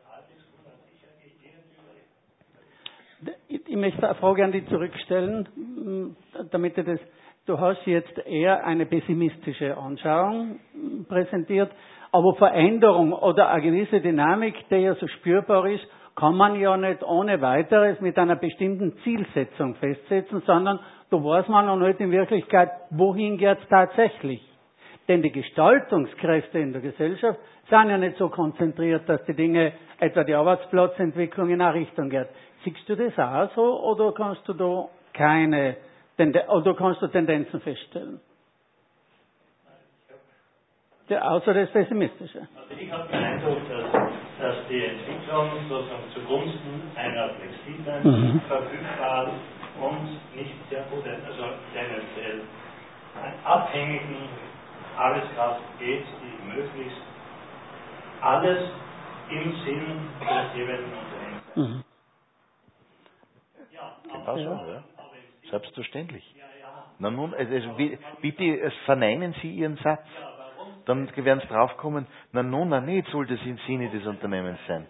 Ich möchte eine Frage an dich zurückstellen, damit du hast jetzt eher eine pessimistische Anschauung präsentiert, aber Veränderung oder eine gewisse Dynamik, die ja so spürbar ist, kann man ja nicht ohne weiteres mit einer bestimmten Zielsetzung festsetzen, sondern da weiß man noch nicht in Wirklichkeit, wohin geht es tatsächlich. Denn die Gestaltungskräfte in der Gesellschaft sind ja nicht so konzentriert, dass die Dinge, etwa die Arbeitsplatzentwicklung, in eine Richtung geht. Siehst du das auch so oder kannst du da Tendenzen feststellen? Ja, außer das Pessimistische. Also ich habe den Eindruck, dass die Entwicklung sozusagen zugunsten einer flexiblen, verfügbaren und nicht sehr guten, also tendenziell abhängigen Arbeitskraft geht, die möglichst alles im Sinn des jeweiligen Unternehmens. Genau so, ja. Selbstverständlich. Na nun, bitte verneinen Sie Ihren Satz. Dann werden Sie draufkommen, nicht soll das im Sinne des Unternehmens sein.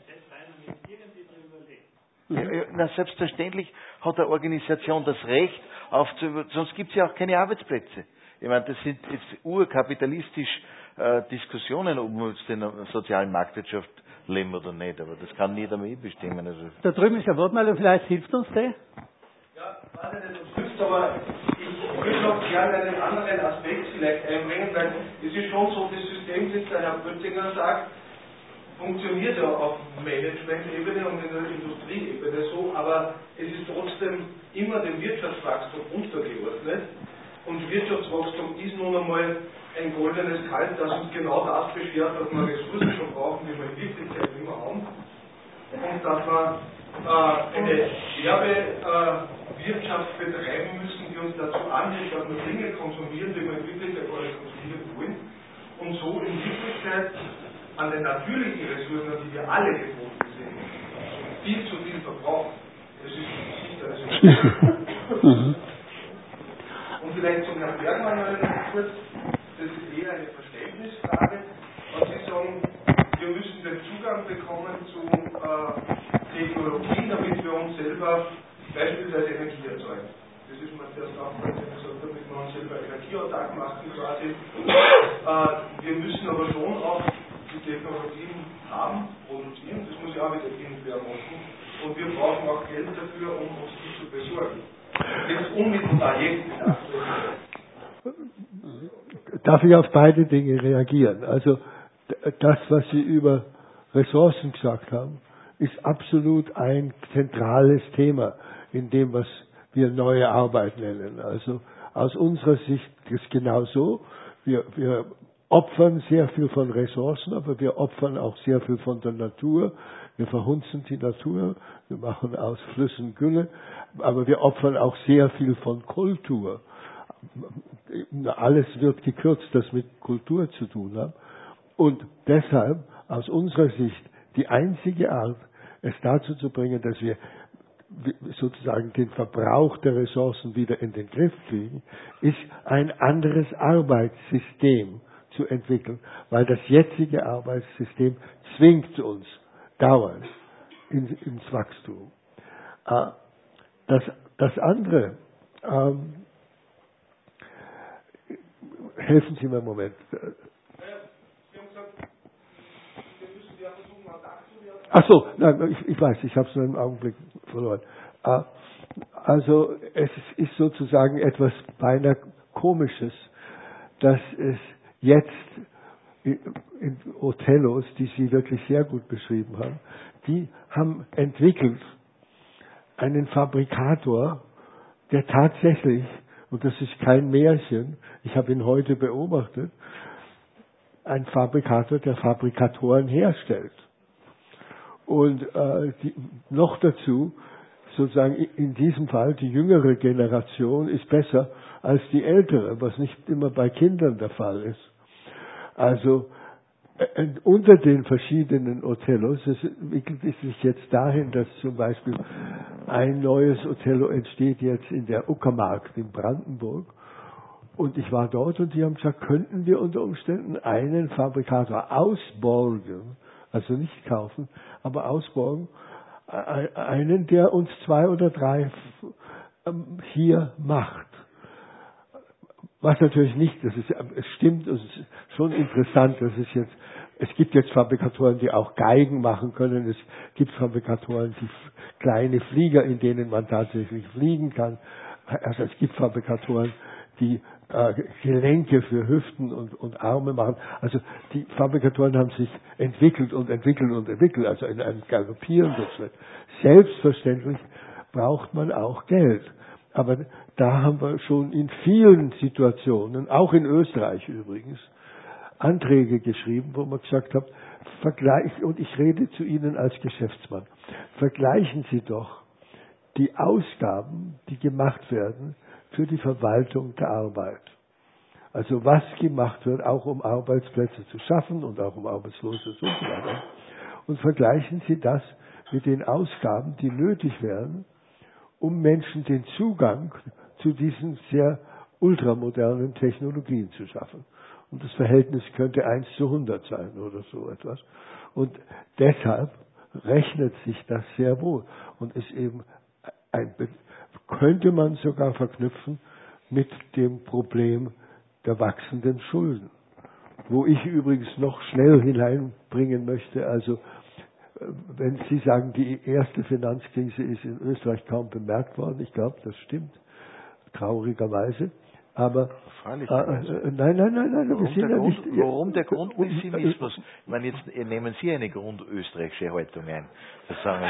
Ja, selbstverständlich hat eine Organisation das Recht, sonst gibt es ja auch keine Arbeitsplätze. Ich meine, das sind jetzt urkapitalistisch Diskussionen, ob wir jetzt in einer sozialen Marktwirtschaft leben oder nicht, aber das kann jeder mitbestimmen. Also da drüben ist eine Wortmeldung, vielleicht hilft uns der? Ja, weiß nicht, ob es hilft, aber ich würde noch gerne einen anderen Aspekt vielleicht einbringen, weil es ist schon so, das System, das der Herr Böttinger sagt, funktioniert ja auf Management-Ebene und in der Industrieebene so, aber es ist trotzdem immer dem Wirtschaftswachstum untergeordnet. Und Wirtschaftswachstum ist nun einmal ein goldenes Kalb, das uns genau das beschert, dass wir Ressourcen schon brauchen, die wir in Wirklichkeit immer haben. Und dass wir eine Werbewirtschaft betreiben müssen, die uns dazu anhält, dass wir Dinge konsumieren, die wir in Wirklichkeit gar nicht konsumieren wollen. Und so in Wirklichkeit an den natürlichen Ressourcen, die wir alle gebunden sind, viel zu viel verbrauchen. Das ist sicher das. Und vielleicht zum Herrn Bergmann noch kurz, das ist eher eine Verständnisfrage, was Sie sagen, wir müssen den Zugang bekommen zu Technologien, damit wir uns selber beispielsweise Energie erzeugen. Das ist mir zuerst aufgefallen, damit wir uns selber energieautark machen quasi. Wir müssen aber schon auch die Technologien haben, produzieren, das muss ja auch wieder irgendwer machen. Und wir brauchen auch Geld dafür, um uns die zu besorgen. Jetzt unmittelbar jetzt Darf ich auf beide Dinge reagieren? Also das, was Sie über Ressourcen gesagt haben, ist absolut ein zentrales Thema in dem, was wir neue Arbeit nennen. Also aus unserer Sicht ist es genau so. Wir opfern sehr viel von Ressourcen, aber wir opfern auch sehr viel von der Natur. Wir verhunzen die Natur, wir machen aus Flüssen Gülle, aber wir opfern auch sehr viel von Kultur. Alles wird gekürzt, das mit Kultur zu tun hat. Und deshalb, aus unserer Sicht, die einzige Art, es dazu zu bringen, dass wir sozusagen den Verbrauch der Ressourcen wieder in den Griff kriegen, ist ein anderes Arbeitssystem zu entwickeln, weil das jetzige Arbeitssystem zwingt uns dauernd ins Wachstum. Das andere, helfen Sie mir einen Moment. Ach so, nein, ich weiß, ich habe es nur einen Augenblick verloren. Also es ist sozusagen etwas beinahe Komisches, dass es jetzt in Othellos, die Sie wirklich sehr gut beschrieben haben, die haben entwickelt einen Fabrikator, der tatsächlich, und das ist kein Märchen, ich habe ihn heute beobachtet, ein Fabrikator, der Fabrikatoren herstellt. Und noch dazu, sozusagen in diesem Fall, die jüngere Generation ist besser als die ältere, was nicht immer bei Kindern der Fall ist. Also unter den verschiedenen Othellos, es entwickelt sich jetzt dahin, dass zum Beispiel ein neues Othello entsteht jetzt in der Uckermark in Brandenburg. Und ich war dort und die haben gesagt, könnten wir unter Umständen einen Fabrikator ausborgen, also nicht kaufen, aber ausborgen, einen, der uns 2 oder 3 hier macht. Was natürlich nicht, es stimmt, es ist schon interessant, es gibt jetzt Fabrikatoren, die auch Geigen machen können, es gibt Fabrikatoren, die kleine Flieger, in denen man tatsächlich fliegen kann, also es gibt Fabrikatoren, die Gelenke für Hüften und Arme machen. Also die Fabrikatoren haben sich entwickelt, also in einem galoppierenden Schritt. Selbstverständlich braucht man auch Geld. Aber da haben wir schon in vielen Situationen, auch in Österreich übrigens, Anträge geschrieben, wo man gesagt hat, und ich rede zu Ihnen als Geschäftsmann, vergleichen Sie doch die Ausgaben, die gemacht werden, für die Verwaltung der Arbeit. Also was gemacht wird, auch um Arbeitsplätze zu schaffen und auch um Arbeitslose und so weiter. Und vergleichen Sie das mit den Ausgaben, die nötig wären, um Menschen den Zugang zu diesen sehr ultramodernen Technologien zu schaffen. Und das Verhältnis könnte 1:100 sein oder so etwas. Und deshalb rechnet sich das sehr wohl und ist eben könnte man sogar verknüpfen mit dem Problem der wachsenden Schulden. Wo ich übrigens noch schnell hineinbringen möchte, also wenn Sie sagen, die erste Finanzkrise ist in Österreich kaum bemerkt worden, ich glaube, das stimmt, traurigerweise. Aber nein. Warum der Grundpessimismus? Ich meine, jetzt nehmen Sie eine grundösterreichische Haltung ein. Das sagen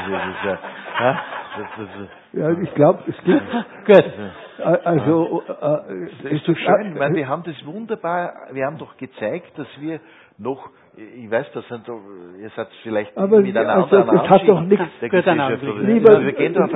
Sie, ja, ich glaube, es gibt. Gut. Also, das ist so schön. Ich meine, wir haben das wunderbar. Wir haben doch gezeigt, dass wir noch. Ich weiß, das sind doch, ihr seid vielleicht aber mit einer anderen Ansicht. Das hat doch nichts. Wir gehen doch auf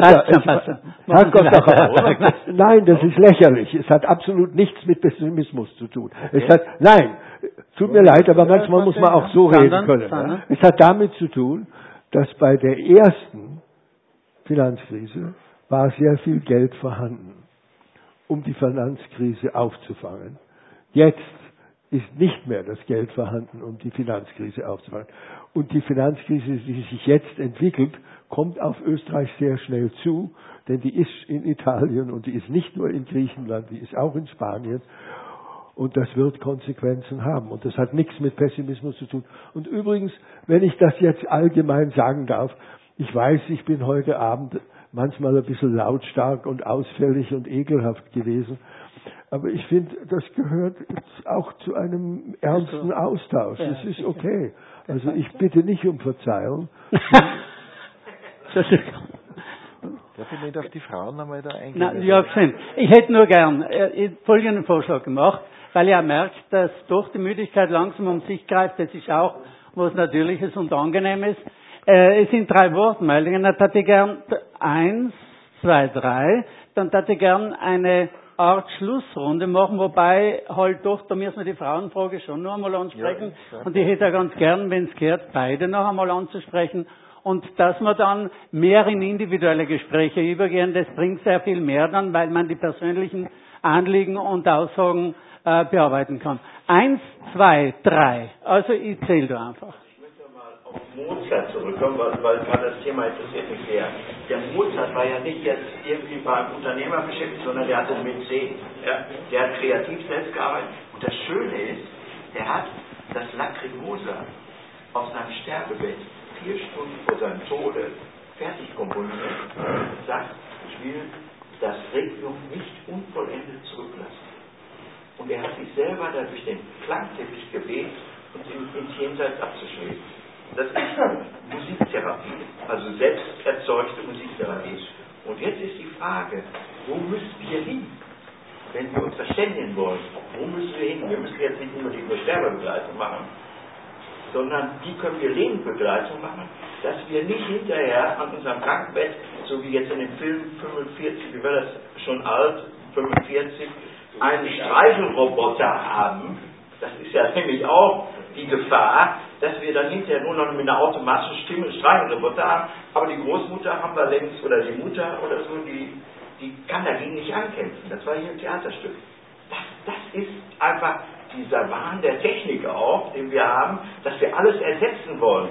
Nein, das ist lächerlich. Es hat absolut nichts mit Pessimismus zu tun. Okay. Tut mir leid, aber manchmal muss man auch so reden können. Ja? Es hat damit zu tun, dass bei der ersten Finanzkrise war sehr viel Geld vorhanden, um die Finanzkrise aufzufangen. Jetzt ist nicht mehr das Geld vorhanden, um die Finanzkrise aufzufangen. Und die Finanzkrise, die sich jetzt entwickelt, kommt auf Österreich sehr schnell zu, denn die ist in Italien und die ist nicht nur in Griechenland, die ist auch in Spanien. Und das wird Konsequenzen haben. Und das hat nichts mit Pessimismus zu tun. Und übrigens, wenn ich das jetzt allgemein sagen darf, ich weiß, ich bin heute Abend manchmal ein bisschen lautstark und ausfällig und ekelhaft gewesen. Aber ich finde, das gehört auch zu einem ernsten Austausch. Das ist okay. Also ich bitte nicht um Verzeihung. Darf ich nicht auf die Frauen einmal da eingehen? Nein, ja, ich hätte nur gern folgenden Vorschlag gemacht, weil ihr merkt, dass doch die Müdigkeit langsam um sich greift. Das ist auch was Natürliches und Angenehmes. Es sind 3 Wortmeldungen. Dann hätte ich gern 1, 2, 3. Dann hätte ich gern eine Art Schlussrunde machen, wobei halt doch, da müssen wir die Frauenfrage schon noch einmal ansprechen. Ja, und ich hätte ja ganz gern, wenn es gehört, beide noch einmal anzusprechen. Und dass wir dann mehr in individuelle Gespräche übergehen, das bringt sehr viel mehr dann, weil man die persönlichen Anliegen und Aussagen bearbeiten kann. 1, 2, 3. Also ich zähle da einfach. Ich möchte mal auf Mozart Mozart zurückkommen, weil gerade das Thema interessiert mich sehr. Der Mozart war ja nicht jetzt irgendwie beim Unternehmer beschäftigt, sondern der hatte mit C. Ja? Der hat kreativ selbst gearbeitet. Und das Schöne ist, der hat das Lacrimosa auf seinem Sterbebett 4 Stunden vor seinem Tode fertig komponiert und sagt, ich will das Requiem nicht unvollendet zurücklassen. Und er hat sich selber da durch den Klangteppich gewebt und ins Jenseits abzuschließen. Das ist Musiktherapie, also selbst erzeugte Musiktherapie. Und jetzt ist die Frage, wo müssen wir hin, wenn wir uns verständigen wollen? Wo müssen wir hin? Wir müssen jetzt nicht unbedingt eine Sterbebegleitung machen, sondern wie können wir Lebensbegleitung machen, dass wir nicht hinterher an unserem Krankenbett, so wie jetzt in dem Film 45, wie war das schon alt, 45, einen Streichelroboter haben. Das ist ja nämlich auch die Gefahr, dass wir dann hinterher nur noch mit einer automatischen Stimme einen Streichelroboter haben, aber die Großmutter haben wir längst, oder die Mutter oder so, die kann dagegen nicht ankämpfen. Das war hier ein Theaterstück. Das ist einfach dieser Wahn der Technik auch, den wir haben, dass wir alles ersetzen wollen.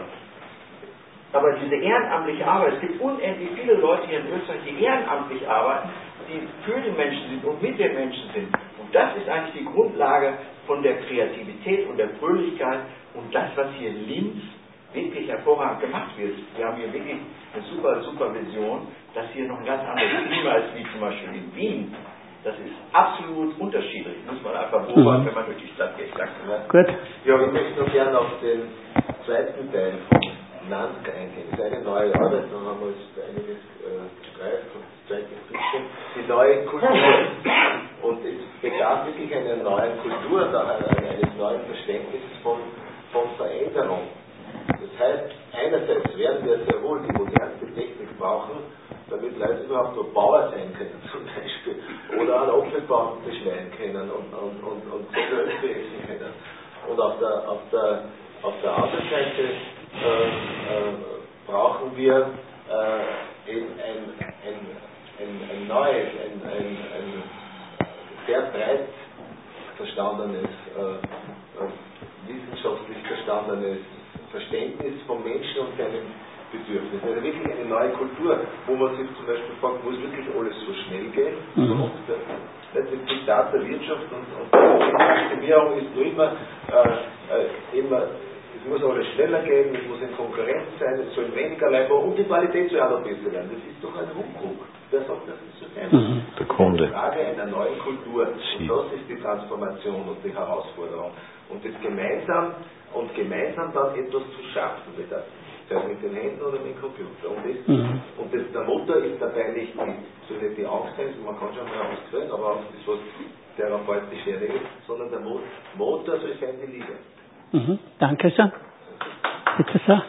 Aber diese ehrenamtliche Arbeit, es gibt unendlich viele Leute hier in Österreich, die ehrenamtlich arbeiten, die für die Menschen sind und mit den Menschen sind. Und das ist eigentlich die Grundlage von der Kreativität und der Fröhlichkeit und das, was hier in Linz wirklich hervorragend gemacht wird. Wir haben hier wirklich eine super Vision, dass hier noch ein ganz anderes Klima ist, wie zum Beispiel in Wien. Das ist absolut unterschiedlich, muss man einfach beobachten, wenn man durch die Stadt geht. Danke. Gut. Ja, ich möchte noch gerne auf den zweiten Teil von Nansk eingehen. Das ist eine neue Arbeit, da haben wir uns einiges gestreift und das zweite bisschen die neue Kultur. Und es bedarf wirklich einer neuen Kultur, eines neuen Verständnisses von Veränderung. Das heißt, einerseits werden wir sehr wohl die modernste Technik brauchen, damit Leute überhaupt noch Bauer sein können, zum Beispiel, oder einen Apfelbaum beschneiden können und Früchte essen können. Und auf der anderen Seite brauchen wir eben ein neues, ein sehr breit verstandenes, wissenschaftlich verstandenes Verständnis vom Menschen und seinem Bedürfnis. Also wirklich eine neue Kultur, wo man sich zum Beispiel fragt, muss wirklich alles so schnell gehen? Das Diktat der Wirtschaft und die Maximierung ist nur immer, es muss alles schneller gehen, es muss in Konkurrenz sein, es sollen weniger Leute und die Qualität soll auch noch besser werden. Das ist doch ein Humbug. Wer sagt, das ist so sein? Der Kunde. Die Frage einer neuen Kultur. Und das ist die Transformation und die Herausforderung. Und das gemeinsam dann etwas zu schaffen, sei es mit den Händen oder mit dem Computer. Und der Motor ist dabei nicht die Angst sein, man kann schon mal Angst sein, aber Angst ist was therapeutisch ist, sondern der Motor soll sein die Liebe. Danke sehr. Bitte sehr.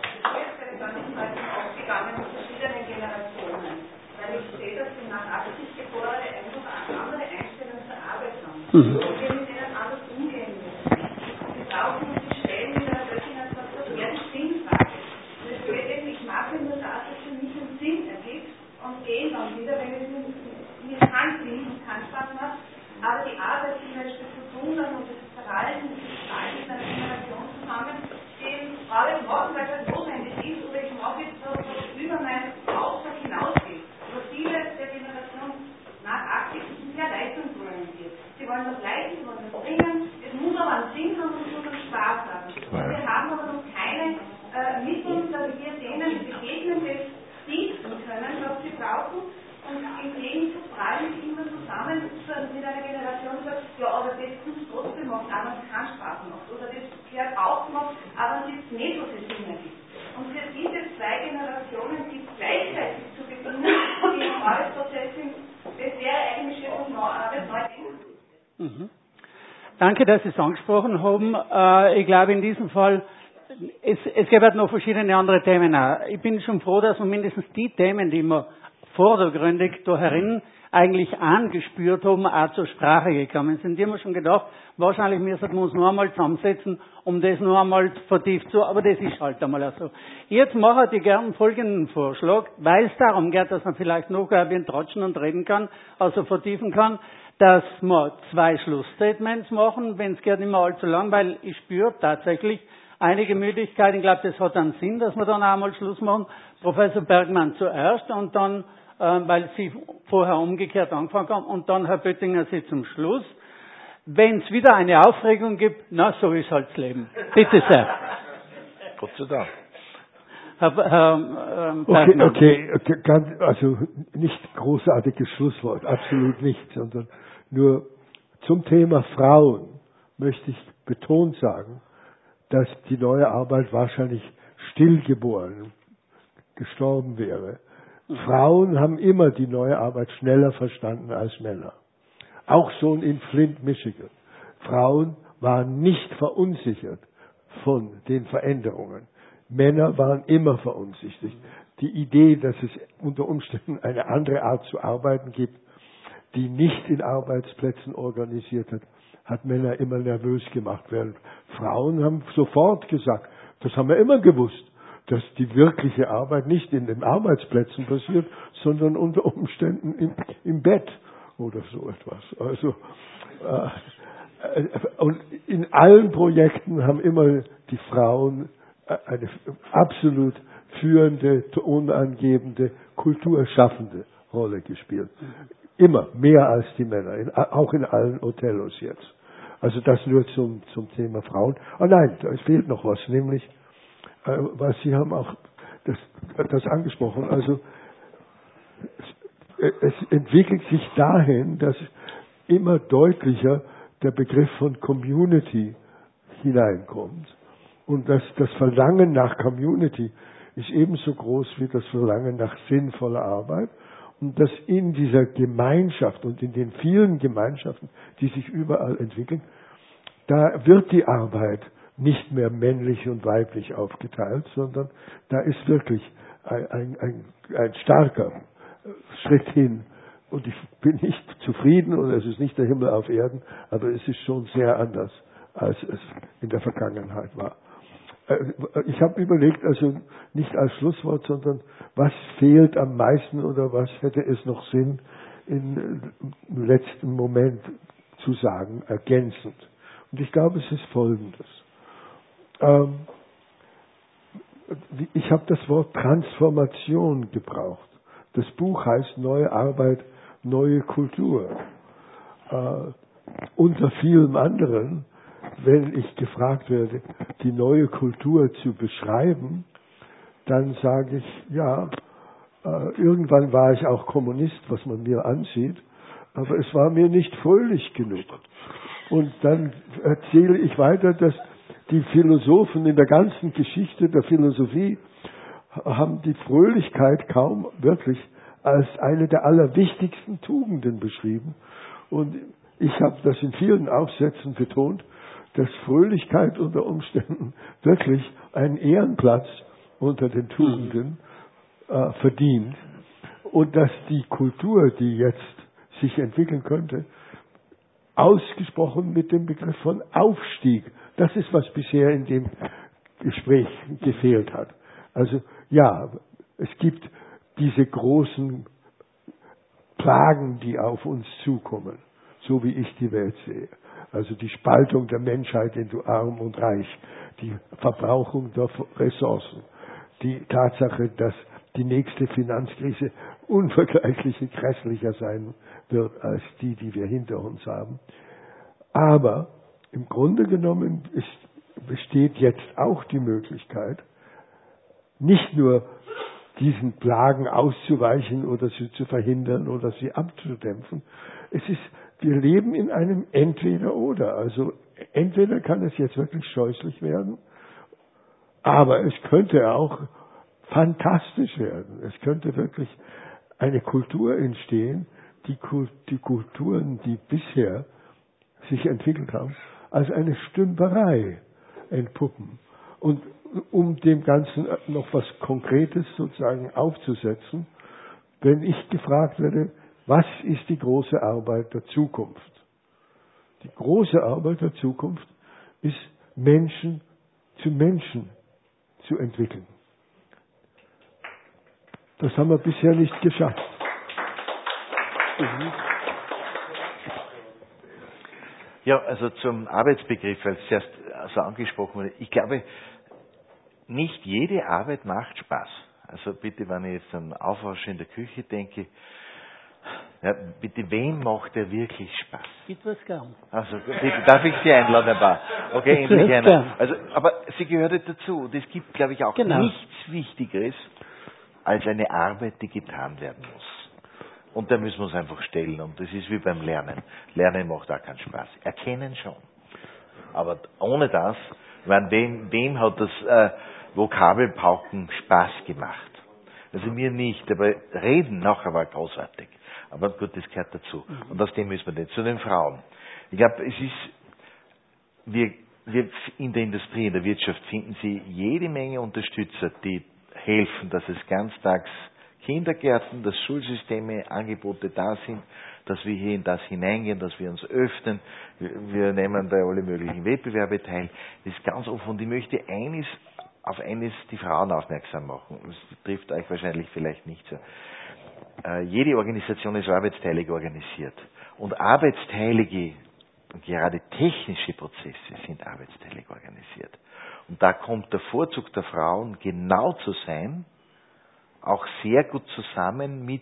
Und wir mit denen anders umgehen müssen. Sie brauchen die Stellen in der Resignation, das wäre die Sinnfrage. Und es geht eben, ich mache nur das, was für mich einen Sinn ergibt und gehe dann wieder, wenn es mir keinen Sinn und keinen Spaß macht. Aber die Arbeit zum Beispiel zu tun und das Verhalten mit einer Generation zusammen, die Arbeit machen, weil es notwendig ist, oder ich mache jetzt was über meinen Auftrag hinausgeht. Aber viele der Generation nach 80 sind sehr leistungsorientiert. Sie wollen das leisten, sie wollen das bringen, es muss aber einen Sinn haben und es muss einen Spaß haben. Wir haben aber noch keine Mittel, dass wir denen begegnen, das bieten können, was sie brauchen. Und im Gegenzug prallen sie immer zusammen mit einer Generation, die sagt, ja, aber das muss trotzdem machen, aber es keinen Spaß macht. Oder das gehört auch gemacht, aber es ist nicht, was es Sinn ergibt. Und für diese zwei Generationen, die gleichzeitig zu beginnen, die im Arbeitsprozess sind, das wäre eigentlich schon Arbeit neu. Danke, dass Sie es angesprochen haben. Ich glaube, in diesem Fall, es gibt halt noch verschiedene andere Themen auch. Ich bin schon froh, dass wir mindestens die Themen, die wir vordergründig da herin eigentlich angespürt haben, auch zur Sprache gekommen sind. Die haben wir schon gedacht, wahrscheinlich müssen wir uns noch einmal zusammensetzen, um das noch einmal vertieft zu, aber das ist halt einmal so. Jetzt mache ich gerne folgenden Vorschlag, weil es darum geht, dass man vielleicht noch ein bisschen tratschen und reden kann, also vertiefen kann, dass wir 2 Schlussstatements machen, wenn es geht nicht mehr allzu lang, weil ich spüre tatsächlich einige Möglichkeiten. Ich glaube, das hat einen Sinn, dass wir dann einmal Schluss machen. Professor Bergmann zuerst und dann, weil Sie vorher umgekehrt angefangen haben, und dann Herr Böttinger Sie zum Schluss. Wenn es wieder eine Aufregung gibt, na, so ist halt das Leben. Bitte sehr. Gott sei Dank. Okay, also nicht großartiges Schlusswort, absolut nicht, sondern nur zum Thema Frauen möchte ich betont sagen, dass die neue Arbeit wahrscheinlich stillgeboren gestorben wäre. Frauen haben immer die neue Arbeit schneller verstanden als Männer. Auch schon in Flint, Michigan. Frauen waren nicht verunsichert von den Veränderungen. Männer waren immer verunsichert. Die Idee, dass es unter Umständen eine andere Art zu arbeiten gibt, die nicht in Arbeitsplätzen organisiert hat Männer immer nervös gemacht. Während Frauen haben sofort gesagt, das haben wir immer gewusst, dass die wirkliche Arbeit nicht in den Arbeitsplätzen passiert, sondern unter Umständen im Bett oder so etwas. Also, und in allen Projekten haben immer die Frauen eine absolut führende, tonangebende, kulturschaffende Rolle gespielt. Immer, mehr als die Männer, auch in allen Othellos jetzt. Also das nur zum Thema Frauen. Oh nein, es fehlt noch was, nämlich, weil Sie haben auch das angesprochen, also es entwickelt sich dahin, dass immer deutlicher der Begriff von Community hineinkommt. Und dass das Verlangen nach Community ist ebenso groß wie das Verlangen nach sinnvoller Arbeit. Und dass in dieser Gemeinschaft und in den vielen Gemeinschaften, die sich überall entwickeln, da wird die Arbeit nicht mehr männlich und weiblich aufgeteilt, sondern da ist wirklich ein starker Schritt hin. Und ich bin nicht zufrieden und es ist nicht der Himmel auf Erden, aber es ist schon sehr anders, als es in der Vergangenheit war. Ich habe überlegt, also nicht als Schlusswort, sondern was fehlt am meisten oder was hätte es noch Sinn, im letzten Moment zu sagen, ergänzend. Und ich glaube, es ist Folgendes. Ich habe das Wort Transformation gebraucht. Das Buch heißt Neue Arbeit, neue Kultur. Unter vielem anderen, wenn ich gefragt werde, die neue Kultur zu beschreiben, dann sage ich, ja, irgendwann war ich auch Kommunist, was man mir ansieht, aber es war mir nicht fröhlich genug. Und dann erzähle ich weiter, dass die Philosophen in der ganzen Geschichte der Philosophie haben die Fröhlichkeit kaum wirklich als eine der allerwichtigsten Tugenden beschrieben. Und ich habe das in vielen Aufsätzen betont, dass Fröhlichkeit unter Umständen wirklich einen Ehrenplatz unter den Tugenden verdient. Und dass die Kultur, die jetzt sich entwickeln könnte, ausgesprochen mit dem Begriff von Aufstieg. Das ist, was bisher in dem Gespräch gefehlt hat. Also ja, es gibt diese großen Plagen, die auf uns zukommen, so wie ich die Welt sehe. Also die Spaltung der Menschheit in arm und reich, die Verbrauchung der Ressourcen, die Tatsache, dass die nächste Finanzkrise unvergleichlich grässlicher sein wird als die wir hinter uns haben. Aber im Grunde genommen besteht jetzt auch die Möglichkeit, nicht nur diesen Plagen auszuweichen oder sie zu verhindern oder sie abzudämpfen. Wir leben in einem Entweder-Oder. Also entweder kann es jetzt wirklich scheußlich werden, aber es könnte auch fantastisch werden. Es könnte wirklich eine Kultur entstehen, die Kulturen, die bisher sich entwickelt haben, als eine Stümperei entpuppen. Und um dem Ganzen noch was Konkretes sozusagen aufzusetzen, wenn ich gefragt werde, was ist die große Arbeit der Zukunft? Die große Arbeit der Zukunft ist, Menschen zu entwickeln. Das haben wir bisher nicht geschafft. Ja, also zum Arbeitsbegriff, weil Sie erst so angesprochen wurde. Ich glaube, nicht jede Arbeit macht Spaß. Also bitte, wenn ich jetzt an Aufwasch in der Küche denke, ja, bitte, wem macht der wirklich Spaß? Ich tue es gern. Also, bitte, darf ich Sie einladen, ein paar? Okay, endlich einer. Also, aber sie gehört dazu. Und es gibt, glaube ich, auch nichts Wichtigeres als eine Arbeit, die getan werden muss. Und da müssen wir uns einfach stellen. Und das ist wie beim Lernen. Lernen macht auch keinen Spaß. Erkennen schon. Aber ohne das, wem hat das Vokabelpauken Spaß gemacht? Also mir nicht, aber Reden nachher war großartig. Aber gut, das gehört dazu. Und aus dem müssen wir nicht. Zu den Frauen. Ich glaube, es ist, wir in der Industrie, in der Wirtschaft finden Sie jede Menge Unterstützer, die helfen, dass es ganztags Kindergärten, dass Schulsysteme, Angebote da sind, dass wir hier in das hineingehen, dass wir uns öffnen. Wir nehmen bei alle möglichen Wettbewerbe teil. Das ist ganz offen. Und ich möchte auf eines die Frauen aufmerksam machen. Das trifft euch wahrscheinlich vielleicht nicht so. Jede Organisation ist arbeitsteilig organisiert. Und arbeitsteilige, und gerade technische Prozesse sind arbeitsteilig organisiert. Und da kommt der Vorzug der Frauen, genau zu sein, auch sehr gut zusammen mit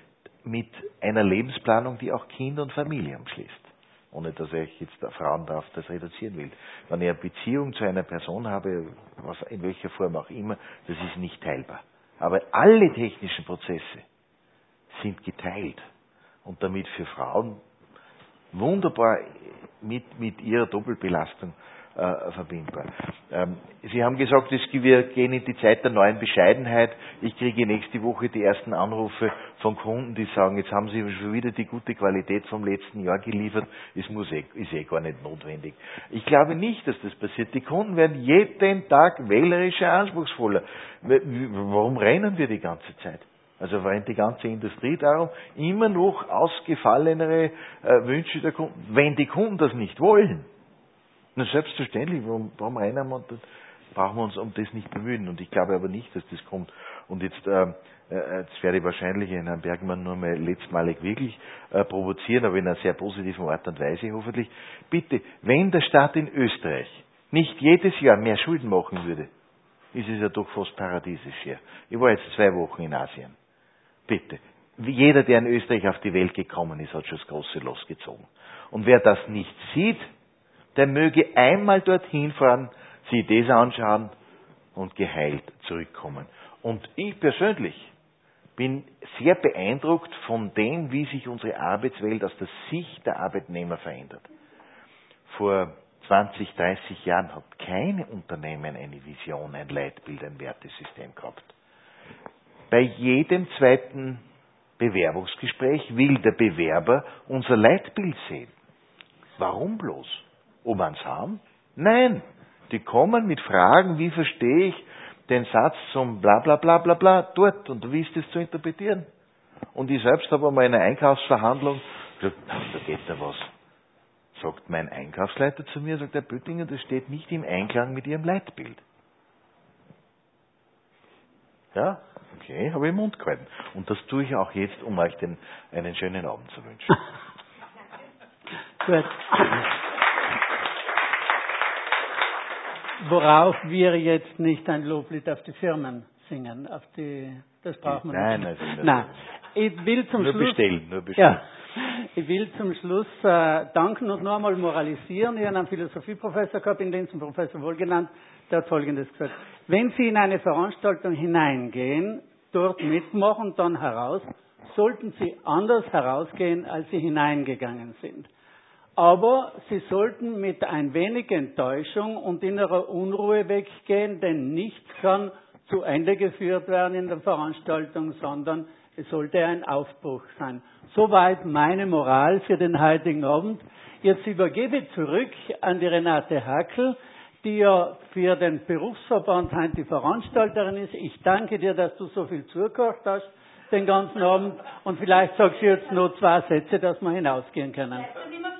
einer Lebensplanung, die auch Kinder und Familie umschließt. Ohne dass ich jetzt Frauen darauf das reduzieren will. Wenn ich eine Beziehung zu einer Person habe, in welcher Form auch immer, das ist nicht teilbar. Aber alle technischen Prozesse sind geteilt und damit für Frauen wunderbar mit ihrer Doppelbelastung verbindbar. Sie haben gesagt, wir gehen in die Zeit der neuen Bescheidenheit. Ich kriege nächste Woche die ersten Anrufe von Kunden, die sagen, jetzt haben Sie schon wieder die gute Qualität vom letzten Jahr geliefert, ist gar nicht notwendig. Ich glaube nicht, dass das passiert. Die Kunden werden jeden Tag wählerischer, anspruchsvoller. Warum rennen wir die ganze Zeit? Also rennt die ganze Industrie darum, immer noch ausgefallenere Wünsche der Kunden, wenn die Kunden das nicht wollen. Na selbstverständlich, warum rennen wir? Brauchen wir uns um das nicht bemühen. Und ich glaube aber nicht, dass das kommt. Und jetzt werde ich wahrscheinlich Herrn Bergmann nur mal letztmalig wirklich provozieren, aber in einer sehr positiven Art und Weise hoffentlich. Bitte, wenn der Staat in Österreich nicht jedes Jahr mehr Schulden machen würde, ist es ja doch fast paradiesisch hier. Ich war jetzt 2 Wochen in Asien. Bitte. Jeder, der in Österreich auf die Welt gekommen ist, hat schon das große Los gezogen. Und wer das nicht sieht, der möge einmal dorthin fahren, sich das anschauen und geheilt zurückkommen. Und ich persönlich bin sehr beeindruckt von dem, wie sich unsere Arbeitswelt aus der Sicht der Arbeitnehmer verändert. Vor 20, 30 Jahren hat kein Unternehmen eine Vision, ein Leitbild, ein Wertesystem gehabt. Bei jedem zweiten Bewerbungsgespräch will der Bewerber unser Leitbild sehen. Warum bloß? Ob wir es haben? Nein. Die kommen mit Fragen, wie verstehe ich den Satz zum bla bla bla bla bla dort und wie ist das zu interpretieren? Und ich selbst habe einmal in einer Einkaufsverhandlung gesagt, da geht da was. Sagt mein Einkaufsleiter zu mir, sagt der Böttinger, das steht nicht im Einklang mit Ihrem Leitbild. Ja, okay, habe ich den Mund gehalten. Und das tue ich auch jetzt, um euch einen schönen Abend zu wünschen. Gut. Worauf wir jetzt nicht ein Loblied auf die Firmen singen, das braucht man nicht. Nein. Ich will zum Schluss bestellen. Ja, ich will zum Schluss danken und noch einmal moralisieren. Ich habe einen Philosophieprofessor gehabt in Linz, einen Professor wohlgenannt, der hat Folgendes gesagt. Wenn Sie in eine Veranstaltung hineingehen, dort mitmachen, dann heraus, sollten Sie anders herausgehen, als Sie hineingegangen sind. Aber Sie sollten mit ein wenig Enttäuschung und innerer Unruhe weggehen, denn nichts kann zu Ende geführt werden in der Veranstaltung, sondern es sollte ein Aufbruch sein. Soweit meine Moral für den heutigen Abend. Jetzt übergebe ich zurück an die Renate Hackel, die ja für den Berufsverband heute die Veranstalterin ist. Ich danke dir, dass du so viel zugehört hast den ganzen Abend und vielleicht sagst du jetzt noch 2 Sätze, dass wir hinausgehen können.